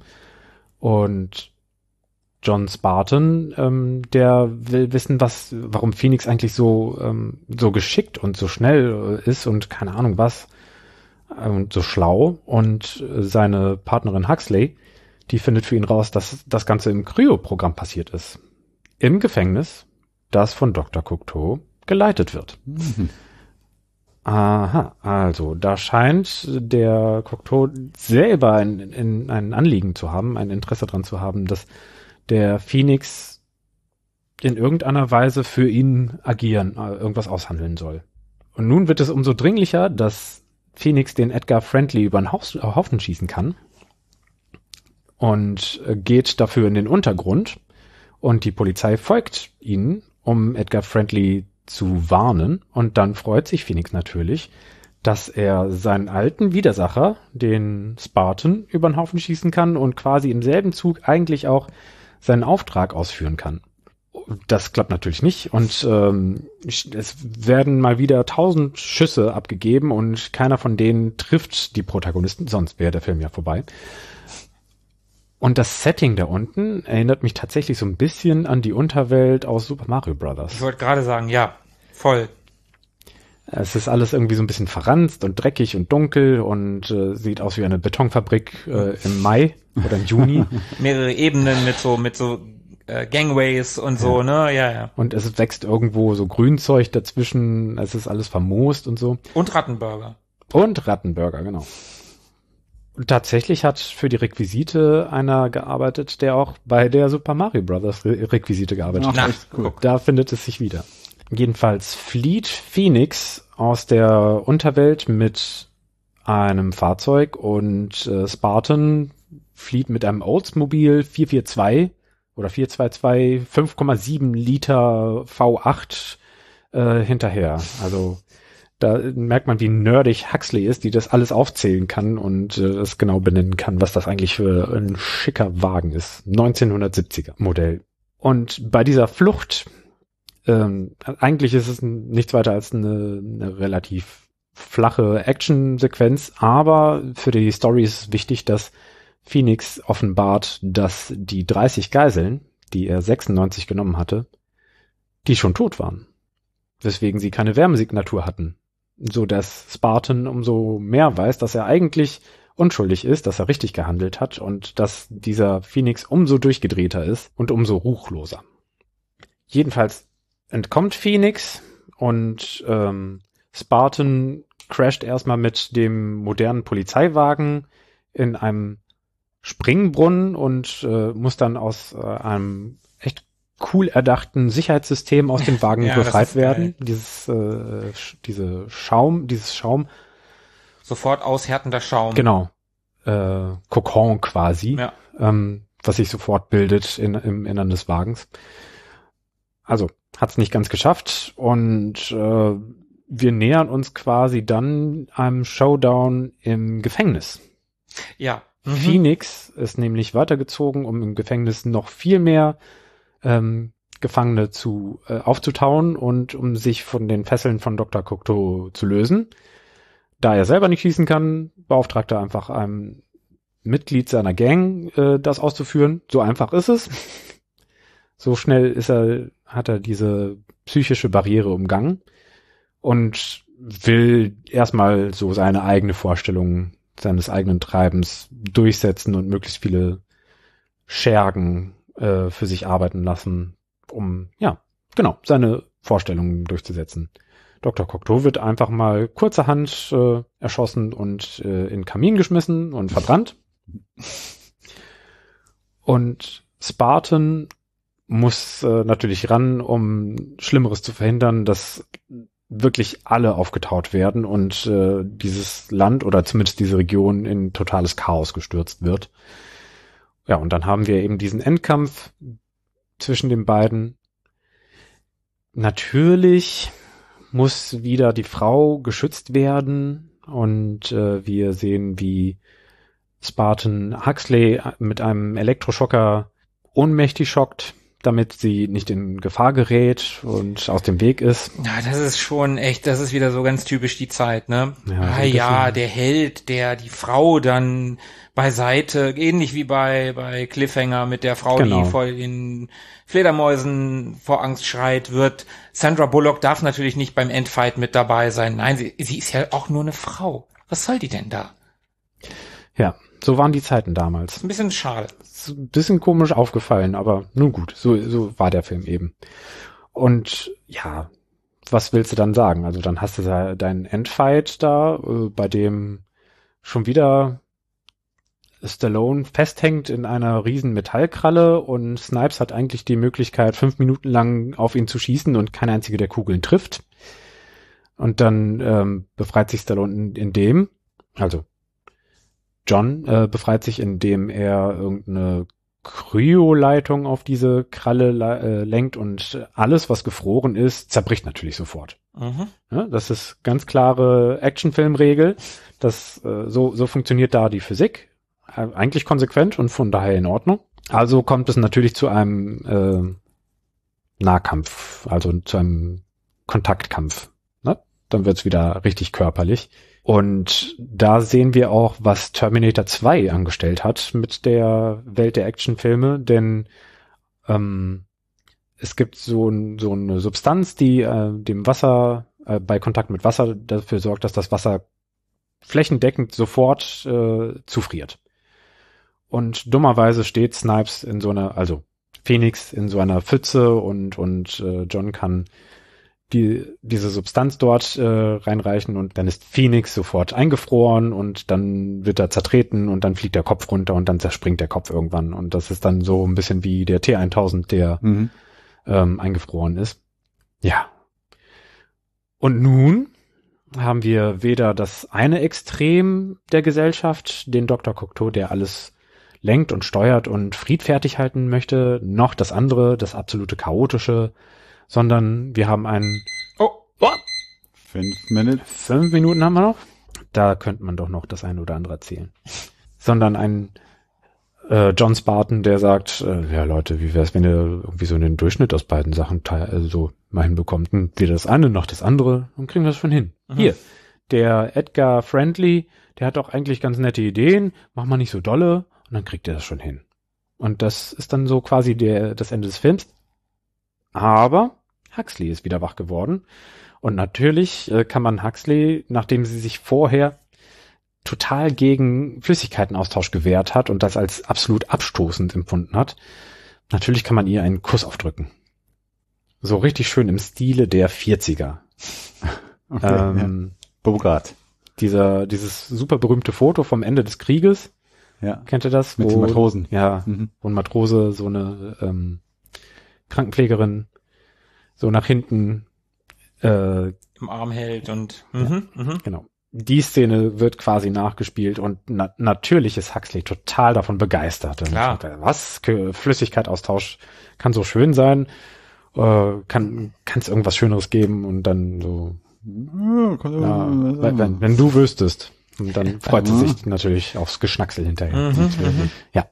Und John Spartan, ähm, der will wissen, was, warum Phoenix eigentlich so ähm, so geschickt und so schnell ist und keine Ahnung was äh, und so schlau. Und äh, seine Partnerin Huxley, die findet für ihn raus, dass das Ganze im Kryo-Programm passiert ist. Im Gefängnis, das von Doktor Cocteau geleitet wird. Mhm. Aha, also da scheint der Cocteau selber ein, ein, ein Anliegen zu haben, ein Interesse dran zu haben, dass der Phoenix in irgendeiner Weise für ihn agieren, irgendwas aushandeln soll. Und nun wird es umso dringlicher, dass Phoenix den Edgar Friendly über den Haufen schießen kann und geht dafür in den Untergrund, und die Polizei folgt ihnen, um Edgar Friendly zu warnen, und dann freut sich Phoenix natürlich, dass er seinen alten Widersacher, den Spartan, über den Haufen schießen kann und quasi im selben Zug eigentlich auch seinen Auftrag ausführen kann. Das klappt natürlich nicht und ähm, es werden mal wieder tausend Schüsse abgegeben und keiner von denen trifft die Protagonisten, sonst wäre der Film ja vorbei. Und das Setting da unten erinnert mich tatsächlich so ein bisschen an die Unterwelt aus Super Mario Brothers. Ich wollte gerade sagen, ja, voll. Es ist alles irgendwie so ein bisschen verranzt und dreckig und dunkel und äh, sieht aus wie eine Betonfabrik äh, im Mai oder im Juni. Mehrere Ebenen mit so mit so äh, Gangways und so, ja. ne? Ja, ja. Und es wächst irgendwo so Grünzeug dazwischen, es ist alles vermoost und so. Und Rattenburger. Und Rattenburger, genau. Und tatsächlich hat für die Requisite einer gearbeitet, der auch bei der Super Mario Brothers Re- Requisite gearbeitet Ach, hat. cool. Da findet es sich wieder. Jedenfalls flieht Phoenix aus der Unterwelt mit einem Fahrzeug und äh, Spartan flieht mit einem Oldsmobile vier vier zwei oder vier zwei zwei fünf Komma sieben Liter V acht äh, hinterher. Also da merkt man, wie nerdig Huxley ist, die das alles aufzählen kann und äh, das genau benennen kann, was das eigentlich für ein schicker Wagen ist. neunzehnhundertsiebziger Modell. Und bei dieser Flucht Ähm, eigentlich ist es nichts weiter als eine, eine relativ flache Action-Sequenz, aber für die Story ist es wichtig, dass Phoenix offenbart, dass die dreißig Geiseln, die er sechsundneunzig genommen hatte, die schon tot waren. Weswegen sie keine Wärmesignatur hatten. So dass Spartan umso mehr weiß, dass er eigentlich unschuldig ist, dass er richtig gehandelt hat und dass dieser Phoenix umso durchgedrehter ist und umso ruchloser. Jedenfalls entkommt Phoenix und ähm, Spartan crasht erstmal mit dem modernen Polizeiwagen in einem Springbrunnen und äh, muss dann aus äh, einem echt cool erdachten Sicherheitssystem aus dem Wagen ja, befreit werden. Geil. Dieses äh, sch- diese Schaum, dieses Schaum. Sofort aushärtender Schaum. Genau. Äh, Kokon quasi, ja. ähm, was sich sofort bildet in, im Innern des Wagens. Also hat's nicht ganz geschafft und äh, wir nähern uns quasi dann einem Showdown im Gefängnis. Ja. Mhm. Phoenix ist nämlich weitergezogen, um im Gefängnis noch viel mehr ähm, Gefangene zu äh, aufzutauen und um sich von den Fesseln von Doktor Cocteau zu lösen. Da er selber nicht schießen kann, beauftragt er einfach einem Mitglied seiner Gang, äh, das auszuführen. So einfach ist es. So schnell ist er, hat er diese psychische Barriere umgangen und will erstmal so seine eigene Vorstellung seines eigenen Treibens durchsetzen und möglichst viele Schergen äh, für sich arbeiten lassen, um, ja, genau, seine Vorstellungen durchzusetzen. Doktor Cocteau wird einfach mal kurzerhand äh, erschossen und äh, in den Kamin geschmissen und verbrannt. Und Spartan muss äh, natürlich ran, um Schlimmeres zu verhindern, dass wirklich alle aufgetaut werden und äh, dieses Land oder zumindest diese Region in totales Chaos gestürzt wird. Ja, und dann haben wir eben diesen Endkampf zwischen den beiden. Natürlich muss wieder die Frau geschützt werden und äh, wir sehen, wie Spartan Huxley mit einem Elektroschocker ohnmächtig schockt, damit sie nicht in Gefahr gerät und aus dem Weg ist. Ja, das ist schon echt, das ist wieder so ganz typisch die Zeit, ne? Ja, ah ja, der Held, der die Frau dann beiseite, ähnlich wie bei bei Cliffhanger mit der Frau, genau. die vor den Fledermäusen vor Angst schreit, wird. Sandra Bullock darf natürlich nicht beim Endfight mit dabei sein. Nein, sie, sie ist ja auch nur eine Frau. Was soll die denn da? Ja, so waren die Zeiten damals. Ein bisschen schade. Ein bisschen komisch aufgefallen, aber nun gut, so, so war der Film eben. Und ja, was willst du dann sagen? Also dann hast du da deinen Endfight da, äh, bei dem schon wieder Stallone festhängt in einer riesen Metallkralle und Snipes hat eigentlich die Möglichkeit, fünf Minuten lang auf ihn zu schießen und keine einzige der Kugeln trifft. Und dann ähm, befreit sich Stallone in, in dem, also John äh, befreit sich, indem er irgendeine Kryoleitung auf diese Kralle äh, lenkt und alles, was gefroren ist, zerbricht natürlich sofort. Mhm. Ja, das ist ganz klare Actionfilmregel. Das äh, so so funktioniert da die Physik. Äh, eigentlich konsequent und von daher in Ordnung. Also kommt es natürlich zu einem äh, Nahkampf, also zu einem Kontaktkampf. Ne? Dann wird's wieder richtig körperlich. Und da sehen wir auch, was Terminator zwei angestellt hat mit der Welt der Actionfilme, denn ähm, es gibt so, ein, so eine Substanz, die äh, dem Wasser, äh, bei Kontakt mit Wasser dafür sorgt, dass das Wasser flächendeckend sofort äh, zufriert. Und dummerweise steht Snipes in so einer, also Phoenix in so einer Pfütze und und äh, John kann die diese Substanz dort äh, reinreichen und dann ist Phoenix sofort eingefroren und dann wird er zertreten und dann fliegt der Kopf runter und dann zerspringt der Kopf irgendwann und das ist dann so ein bisschen wie der T tausend, der mhm. ähm, eingefroren ist. Ja. Und nun haben wir weder das eine Extrem der Gesellschaft, den Doktor Cocteau, der alles lenkt und steuert und friedfertig halten möchte, noch das andere, das absolute Chaotische, sondern wir haben einen... Oh, oh. Fünf Minuten. Fünf Minuten haben wir noch. Da könnte man doch noch das eine oder andere erzählen. Sondern ein äh, John Spartan, der sagt, äh, ja Leute, wie wäre es, wenn ihr irgendwie so den Durchschnitt aus beiden Sachen teil, also so mal hinbekommt? Und weder das eine noch das andere, dann kriegen wir das schon hin. Mhm. Hier, der Edgar Friendly, der hat auch eigentlich ganz nette Ideen, mach mal nicht so dolle und dann kriegt er das schon hin. Und das ist dann so quasi der das Ende des Films. Aber Huxley ist wieder wach geworden. Und natürlich äh, kann man Huxley, nachdem sie sich vorher total gegen Flüssigkeitenaustausch gewehrt hat und das als absolut abstoßend empfunden hat, natürlich kann man ihr einen Kuss aufdrücken. So richtig schön im Stile der vierziger. Okay, ähm, ja. Bogart. Dieser, dieses super berühmte Foto vom Ende des Krieges. Ja. Kennt ihr das? Mit wo, den Matrosen. Ja, mhm. wo ein Matrose so eine ähm, Krankenpflegerin so nach hinten äh, im Arm hält und ja, mhm, mh. Genau. Die Szene wird quasi nachgespielt und na- natürlich ist Huxley total davon begeistert. Klar. Was? Flüssigkeitsaustausch kann so schön sein, äh, kann es irgendwas Schöneres geben und dann so ja, ja, wenn, wenn du wüsstest. Und dann freut sie sich natürlich aufs Geschnacksel hinterher. Mhm, ja.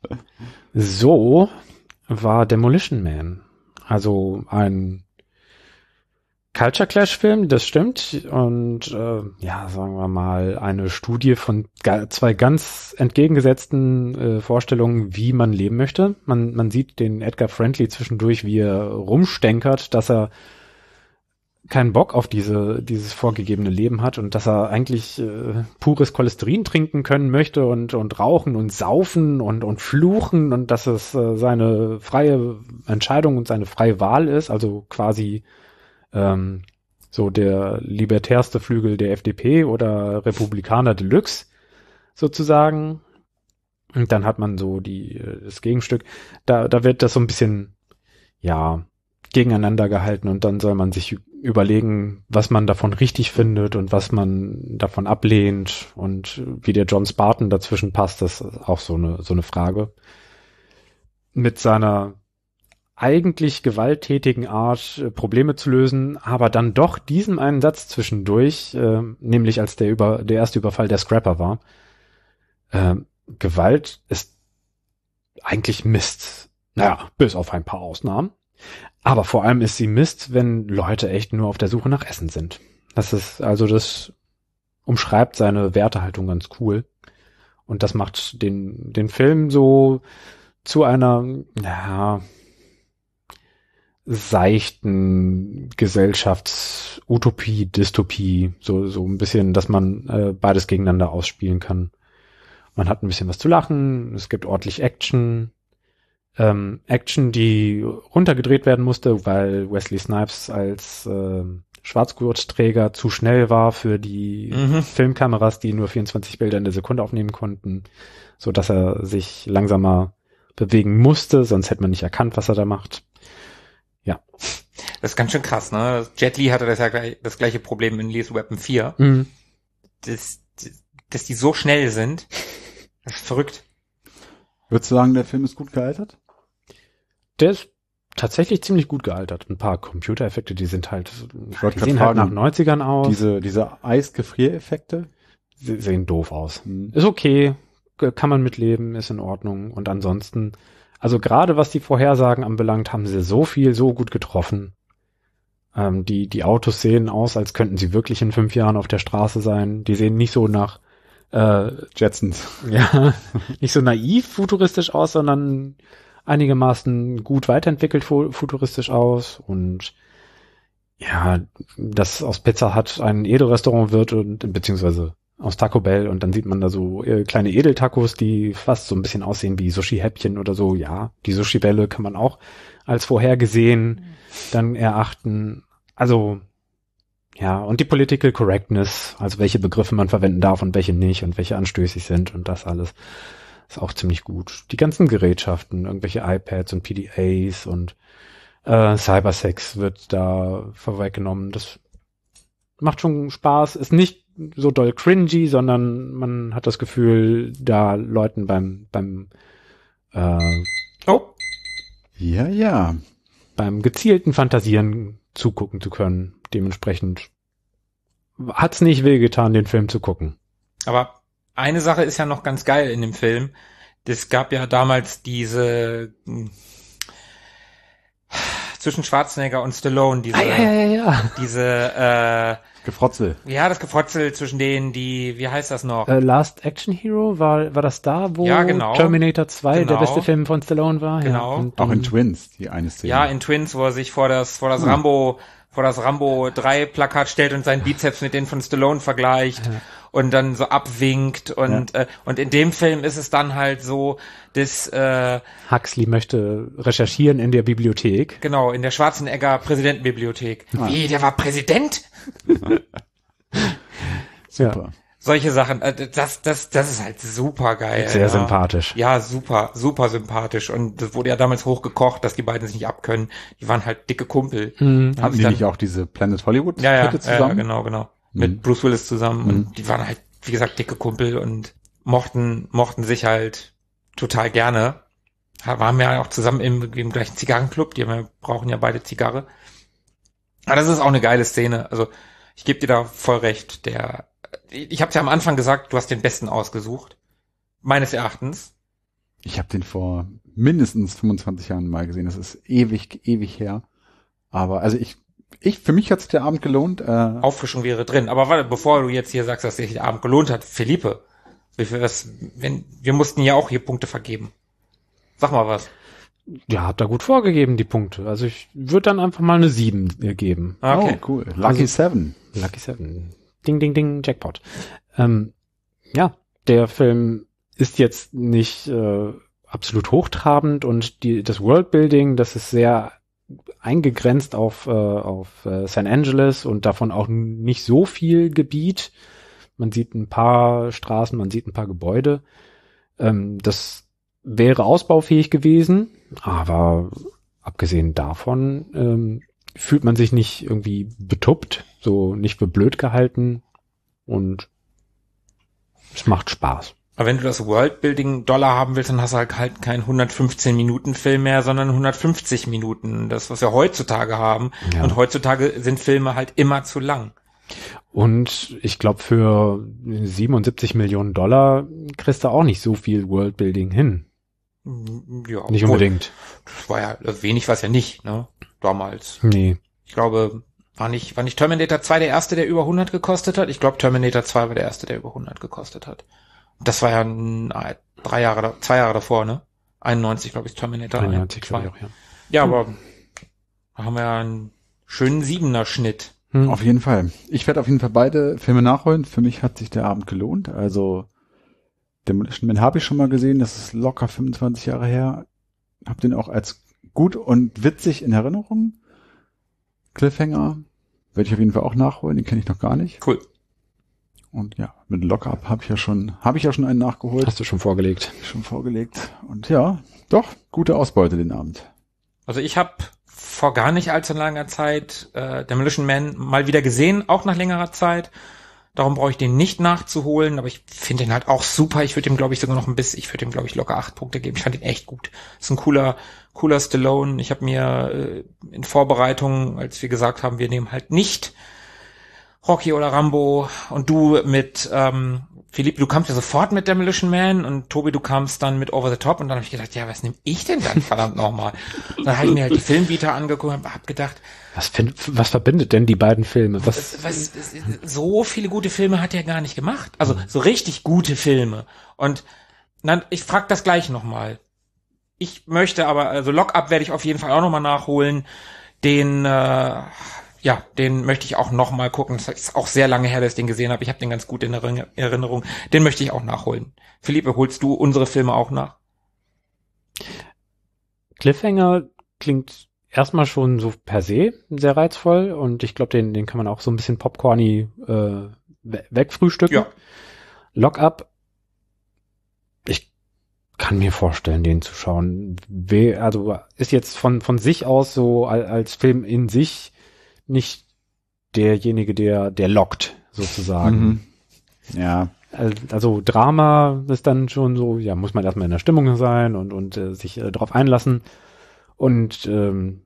So war Demolition Man. Also ein Culture Clash Film, das stimmt. Und äh, ja, sagen wir mal, eine Studie von ga- zwei ganz entgegengesetzten äh, Vorstellungen, wie man leben möchte. Man, man sieht den Edgar Friendly zwischendurch, wie er rumstenkert, dass er keinen Bock auf diese dieses vorgegebene Leben hat und dass er eigentlich äh, pures Cholesterin trinken können möchte und und rauchen und saufen und und fluchen und dass es äh, seine freie Entscheidung und seine freie Wahl ist, also quasi ähm, so der libertärste Flügel der F D P oder Republikaner Deluxe sozusagen. Und dann hat man so die das Gegenstück. Da da wird das so ein bisschen ja gegeneinander gehalten und dann soll man sich überlegen, was man davon richtig findet und was man davon ablehnt und wie der John Spartan dazwischen passt, das ist auch so eine so eine Frage. Mit seiner eigentlich gewalttätigen Art Probleme zu lösen, aber dann doch diesem einen Satz zwischendurch, äh, nämlich als der über der erste Überfall der Scrapper war, äh, Gewalt ist eigentlich Mist. Naja, bis auf ein paar Ausnahmen. Aber vor allem ist sie Mist, wenn Leute echt nur auf der Suche nach Essen sind. Das ist, also das umschreibt seine Wertehaltung ganz cool. Und das macht den, den Film so zu einer, ja, seichten Gesellschaftsutopie, Dystopie, so, so ein bisschen, dass man äh, beides gegeneinander ausspielen kann. Man hat ein bisschen was zu lachen, es gibt ordentlich Action, Ähm, Action, die runtergedreht werden musste, weil Wesley Snipes als äh, Schwarzgurtträger zu schnell war für die mhm. Filmkameras, die nur vierundzwanzig Bilder in der Sekunde aufnehmen konnten, so dass er sich langsamer bewegen musste, sonst hätte man nicht erkannt, was er da macht. Ja. Das ist ganz schön krass, ne? Jet Li hatte das ja gleich, das gleiche Problem in Lethal Weapon vier. Mhm. Das, dass die so schnell sind, das ist verrückt. Würdest du sagen, der Film ist gut gealtert? Der ist tatsächlich ziemlich gut gealtert. Ein paar Computereffekte, die sind halt, ich die sehen halt nach neunzigern aus. Diese, diese Eisgefriereffekte? Sie sehen doof aus. Hm. Ist okay, kann man mitleben, ist in Ordnung. Und ansonsten, Also gerade was die Vorhersagen anbelangt, haben sie so viel, so gut getroffen. Ähm, die, die Autos sehen aus, als könnten sie wirklich in fünf Jahren auf der Straße sein. Die sehen nicht so nach äh, Jetsons. Ja, nicht so naiv futuristisch aus, sondern einigermaßen gut weiterentwickelt fu- futuristisch aus. Und ja, dass aus Pizza Hut ein Edelrestaurant wird und beziehungsweise aus Taco Bell und dann sieht man da so äh, kleine Edeltacos, die fast so ein bisschen aussehen wie Sushi-Häppchen oder so. Ja, die Sushi-Bälle kann man auch als vorhergesehen dann erachten. Also, ja, und die Political Correctness, also welche Begriffe man verwenden darf und welche nicht und welche anstößig sind und das alles ist auch ziemlich gut. Die ganzen Gerätschaften, irgendwelche iPads und P D As und äh, Cybersex wird da vorweggenommen. Das macht schon Spaß, ist nicht so doll cringy, sondern man hat das Gefühl, da Leuten beim beim äh, Oh. Ja, ja. beim gezielten Fantasieren zugucken zu können. Dementsprechend hat's nicht wehgetan, den Film zu gucken. Aber eine Sache ist ja noch ganz geil in dem Film. Es gab ja damals diese mh, zwischen Schwarzenegger und Stallone, diese, Ah, ja, ja, ja, ja. diese, äh, Gefrotzel. ja, das Gefrotzel zwischen denen, die, wie heißt das noch? Äh, Last Action Hero, war war das da, wo Ja, genau. Terminator zwei Genau. der beste Film von Stallone war? Genau. Ja, und Auch in dann- Twins, die eine Szene. Ja, in Twins, wo er sich vor das, vor das Hm. Rambo, vor das Rambo drei Plakat stellt und seinen Bizeps mit denen von Stallone vergleicht Ja. und dann so abwinkt und, äh, und in dem Film ist es dann halt so, dass, äh, Huxley möchte recherchieren in der Bibliothek. genau, in der Schwarzenegger Präsidentenbibliothek. Ah. Wie, der war Präsident? Super. Solche Sachen, äh, das, das, das ist halt super geil. Sehr ja. sympathisch. Ja, super, super sympathisch. Und das wurde ja damals hochgekocht, dass die beiden sich nicht abkönnen. Die waren halt dicke Kumpel. Mhm. Haben Hatten sich die dann, nicht auch diese Planet Hollywood ja, ja, Kette ja, zusammen? genau, genau. Mhm. Mit Bruce Willis zusammen. Mhm. Und die waren halt, wie gesagt, dicke Kumpel und mochten, mochten sich halt total gerne. Ja, waren ja auch zusammen im, im gleichen Zigarrenclub. Die haben ja, brauchen ja beide Zigarre. Aber das ist auch eine geile Szene. Also, ich gebe dir da voll recht. Der, ich habe ja am Anfang gesagt, du hast den Besten ausgesucht. Meines Erachtens. Ich habe den vor mindestens fünfundzwanzig Jahren mal gesehen. Das ist ewig, ewig her. Aber also ich, ich für mich hat sich der Abend gelohnt. Äh, Auffrischung wäre drin. Aber warte, bevor du jetzt hier sagst, dass sich der Abend gelohnt hat, Felipe, wie viel was, wenn, wir mussten ja auch hier Punkte vergeben. Sag mal was. Ja, habt da gut vorgegeben, die Punkte. Also ich würde dann einfach mal eine sieben äh, geben. Ah, okay. Oh, cool. Lucky Also- Seven. Lucky Seven. Ding, ding, ding, Jackpot. Ähm, ja, der Film ist jetzt nicht äh, absolut hochtrabend und die, das Worldbuilding, das ist sehr eingegrenzt auf, äh, auf äh, San Angeles und davon auch nicht so viel Gebiet. Man sieht ein paar Straßen, man sieht ein paar Gebäude. Ähm, das wäre ausbaufähig gewesen, aber abgesehen davon ähm, fühlt man sich nicht irgendwie betuppt, so nicht für blöd gehalten und es macht Spaß. Aber wenn du das Worldbuilding Dollar haben willst, dann hast du halt, halt keinen hundertfünfzehn Minuten Film mehr, sondern hundertfünfzig Minuten. Das, was wir heutzutage haben. Ja. Und heutzutage sind Filme halt immer zu lang. Und ich glaube, für siebenundsiebzig Millionen Dollar kriegst du auch nicht so viel Worldbuilding hin. Ja, Nicht obwohl, unbedingt. Das war ja, wenig war es ja nicht, ne? Damals. Nee. Ich glaube, war nicht, war nicht Terminator zwei der erste, der über hundert gekostet hat? Ich glaube, Terminator zwei war der erste, der über hundert gekostet hat. Das war ja ein, drei Jahre, zwei Jahre davor, ne? einundneunzig, glaube ich, Terminator einundneunzig, zwei. glaube ich auch, ja. Ja, aber da haben wir ja einen schönen Siebener-Schnitt. Hm. Auf jeden Fall. Ich werde auf jeden Fall beide Filme nachholen. Für mich hat sich der Abend gelohnt. Also Demolition Man habe ich schon mal gesehen. Das ist locker fünfundzwanzig Jahre her. Hab den auch als gut und witzig in Erinnerung. Cliffhanger werde ich auf jeden Fall auch nachholen. Den kenne ich noch gar nicht. Cool. Und ja, mit Lockup habe ich ja schon, habe ich ja schon einen nachgeholt, Hast du schon vorgelegt. schon vorgelegt. Und ja, doch, gute Ausbeute den Abend. Also ich habe vor gar nicht allzu langer Zeit äh, Demolition Man mal wieder gesehen, auch nach längerer Zeit. Darum brauche ich den nicht nachzuholen, aber ich finde den halt auch super. Ich würde ihm, glaube ich, sogar noch ein bisschen, ich würde ihm, glaube ich, locker acht Punkte geben. Ich fand ihn echt gut. Ist ein cooler, cooler Stallone. Ich habe mir äh, in Vorbereitung, als wir gesagt haben, wir nehmen halt nicht Rocky oder Rambo und du mit ähm, Philipp, du kamst ja sofort mit Demolition Man und Tobi, du kamst dann mit Over the Top und dann habe ich gedacht, ja, was nehme ich denn dann verdammt nochmal? Dann habe ich mir halt die Filmbieter angeguckt und habe gedacht, was, find, was verbindet denn die beiden Filme? Was, was, so viele gute Filme hat er gar nicht gemacht. Also so richtig gute Filme. Und na, ich frage das gleich nochmal. Ich möchte aber, also Lock-Up werde ich auf jeden Fall auch nochmal nachholen. Den, äh, ja, den möchte ich auch nochmal gucken. Das ist auch sehr lange her, dass ich den gesehen habe. Ich habe den ganz gut in Erinnerung. Den möchte ich auch nachholen. Philippe, holst du unsere Filme auch nach? Cliffhanger klingt erstmal schon so per se sehr reizvoll und ich glaube, den, den kann man auch so ein bisschen popcorny äh, wegfrühstücken. Ja. Lock-Up, ich kann mir vorstellen, den zu schauen. We- also ist jetzt von von sich aus so als Film in sich nicht derjenige, der der lockt, sozusagen. Mhm. Ja. Also Drama ist dann schon so, ja, muss man erstmal in der Stimmung sein und und äh, sich äh, drauf einlassen. Und ähm,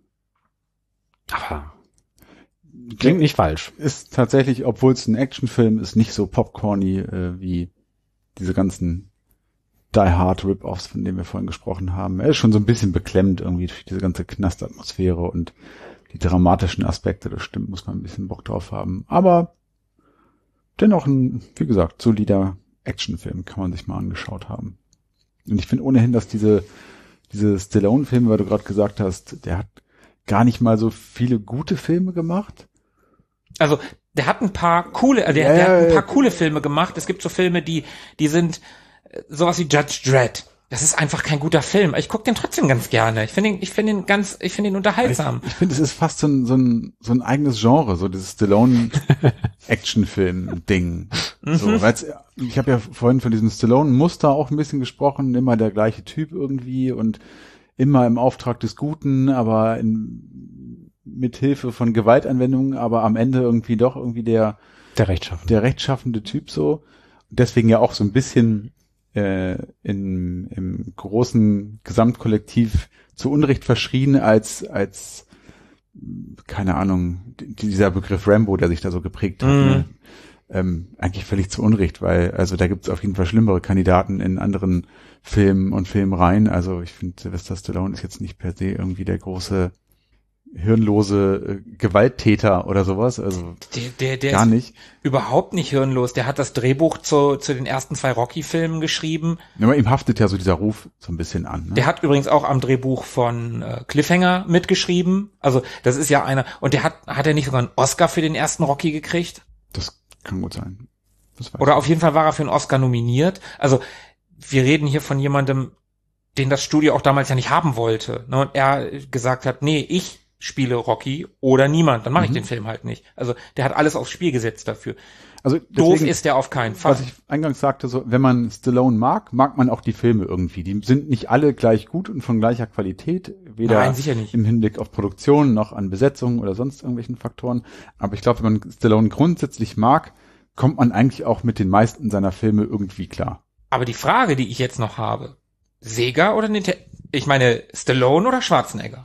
aber klingt nicht falsch. Ist tatsächlich, obwohl es ein Actionfilm ist, nicht so popcorny äh, wie diese ganzen Die Hard Rip-Offs, von denen wir vorhin gesprochen haben. Er ist schon so ein bisschen beklemmt irgendwie durch diese ganze Knastatmosphäre und die dramatischen Aspekte. Das stimmt, muss man ein bisschen Bock drauf haben. Aber dennoch ein, wie gesagt, solider Actionfilm, kann man sich mal angeschaut haben. Und ich finde ohnehin, dass diese diese Stallone-Filme, weil du gerade gesagt hast, der hat gar nicht mal so viele gute Filme gemacht. Also der hat ein paar coole, äh, der, ja, der hat ein paar coole Filme gemacht. Es gibt so Filme, die die sind äh, sowas wie Judge Dredd. Das ist einfach kein guter Film. Ich gucke den trotzdem ganz gerne. Ich finde ihn, ich finde ihn ganz, ich finde ihn unterhaltsam. Ich, ich finde, es ist fast so ein, so ein so ein eigenes Genre, so dieses Stallone-Actionfilm-Ding. So, weil's, ich habe ja vorhin von diesem Stallone-Muster auch ein bisschen gesprochen, immer der gleiche Typ irgendwie und immer im Auftrag des Guten, aber in, mit Hilfe von Gewaltanwendungen, aber am Ende irgendwie doch irgendwie der der rechtschaffende, der rechtschaffende Typ so. Deswegen ja auch so ein bisschen äh, in, im großen Gesamtkollektiv zu Unrecht verschrien als als keine Ahnung, dieser Begriff Rambo, der sich da so geprägt hat. Mm. Ne? Ähm, eigentlich völlig zu Unrecht, weil also da gibt es auf jeden Fall schlimmere Kandidaten in anderen Filmen und Filmreihen. Also ich finde, Sylvester Stallone ist jetzt nicht per se irgendwie der große hirnlose äh, Gewalttäter oder sowas. Also der, der, der gar ist nicht. Überhaupt nicht hirnlos. Der hat das Drehbuch zu, zu den ersten zwei Rocky-Filmen geschrieben. Ja, aber ihm haftet ja so dieser Ruf so ein bisschen an. Ne? Der hat übrigens auch am Drehbuch von äh, Cliffhanger mitgeschrieben. Also das ist ja einer. Und der hat, hat er nicht sogar einen Oscar für den ersten Rocky gekriegt? Das kann gut sein. Das weiß Oder ich. auf jeden Fall war er für einen Oscar nominiert. Also wir reden hier von jemandem, den das Studio auch damals ja nicht haben wollte. Ne? Und er gesagt hat, nee, ich spiele Rocky oder niemand, dann mache ich Mhm. den Film halt nicht. Also der hat alles aufs Spiel gesetzt dafür. Also Doof deswegen, ist der auf keinen Fall. was ich eingangs sagte, so wenn man Stallone mag, mag man auch die Filme irgendwie. Die sind nicht alle gleich gut und von gleicher Qualität, weder Nein, sicher nicht. im Hinblick auf Produktion noch an Besetzung oder sonst irgendwelchen Faktoren. Aber ich glaube, wenn man Stallone grundsätzlich mag, kommt man eigentlich auch mit den meisten seiner Filme irgendwie klar. Aber die Frage, die ich jetzt noch habe, Sega oder Nintendo? Ich meine, Stallone oder Schwarzenegger?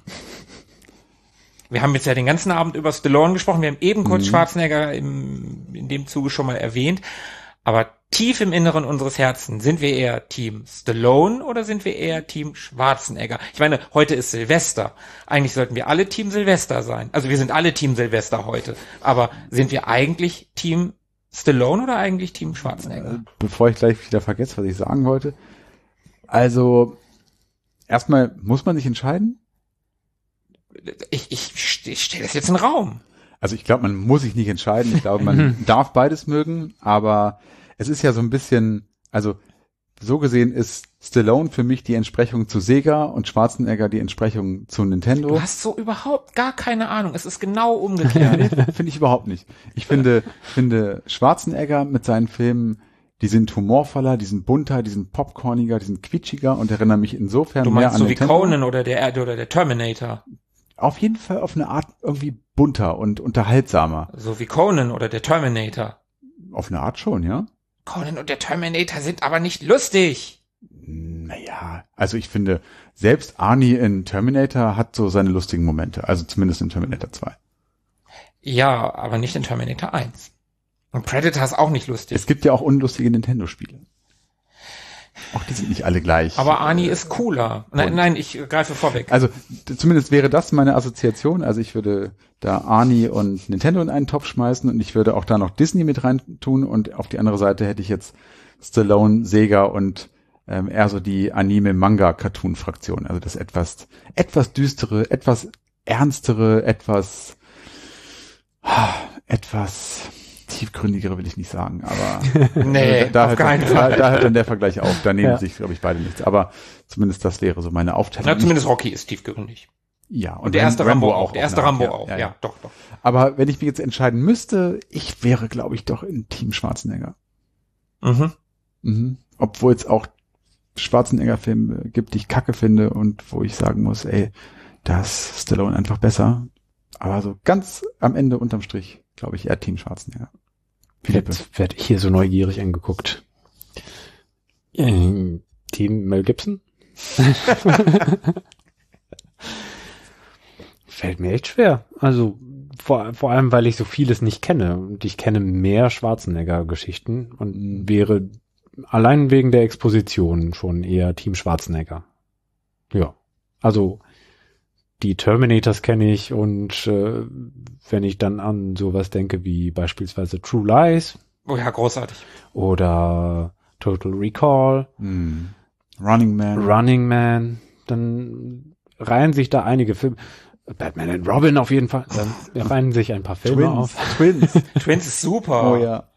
Wir haben jetzt ja den ganzen Abend über Stallone gesprochen. Wir haben eben kurz Mhm. Schwarzenegger im, in dem Zuge schon mal erwähnt. Aber tief im Inneren unseres Herzens, sind wir eher Team Stallone oder sind wir eher Team Schwarzenegger? Ich meine, heute ist Silvester. Eigentlich sollten wir alle Team Silvester sein. Also wir sind alle Team Silvester heute. Aber sind wir eigentlich Team Stallone oder eigentlich Team Schwarzenegger? Bevor ich gleich wieder vergesse, was ich sagen wollte. Also, erstmal muss man sich entscheiden. Ich, ich, ich stelle das jetzt in den Raum. Also ich glaube, man muss sich nicht entscheiden. Ich glaube, man darf beides mögen, aber es ist ja so ein bisschen, also so gesehen ist Stallone für mich die Entsprechung zu Sega und Schwarzenegger die Entsprechung zu Nintendo. Du hast so überhaupt gar keine Ahnung. Es ist genau umgekehrt. Finde ich überhaupt nicht. Ich finde, finde Schwarzenegger mit seinen Filmen, die sind humorvoller, die sind bunter, die sind popcorniger, die sind quietschiger und erinnern mich insofern Du mehr meinst an so wie Nintendo. Conan oder der oder der Terminator. Auf jeden Fall auf eine Art irgendwie bunter und unterhaltsamer. So wie Conan oder der Terminator. Auf eine Art schon, ja? Conan und der Terminator sind aber nicht lustig. Naja, also ich finde, selbst Arnie in Terminator hat so seine lustigen Momente. Also zumindest in Terminator zwei. Ja, aber nicht in Terminator eins. Und Predator ist auch nicht lustig. Es gibt ja auch unlustige Nintendo-Spiele. Auch die sind nicht alle gleich. Aber Arnie ist cooler. Nein, nein, ich greife vorweg. Also zumindest wäre das meine Assoziation. Also ich würde da Arnie und Nintendo in einen Topf schmeißen und ich würde auch da noch Disney mit rein tun und auf die andere Seite hätte ich jetzt Stallone, Sega und ähm, eher so die Anime-Manga-Cartoon-Fraktion. Also das etwas, etwas düstere, etwas ernstere, etwas, etwas tiefgründigere will ich nicht sagen, aber nee, äh, da, auf hört keinen dann, Fall. Da, da hört dann der Vergleich auf. Da nehmen ja. sich, glaube ich, beide nichts. Aber zumindest das wäre so meine Aufteilung. Ja, zumindest Rocky ist tiefgründig. Ja. Und, und der erste Rambo, Rambo auch. Der erste nach, Rambo ja, auch. Ja, ja, ja, doch, doch. Aber wenn ich mich jetzt entscheiden müsste, ich wäre, glaube ich, doch in Team Schwarzenegger. Mhm. Mhm. Obwohl es auch Schwarzenegger-Filme gibt, die ich kacke finde und wo ich sagen muss, ey, da ist Stallone einfach besser. Aber so ganz am Ende unterm Strich, glaube ich, eher Team Schwarzenegger. Jetzt werde ich hier so neugierig angeguckt. Ähm, Team Mel Gibson? Fällt mir echt schwer. Also vor, vor allem, weil ich so vieles nicht kenne. Und ich kenne mehr Schwarzenegger-Geschichten und wäre allein wegen der Exposition schon eher Team Schwarzenegger. Ja, also die Terminators kenne ich und äh, wenn ich dann an sowas denke wie beispielsweise True Lies. Oh ja, großartig. Oder Total Recall. Hm. Running Man. Running Man. Dann reihen sich da einige Filme. Batman and Robin auf jeden Fall. Dann reihen sich ein paar Filme Twins. auf. Twins. Twins ist super. Oh ja.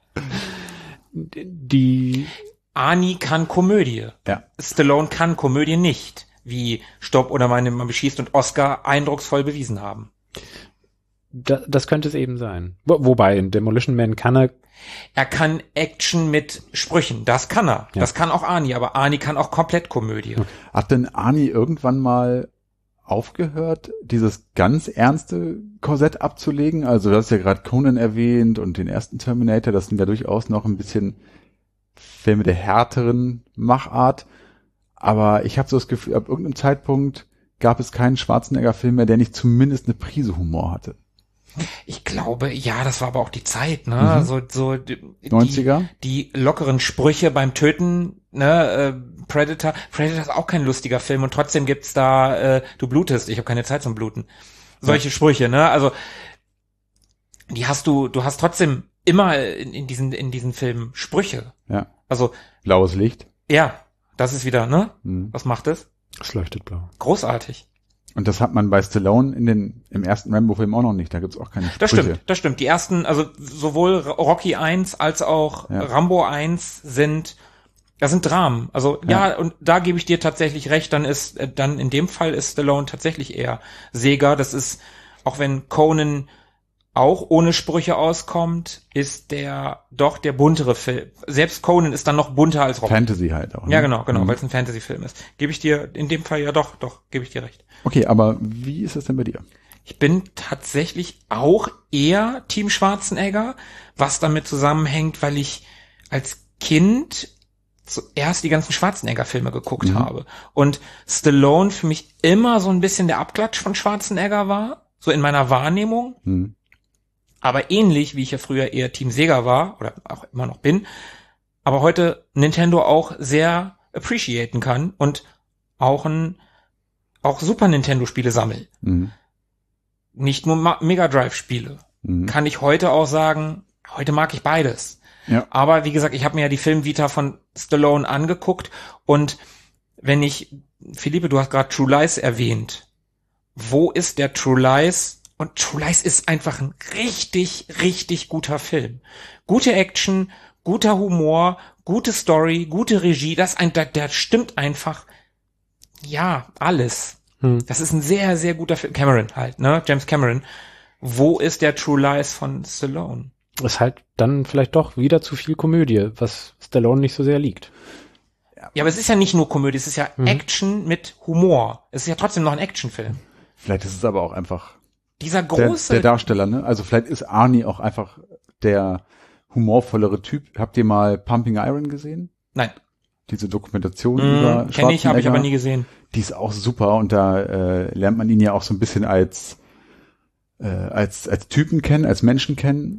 Die Arnie kann Komödie. Ja. Stallone kann Komödie nicht. Wie Stopp oder meine man beschießt und Oscar eindrucksvoll bewiesen haben. Da, das könnte es eben sein. Wo, wobei in Demolition Man kann er... Er kann Action mit Sprüchen. Das kann er. Ja. Das kann auch Arnie. Aber Arnie kann auch komplett Komödie. Hat denn Arnie irgendwann mal aufgehört, dieses ganz ernste Korsett abzulegen? Also du hast ja gerade Conan erwähnt und den ersten Terminator. Das sind ja durchaus noch ein bisschen Filme der härteren Machart. Aber ich habe so das Gefühl, ab irgendeinem Zeitpunkt gab es keinen Schwarzenegger-Film mehr, der nicht zumindest eine Prise Humor hatte. Ich glaube, ja, das war aber auch die Zeit, ne? Mhm. So, so die, neunziger? Die lockeren Sprüche beim Töten, ne? Äh, Predator. Predator ist auch kein lustiger Film und trotzdem gibt's da, äh, du blutest, ich habe keine Zeit zum Bluten. Solche ja. Sprüche, ne? Also die hast du, du hast trotzdem immer in, in diesen in diesen Filmen Sprüche. Ja. Also blaues Licht. Ja. Das ist wieder, ne? Hm. Was macht es? Es leuchtet blau. Großartig. Und das hat man bei Stallone in den, im ersten Rambo-Film auch noch nicht. Da gibt's auch keine Sprüche. Das stimmt, das stimmt. Die ersten, also sowohl Rocky eins als auch ja. Rambo eins sind, das sind Dramen. Also ja. ja, und da gebe ich dir tatsächlich recht, dann ist, dann in dem Fall ist Stallone tatsächlich eher Sega. Das ist, auch wenn Conan auch ohne Sprüche auskommt, ist der doch der buntere Film. Selbst Conan ist dann noch bunter als Rocky. Fantasy halt auch. Ne? Ja, genau, genau, mhm. weil es ein Fantasy-Film ist. Gebe ich dir in dem Fall ja doch, doch, gebe ich dir recht. Okay, aber wie ist es denn bei dir? Ich bin tatsächlich auch eher Team Schwarzenegger, was damit zusammenhängt, weil ich als Kind zuerst die ganzen Schwarzenegger-Filme geguckt mhm. habe. Und Stallone für mich immer so ein bisschen der Abklatsch von Schwarzenegger war, so in meiner Wahrnehmung. Mhm. Aber ähnlich, wie ich ja früher eher Team Sega war, oder auch immer noch bin, aber heute Nintendo auch sehr appreciaten kann und auch ein, auch Super Nintendo Spiele sammelt. Mhm. Nicht nur Ma- Mega Drive Spiele. Mhm. Kann ich heute auch sagen, heute mag ich beides. Ja. Aber wie gesagt, ich habe mir ja die Filmvita von Stallone angeguckt und wenn ich, Philippe, du hast gerade True Lies erwähnt. Wo ist der True Lies? Und True Lies ist einfach ein richtig, richtig guter Film. Gute Action, guter Humor, gute Story, gute Regie, das ein, der, der stimmt einfach, ja, alles. Hm. Das ist ein sehr, sehr guter Film. Cameron halt, ne? James Cameron. Wo ist der True Lies von Stallone? Ist halt dann vielleicht doch wieder zu viel Komödie, was Stallone nicht so sehr liegt. Ja, aber es ist ja nicht nur Komödie, es ist ja mhm. Action mit Humor. Es ist ja trotzdem noch ein Actionfilm. Vielleicht ist es aber auch einfach dieser große der, der Darsteller, ne? Also vielleicht ist Arnie auch einfach der humorvollere Typ. Habt ihr mal Pumping Iron gesehen? Nein. Diese Dokumentation mmh, über Schwarzenegger. Kenn ich, habe ich aber nie gesehen. Die ist auch super und da äh, lernt man ihn ja auch so ein bisschen als äh, als als Typen kennen, als Menschen kennen.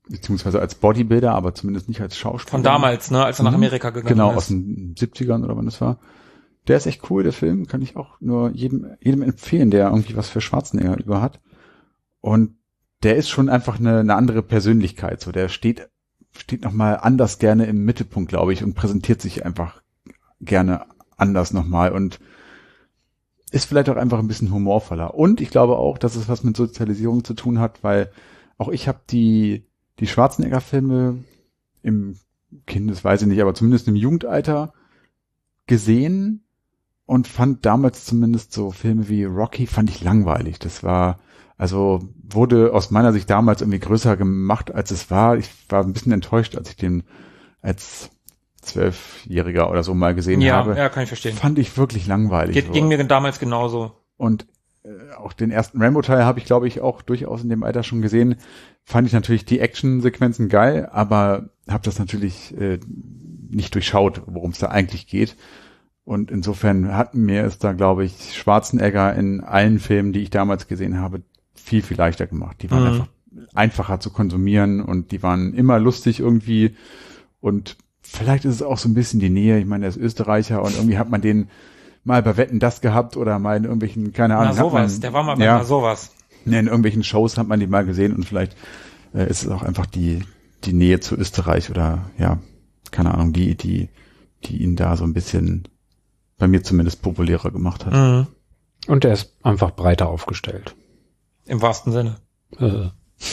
beziehungsweise als Bodybuilder, aber zumindest nicht als Schauspieler. Von damals, ne, als er nach Amerika gegangen genau, ist. Genau, aus den siebzigern oder wann das war. Der ist echt cool, der Film. Kann ich auch nur jedem, jedem empfehlen, der irgendwie was für Schwarzenegger über hat. Und der ist schon einfach eine, eine andere Persönlichkeit. So, der steht, steht nochmal anders gerne im Mittelpunkt, glaube ich, und präsentiert sich einfach gerne anders nochmal und ist vielleicht auch einfach ein bisschen humorvoller. Und ich glaube auch, dass es was mit Sozialisierung zu tun hat, weil auch ich habe die, die Schwarzenegger-Filme im Kindes, weiß ich nicht, aber zumindest im Jugendalter gesehen und fand damals zumindest so Filme wie Rocky fand ich langweilig. Das war, also wurde aus meiner Sicht damals irgendwie größer gemacht, als es war. Ich war ein bisschen enttäuscht, als ich den als Zwölfjähriger oder so mal gesehen ja, habe. Ja, kann ich verstehen. Fand ich wirklich langweilig. Ge- ging mir damals genauso. Und äh, auch den ersten Rambo-Teil habe ich, glaube ich, auch durchaus in dem Alter schon gesehen. Fand ich natürlich die Action-Sequenzen geil, aber habe das natürlich äh, nicht durchschaut, worum es da eigentlich geht. Und insofern hat mir es da, glaube ich, Schwarzenegger in allen Filmen, die ich damals gesehen habe, viel, viel leichter gemacht. Die waren mhm. einfach einfacher zu konsumieren und die waren immer lustig irgendwie. Und vielleicht ist es auch so ein bisschen die Nähe. Ich meine, er ist Österreicher und irgendwie hat man den mal bei Wetten das gehabt oder mal in irgendwelchen, keine Ahnung. Na sowas, man, der war mal bei ja, mal sowas. In irgendwelchen Shows hat man die mal gesehen und vielleicht äh, ist es auch einfach die die Nähe zu Österreich oder ja, keine Ahnung, die die die ihn da so ein bisschen bei mir zumindest populärer gemacht hat. Mhm. Und er ist einfach breiter aufgestellt. Im wahrsten Sinne. Äh.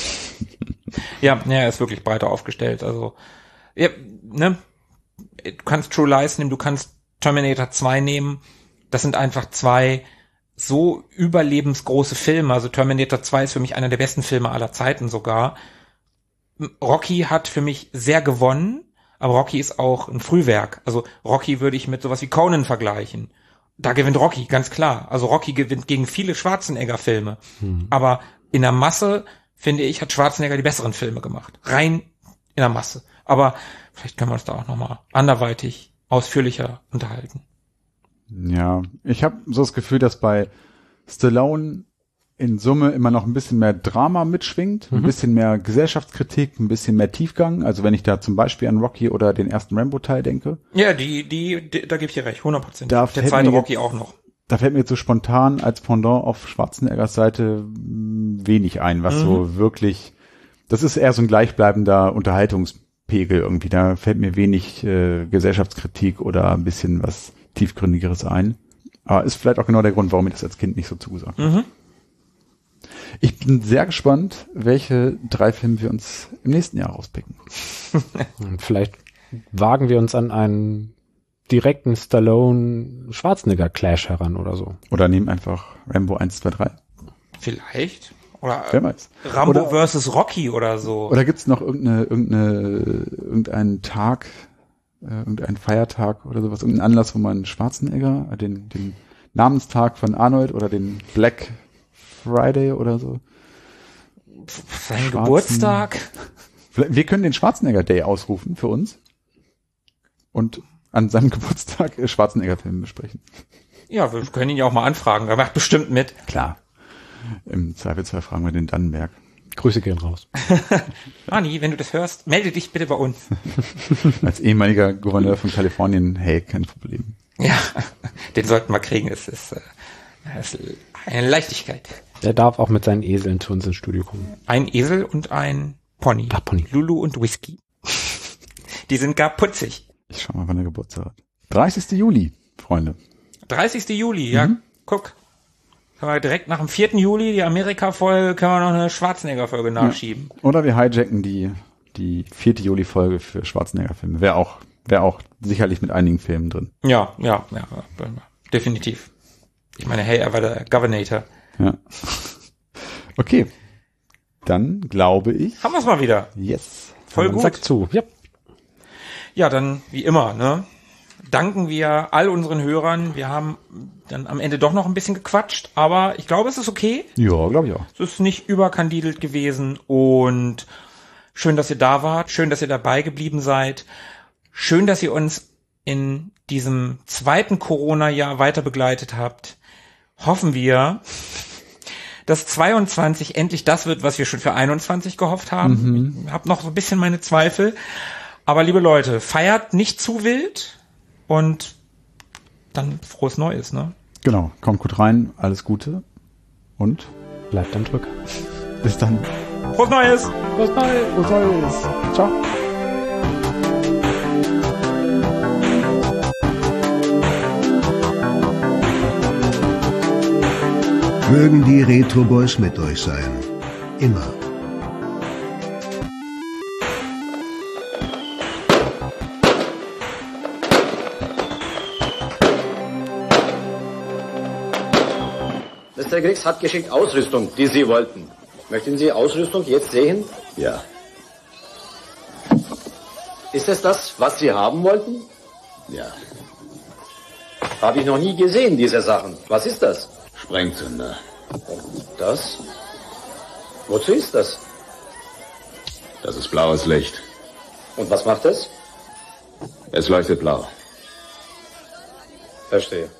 ja, ja, er ist wirklich breiter aufgestellt. Also, ja, ne, du kannst True Lies nehmen, du kannst Terminator zwei nehmen. Das sind einfach zwei so überlebensgroße Filme. Also Terminator zwei ist für mich einer der besten Filme aller Zeiten sogar. Rocky hat für mich sehr gewonnen, aber Rocky ist auch ein Frühwerk. Also Rocky würde ich mit sowas wie Conan vergleichen. Da gewinnt Rocky, ganz klar. Also Rocky gewinnt gegen viele Schwarzenegger-Filme. Hm. Aber in der Masse, finde ich, hat Schwarzenegger die besseren Filme gemacht. Rein in der Masse. Aber vielleicht können wir uns da auch nochmal anderweitig ausführlicher unterhalten. Ja, ich habe so das Gefühl, dass bei Stallone in Summe immer noch ein bisschen mehr Drama mitschwingt, mhm. ein bisschen mehr Gesellschaftskritik, ein bisschen mehr Tiefgang. Also wenn ich da zum Beispiel an Rocky oder den ersten Rambo-Teil denke. Ja, die, die, die da gebe ich dir recht, hundert Prozent. Der zweite Rocky auch noch. Da fällt mir jetzt so spontan als Pendant auf Schwarzeneggers Seite wenig ein, was mhm. so wirklich, das ist eher so ein gleichbleibender Unterhaltungspegel irgendwie. Da fällt mir wenig äh, Gesellschaftskritik oder ein bisschen was Tiefgründigeres ein. Aber ist vielleicht auch genau der Grund, warum mir das als Kind nicht so zugesagt hat. Mhm. Ich bin sehr gespannt, welche drei Filme wir uns im nächsten Jahr rauspicken. Vielleicht wagen wir uns an einen direkten Stallone-Schwarzenegger-Clash heran oder so. Oder nehmen einfach Rambo eins, zwei, drei. Vielleicht. Oder wer weiß. Rambo oder, versus Rocky oder so. Oder gibt's noch irgendeine, irgendeine, irgendeinen Tag, äh, irgendeinen Feiertag oder sowas, irgendeinen Anlass, wo man Schwarzenegger, äh, den, den Namenstag von Arnold oder den Black Friday oder so. Sein Schwarzen, Geburtstag. Wir können den Schwarzenegger Day ausrufen für uns und an seinem Geburtstag Schwarzenegger-Filme besprechen. Ja, wir können ihn ja auch mal anfragen. Er macht bestimmt mit. Klar. Im Zweifelsfall fragen wir den Dannenberg. Grüße gehen raus. Manni, wenn du das hörst, melde dich bitte bei uns. Als ehemaliger Gouverneur von Kalifornien, hey, kein Problem. Ja, den sollten wir kriegen. Es ist, es ist eine Leichtigkeit. Der darf auch mit seinen Eseln zu uns ins Studio kommen. Ein Esel und ein Pony. Ach, Pony. Lulu und Whisky. Die sind gar putzig. Ich schau mal, wann der Geburtstag hat. dreißigsten Juli, Freunde. dreißigsten Juli, ja, mhm. Guck. Können wir direkt nach dem vierten Juli, die Amerika-Folge, können wir noch eine Schwarzenegger-Folge nachschieben. Ja. Oder wir hijacken die, die vierte Juli-Folge für Schwarzenegger-Filme. Wäre auch, wäre auch sicherlich mit einigen Filmen drin. Ja, ja, ja, definitiv. Ich meine, hey, er war der Governator. Ja. Okay. Dann glaube ich. Haben wir es mal wieder. Yes. Voll gut. Sack zu. Ja. Ja, dann wie immer, ne? Danken wir all unseren Hörern. Wir haben dann am Ende doch noch ein bisschen gequatscht, aber ich glaube, es ist okay. Ja, glaube ich auch. Es ist nicht überkandidelt gewesen und schön, dass ihr da wart. Schön, dass ihr dabei geblieben seid. Schön, dass ihr uns in diesem zweiten Corona-Jahr weiter begleitet habt. Hoffen wir, dass zweiundzwanzig endlich das wird, was wir schon für einundzwanzig gehofft haben. Mhm. Ich habe noch so ein bisschen meine Zweifel. Aber liebe Leute, feiert nicht zu wild und dann frohes Neues, ne? Genau, kommt gut rein, alles Gute und bleibt am Drücker. Bis dann. Frohes Neues! Frohes Neues! Frohes Neues! Ciao! Mögen die Retro Boys mit euch sein. Immer. Mister Griggs hat geschickt Ausrüstung, die Sie wollten. Möchten Sie Ausrüstung jetzt sehen? Ja. Ist es das, was Sie haben wollten? Ja. Habe ich noch nie gesehen, diese Sachen. Was ist das? Sprengzünder. Das? Wozu ist das? Das ist blaues Licht. Und was macht es? Es leuchtet blau. Verstehe.